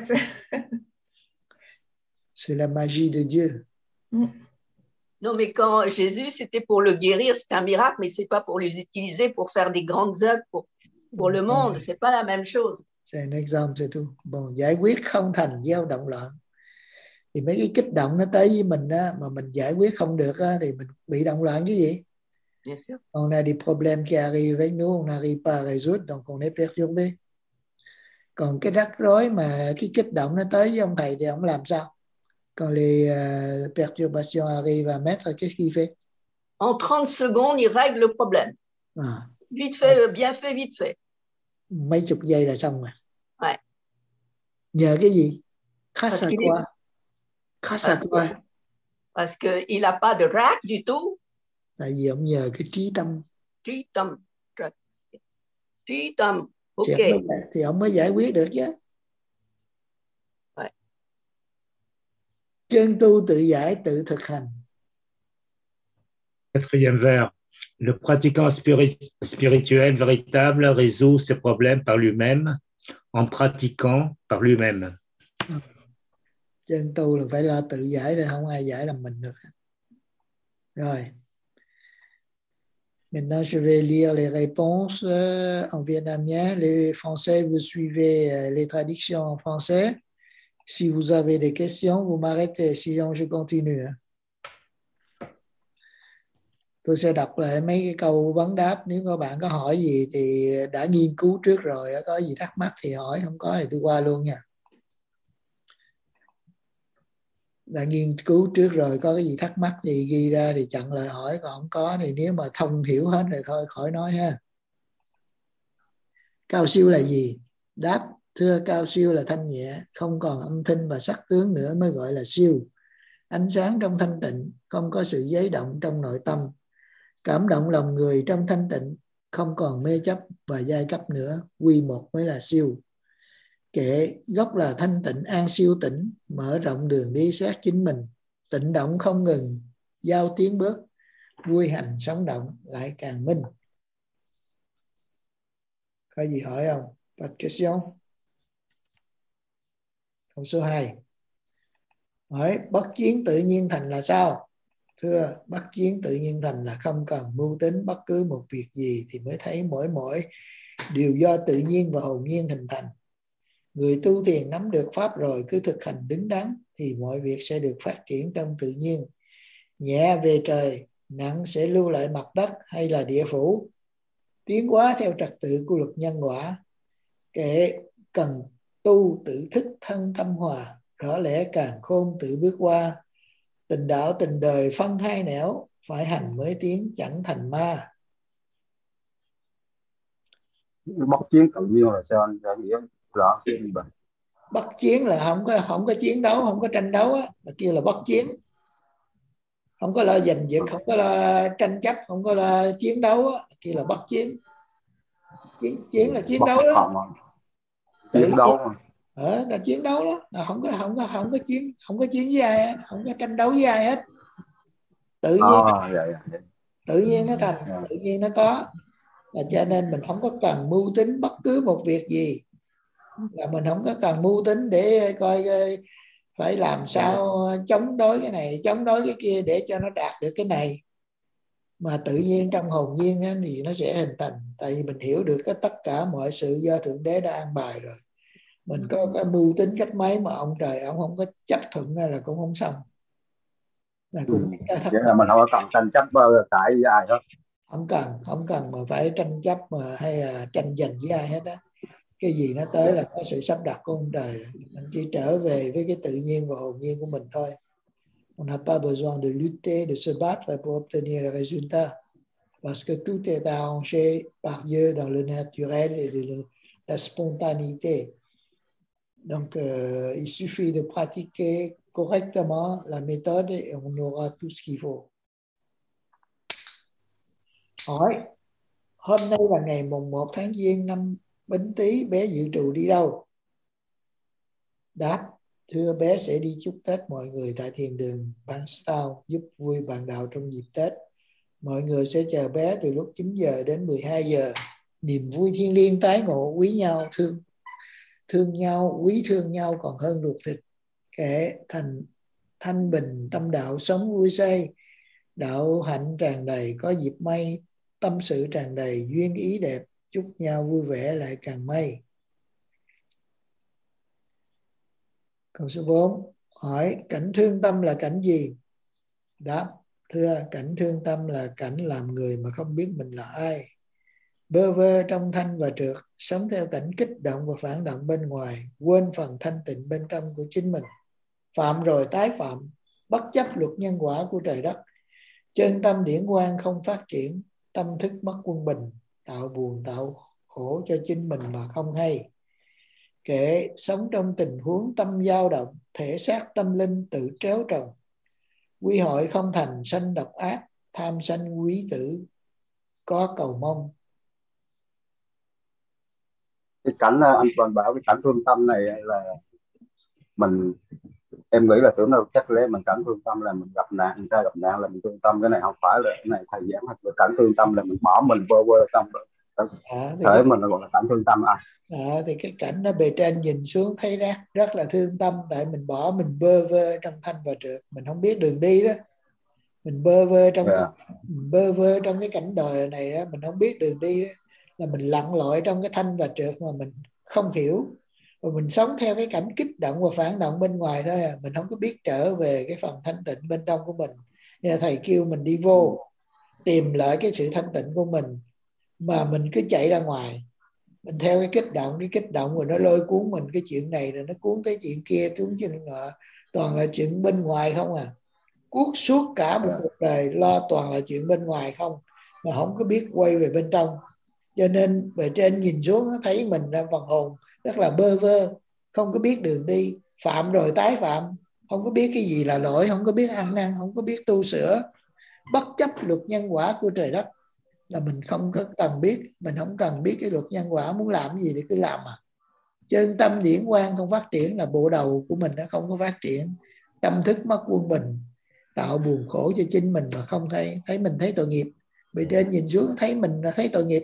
Speaker 1: C'est la magie de Dieu.
Speaker 3: Non, mais quand Jésus, c'était pour le guérir, c'était un miracle, mais c'est pas pour les utiliser pour faire des grandes œuvres pour le monde. C'est pas la même chose.
Speaker 1: C'est un exemple, c'est tout. Bon, giải quyết không thành gieo động loạn. Thì mấy cái kích động nó tới với mình á, mà mình giải quyết không được á, thì mình bị động loạn chứ gì.
Speaker 3: Bien sûr.
Speaker 1: On a des problèmes qui arrivent avec nous, on n'arrive pas à résoudre, donc on est perturbé. Còn cái rắc rối mà cái kích động nó tới với ông thầy thì ông làm sao? Quand les perturbations arrivent à mettre, qu'est-ce qu'il fait?
Speaker 3: En 30 secondes, il règle le problème. Vite fait, bien fait, vite fait.
Speaker 1: Mấy chục giây là xong rồi.
Speaker 3: Ouais.
Speaker 1: Nhờ cái gì? Grâce à quoi? Grâce à quoi?
Speaker 3: Parce qu'il n'a pas de rác du tout.
Speaker 1: Tại vì ông nhờ cái trí tâm.
Speaker 3: Trí tâm. Trí tâm. Ok.
Speaker 1: Thì ông mới giải quyết được chứ.
Speaker 3: Ouais.
Speaker 1: Chân tu tự giải, tự thực hành.
Speaker 2: Quatrième vers. Le pratiquant spirituel véritable résout ses problèmes par lui-même en pratiquant par lui-même.
Speaker 1: Chân tu là phải lo tự giải, để không ai giải làm mình được. Rồi. Maintenant, je vais lire les réponses en vietnamien. Les Français, vous suivez les traductions en français. Si vous avez des questions, vous m'arrêtez, sinon je continue. Tôi sẽ đọc lại mấy cái câu vấn đáp. Nếu các bạn có hỏi gì thì đã nghiên cứu trước rồi, có gì thắc mắc thì hỏi, không có thì tôi qua luôn nha. Đã nghiên cứu trước rồi, có cái gì thắc mắc gì ghi ra thì chặn lời hỏi, còn không có thì nếu mà thông hiểu hết rồi thôi khỏi nói ha. Cao siêu là gì? Đáp: thưa, cao siêu là thanh nhẹ, không còn âm thanh và sắc tướng nữa mới gọi là siêu. Ánh sáng trong thanh tịnh, không có sự giấy động trong nội tâm. Cảm động lòng người trong thanh tịnh, không còn mê chấp và giai cấp nữa, quy một mới là siêu. Kệ gốc là thanh tịnh an siêu tĩnh, mở rộng đường đi xét chính mình, tịnh động không ngừng, giao tiến bước, vui hành sống động lại càng minh. Có gì hỏi không? Pas de question. Câu số 2. Hỏi bất chiến tự nhiên thành là sao? Thưa, bất chiến tự nhiên thành là không cần mưu tính bất cứ một việc gì thì mới thấy mỗi điều do tự nhiên và hồn nhiên hình thành. Người tu thiền nắm được pháp rồi cứ thực hành đứng đắn thì mọi việc sẽ được phát triển trong tự nhiên. Nhẹ về trời, nặng sẽ lưu lại mặt đất hay là địa phủ. Tiến hóa theo trật tự của luật nhân quả. Kệ cần tu tự thức thân tâm hòa, rõ lẽ càng khôn tự bước qua. Tình đạo tình đời phân hai nẻo, phải hành mới tiến chẳng thành ma.
Speaker 7: Bất chiến tự nhiên là sao anh? Nghĩa rõ cái gì vậy?
Speaker 1: Bất chiến là không có chiến đấu, không có tranh đấu á, là kia là bất chiến. Không có lo giành giật, không có lo tranh chấp, không có lo chiến đấu á, kia là bất chiến. Chiến là chiến đấu đó.
Speaker 7: Chiến đấu
Speaker 1: là chiến đấu đó, là không có chiến với ai hết, không có tranh đấu với ai hết. Tự nhiên. Tự nhiên nó thành, tự nhiên nó có. Là cho nên mình không có cần mưu tính bất cứ một việc gì. Là mình không có cần mưu tính để coi phải làm sao chống đối cái này, chống đối cái kia để cho nó đạt được cái này. Mà tự nhiên trong hồn nhiên á, thì nó sẽ hình thành. Tại vì mình hiểu được tất cả mọi sự do Thượng Đế đã an bài rồi. Mình có cái mưu tính cách mấy mà ông trời ông không có chấp thuận là cũng không xong. Là cũng
Speaker 7: vậy là mình không có cần tranh chấp cãi với ai hết.
Speaker 1: Không cần mà phải tranh chấp mà hay là tranh giành với ai hết á. Cái gì nó tới là có sự sắp đặt của ông trời. Mình chỉ trở về với cái tự nhiên và hồn nhiên của mình thôi. On n'a pas besoin de lutter, de se battre pour obtenir le résultat. Parce que tout est arrangé par Dieu dans le naturel et de la spontanéité. Donc, il suffit de pratiquer correctement la méthode et on aura tout ce qu'il faut. Hỏi, hôm nay là ngày mùng 1 tháng Giêng năm Bính Tý, bé dự trù đi đâu? Đáp, thưa, bé sẽ đi chúc Tết mọi người tại thiền đường Bankstown, giúp vui bạn đạo trong dịp Tết. Mọi người sẽ chờ bé từ lúc 9 giờ đến 12 giờ. Niềm vui thiêng liêng tái ngộ, quý nhau, thương thương nhau, quý thương nhau còn hơn ruột thịt. Kẻ thanh bình tâm đạo sống vui say, đạo hạnh tràn đầy có dịp may, tâm sự tràn đầy duyên ý đẹp, chúc nhau vui vẻ lại càng may. Câu số 4 hỏi cảnh thương tâm là cảnh gì? Đáp: thưa, cảnh thương tâm là cảnh làm người mà không biết mình là ai, bơ vơ trong thanh và trượt, sống theo cảnh kích động và phản động bên ngoài, quên phần thanh tịnh bên trong của chính mình, phạm rồi tái phạm, bất chấp luật nhân quả của trời đất. Chân tâm điển quang không phát triển, tâm thức mất quân bình, tạo buồn tạo khổ cho chính mình mà không hay. Kẻ sống trong tình huống tâm dao động, thể xác tâm linh tự tréo trồng, quy hội không thành sanh độc ác, tham sanh quý tử có cầu mong.
Speaker 7: Cái cảnh anh Toàn bảo cái cảnh thương tâm này là em nghĩ là tưởng đâu chắc lẽ mình cảnh thương tâm là mình gặp nạn, người ta gặp nạn là mình thương tâm, cái này không phải là cái này thầy giảng hoặc là cảnh thương tâm là mình bỏ mình vơ vơ xong rồi thể mình là gọi là cảnh thương tâm
Speaker 1: thì cái cảnh nó bề trên nhìn xuống thấy rất là thương tâm, tại mình bỏ mình bơ vơ trong thanh và trượt, mình không biết đường đi đó, mình bơ vơ trong cái cảnh đời này đó, mình không biết đường đi đó, là mình lặn lội trong cái thanh và trượt mà mình không hiểu, và mình sống theo cái cảnh kích động và phản động bên ngoài thôi à. Mình không có biết trở về cái phần thanh tịnh bên trong của mình. Nên thầy kêu mình đi vô tìm lại cái sự thanh tịnh của mình, mà mình cứ chạy ra ngoài, mình theo cái kích động rồi nó lôi cuốn mình, cái chuyện này rồi nó cuốn tới chuyện kia, cuốn chuyện nọ, toàn là chuyện bên ngoài không à. Cuốc suốt cả một cuộc đời lo toàn là chuyện bên ngoài không, mà không có biết quay về bên trong. Cho nên bề trên nhìn xuống thấy mình là phần hồn rất là bơ vơ, không có biết đường đi, phạm rồi tái phạm, không có biết cái gì là lỗi, không có biết ăn năn, không có biết tu sửa, bất chấp luật nhân quả của trời đất. Là mình không có cần biết, mình không cần biết cái luật nhân quả, muốn làm gì thì cứ làm mà. Chân tâm điển quang không phát triển là bộ đầu của mình nó không có phát triển, tâm thức mất quân bình, tạo buồn khổ cho chính mình mà không thấy mình thấy tội nghiệp. Bề trên nhìn xuống thấy mình là thấy tội nghiệp.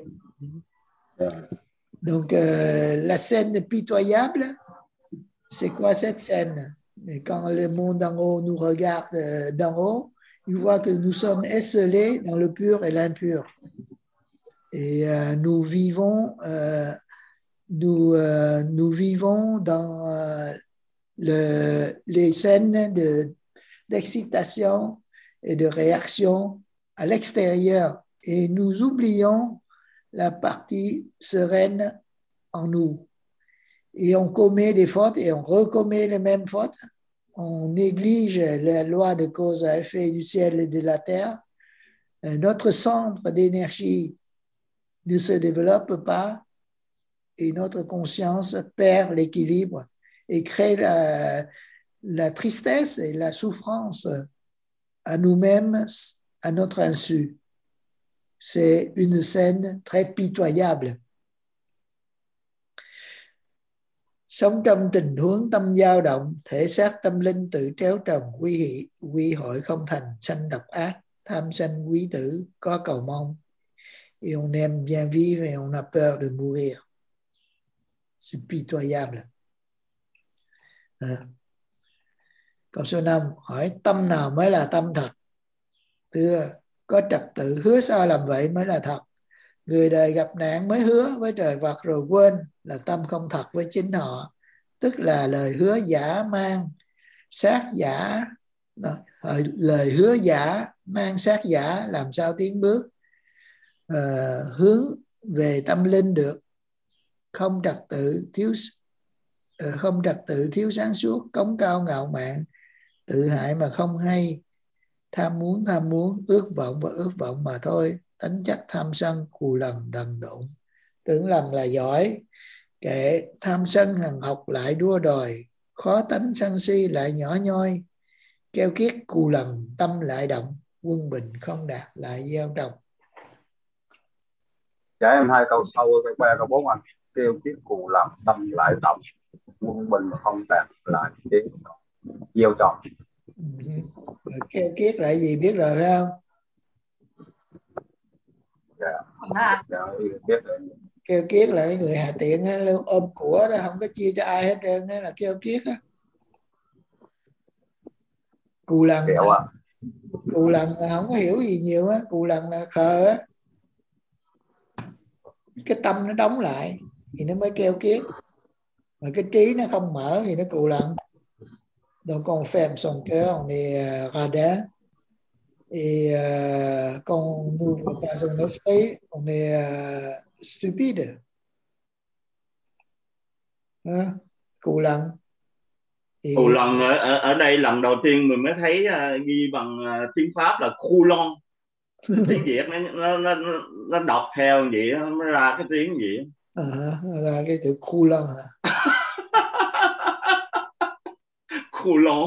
Speaker 1: Donc la scène pitoyable, c'est quoi cette scène? Mais quand le monde d'en haut nous regarde d'en haut, il voit que nous sommes esselés dans le pur et l'impur. Et nous vivons dans les scènes d'excitation et de réaction à l'extérieur. Et nous oublions la partie sereine en nous. Et on commet des fautes et on recommet les mêmes fautes. On néglige la loi de cause à effet du ciel et de la terre. Notre centre d'énergie ne se développe pas et notre conscience perd l'équilibre et crée la tristesse et la souffrance à nous-mêmes, à notre insu. C'est une scène très pitoyable. Sống trong tình huống tâm dao động, thể xác tâm linh tự tréo trồng, quy hội không thành, sanh độc ác, tham sanh quý tử, có cầu mong. Et on aime bien vivre et on a peur de mourir. C'est pitoyable. Câu số 5 hỏi tâm nào mới là tâm thật? Thưa, có trật tự hứa sao làm vậy mới là thật. Người đời gặp nạn mới hứa với trời Phật rồi quên là tâm không thật với chính họ. Tức là lời hứa giả mang sát giả, lời hứa giả mang sát giả, làm sao tiến bước hướng về tâm linh được. Không trật tự thiếu sáng suốt, cống cao ngạo mạn, tự hại mà không hay, tham muốn, ước vọng mà thôi. Tánh chất tham sân cù lần đần độn, tưởng lầm là giỏi, kệ tham sân hằng học lại đua đòi, khó tánh sân si lại nhỏ nhoi, keo kiết cù lần tâm lại động, quân bình không đạt lại gieo trồng.
Speaker 7: Dạ em hai câu sau cái qua câu 4 anh. Keo kiết cù lần tâm lại động, quân bình không đạt lại gieo trồng.
Speaker 1: Keo kiết là gì biết rồi phải không?
Speaker 7: Dạ, biết rồi.
Speaker 1: Keo kiết là cái người hạ tiện á, ôm của đó không có chia cho ai hết trơn á, là keo kiết á. Cù lần cù lần là không có hiểu gì nhiều á, cù lần là khờ á, cái tâm nó đóng lại thì nó mới keo kiết, mà cái trí nó không mở thì nó cù lần. Donc on ferme son cœur, on est radin, et quand on n'ouvre pas son esprit, on est stupide. Cù lần.
Speaker 11: Cù lần ở đây lần đầu tiên mình mới thấy ghi bằng tiếng Pháp là khu lon. Tiếng Việt nó đọc theo vậy nó ra cái tiếng gì.
Speaker 1: Ra cái từ khu lon hả?
Speaker 11: Khu lon.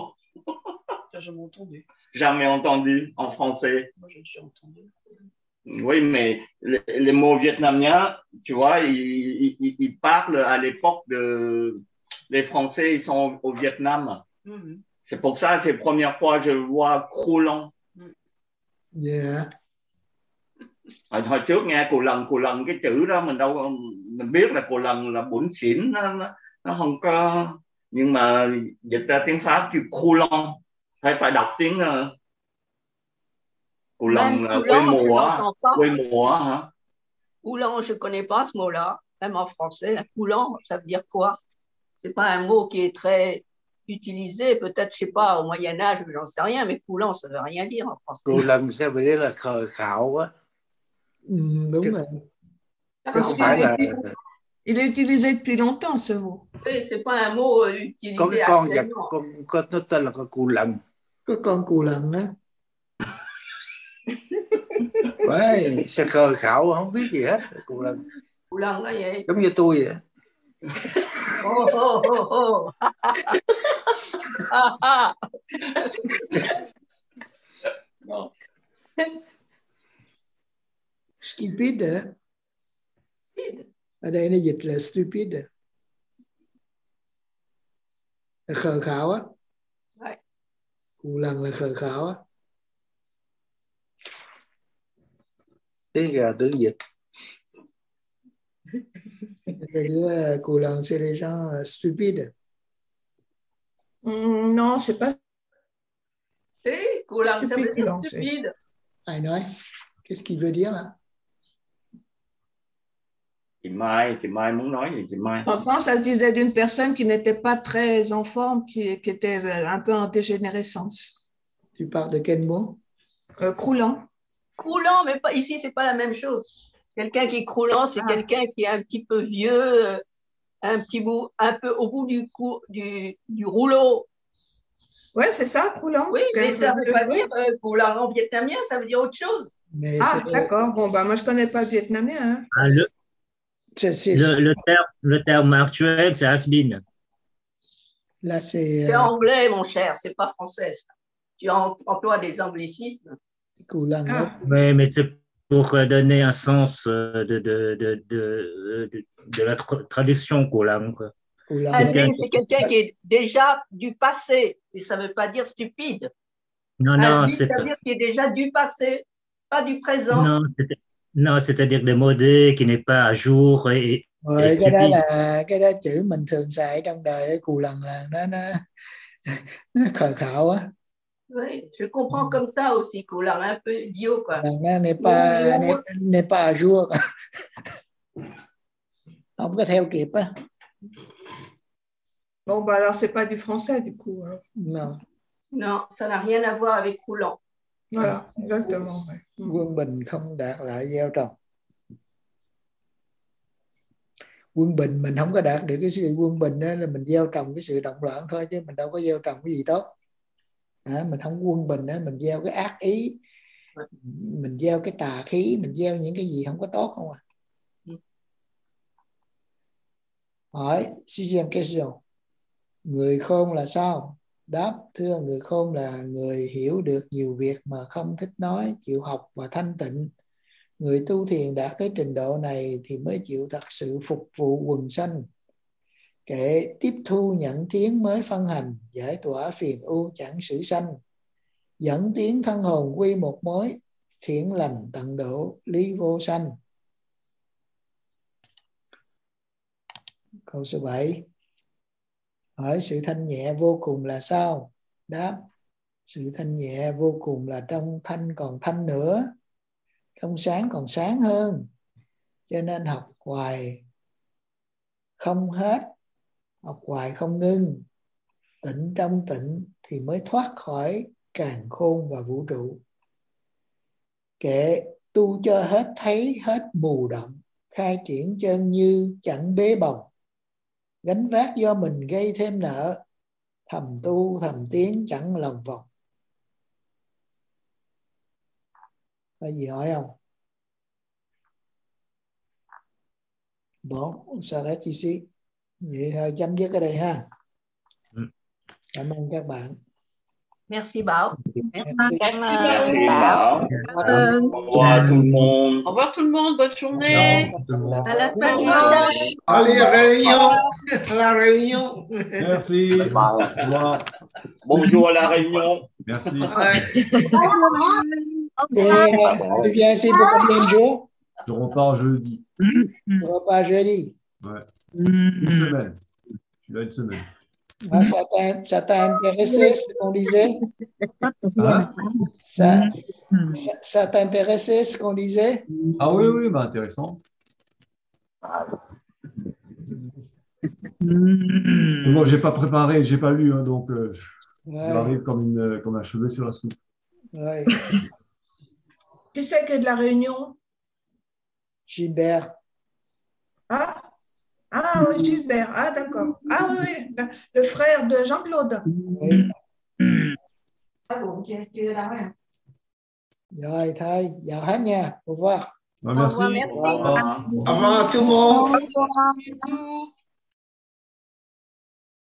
Speaker 11: Jamais entendu en français.
Speaker 13: Moi, j'ai déjà entendu.
Speaker 11: Oui, mais les mots vietnamiens, tu vois, ils parlent à l'époque de... Les Français, ils sont au Vietnam. C'est pour ça, c'est la première fois que je vois croulant.
Speaker 1: Yeah.
Speaker 11: Hồi trước nghe cù lần cái chữ đó mình biết là cù lần là bủn xỉn, nó không có, nhưng mà dịch ra tiếng Pháp chữ croulant phải đọc tiếng cù lần là quê mùa hả?
Speaker 3: Coulant, je connais pas ce mot-là, même en français. Coulant, ça veut dire quoi? C'est pas un mot qui est très utilisé, peut-être, je sais pas, au Moyen-Âge, j'en sais rien, mais coulant, ça veut rien dire en français.
Speaker 8: Cù lần sao phải là khờ khạo quá.
Speaker 1: Đúng rồi.
Speaker 8: Chứ không phải là...
Speaker 10: Il est utilisé depuis longtemps, ce mot.
Speaker 3: Oui, c'est pas un mot utilisé
Speaker 8: có cái con vật,
Speaker 3: actuellement.
Speaker 8: nó tên là con cù lần.
Speaker 1: Có con cù lần đó.
Speaker 8: Vậy, sao khờ khạo không biết gì hết. Cù lần.
Speaker 3: Cù lần là vậy.
Speaker 8: Giống như tôi vậy.
Speaker 1: Stupide. Ở đây nó dịch là stupide. Là khờ khạo á. Cù lần là khờ khạo á.
Speaker 8: Tiếng gà tiếng dịch.
Speaker 1: Cù lần c'est les gens stupides.
Speaker 10: Non, c'est pas.
Speaker 3: Si, cù lần ça veut dire stupide.
Speaker 1: Ai nói? Qu'est-ce qu'il veut dire là?
Speaker 11: Chị Mai muốn nói gì chị Mai?
Speaker 10: Quand ça se disait d'une personne qui n'était pas très en forme, qui était un peu en dégénérescence.
Speaker 1: Tu parles de quel mot?
Speaker 10: Croulant.
Speaker 3: Croulant, mais pas ici, c'est pas la même chose. Quelqu'un qui est croulant, c'est quelqu'un qui est un petit peu vieux, un petit bout, un peu au bout du rouleau.
Speaker 10: Oui, c'est ça, croulant.
Speaker 3: Oui, mais ça ne veut pas dire, pour la langue vietnamienne, ça veut dire autre chose.
Speaker 1: Mais
Speaker 10: d'accord. Bon, bah, moi, je ne connais pas le vietnamien. Hein.
Speaker 2: Le terme actuel, c'est has-been.
Speaker 1: Là, c'est
Speaker 3: anglais, mon cher, c'est pas français. Ça. Tu emploies des anglicismes.
Speaker 2: Mais c'est pour donner un sens de la traduction coulant.
Speaker 3: Has-been, c'est quelqu'un qui est déjà du passé, et ça ne veut pas dire stupide.
Speaker 2: Non,
Speaker 3: ça veut dire qu'il est déjà du passé, pas du présent.
Speaker 2: Non, c'est-à-dire démodé, qui n'est pas à jour et
Speaker 1: cái đó chữ mình thường xài trong đời, cù lần là nó khờ khạo á.
Speaker 3: Oui, je comprends comme ça aussi, cù lần un peu idiot quoi.
Speaker 1: Nó n'est pas à jour. Không có theo kịp á.
Speaker 10: Bon, bah alors c'est pas du français du coup.
Speaker 1: Non.
Speaker 3: Non, ça n'a rien à voir avec coulant.
Speaker 10: Voilà, exactement.
Speaker 1: Quân bình không đạt lại gieo trồng. Quân bình mình không có đạt được cái sự quân bình đó, là mình gieo trồng cái sự động loạn thôi, chứ mình đâu có gieo trồng cái gì tốt. Mình không quân bình đó, mình gieo cái ác ý, mình gieo cái tà khí, mình gieo những cái gì không có tốt không à. Hỏi sixième question. Người khôn là sao? Đáp: thưa, người khôn là người hiểu được nhiều việc mà không thích nói, chịu học và thanh tịnh. Người tu thiền đạt tới trình độ này thì mới chịu thật sự phục vụ quần sanh, kệ tiếp thu nhận tiến mới phân hành, giải tỏa phiền ưu chẳng sử sanh, dẫn tiến thân hồn quy một mối, thiện lành tận độ lý vô sanh. Câu số 7. Hỏi sự thanh nhẹ vô cùng là sao? Đáp: sự thanh nhẹ vô cùng là trong thanh còn thanh nữa, trong sáng còn sáng hơn. Cho nên học hoài không hết, học hoài không ngưng, tịnh trong tịnh thì mới thoát khỏi càn khôn và vũ trụ. Kệ tu cho hết thấy hết mù động, khai triển chân như chẳng bế bồng, gánh vác do mình gây thêm nợ, thầm tu thầm tiến chẳng lòng vòng. Có gì hỏi không? Bon, on s'arrête ici. Vậy thôi chấm dứt ở đây ha. Cảm ơn các bạn.
Speaker 10: Merci Bảo.
Speaker 11: Merci Bảo. Au revoir tout le monde.
Speaker 19: Au revoir tout le monde, bonne journée.
Speaker 10: À la fin dimanche.
Speaker 8: Allez, réunion. À la réunion.
Speaker 20: Merci. Au revoir.
Speaker 11: Bonjour à la Réunion.
Speaker 20: Merci.
Speaker 1: Tu viens ici pour combien de jours?
Speaker 20: Je repars jeudi.
Speaker 1: Tu repars jeudi.
Speaker 20: Ouais. Une semaine. Je suis là une semaine.
Speaker 1: Ça t'a intéressé ce qu'on disait?
Speaker 20: Hein?
Speaker 1: Ça t'intéressait ce qu'on disait?
Speaker 20: Ah oui, oui, bah intéressant. Moi, j'ai pas préparé, j'ai pas lu, hein, donc j'arrive comme un cheveu sur la soupe.
Speaker 1: Ouais.
Speaker 10: Qui c'est qui est de la Réunion?
Speaker 1: Gilbert.
Speaker 10: Ah oui, Gilbert. Ah d'accord. Ah oui, le frère de Jean-Claude.
Speaker 1: Oui.
Speaker 10: Ah bon, tu es là, ouais.
Speaker 1: Rồi thôi, chào hết nha. Au revoir.
Speaker 20: Merci.
Speaker 8: Au revoir tout le monde.
Speaker 10: Au revoir.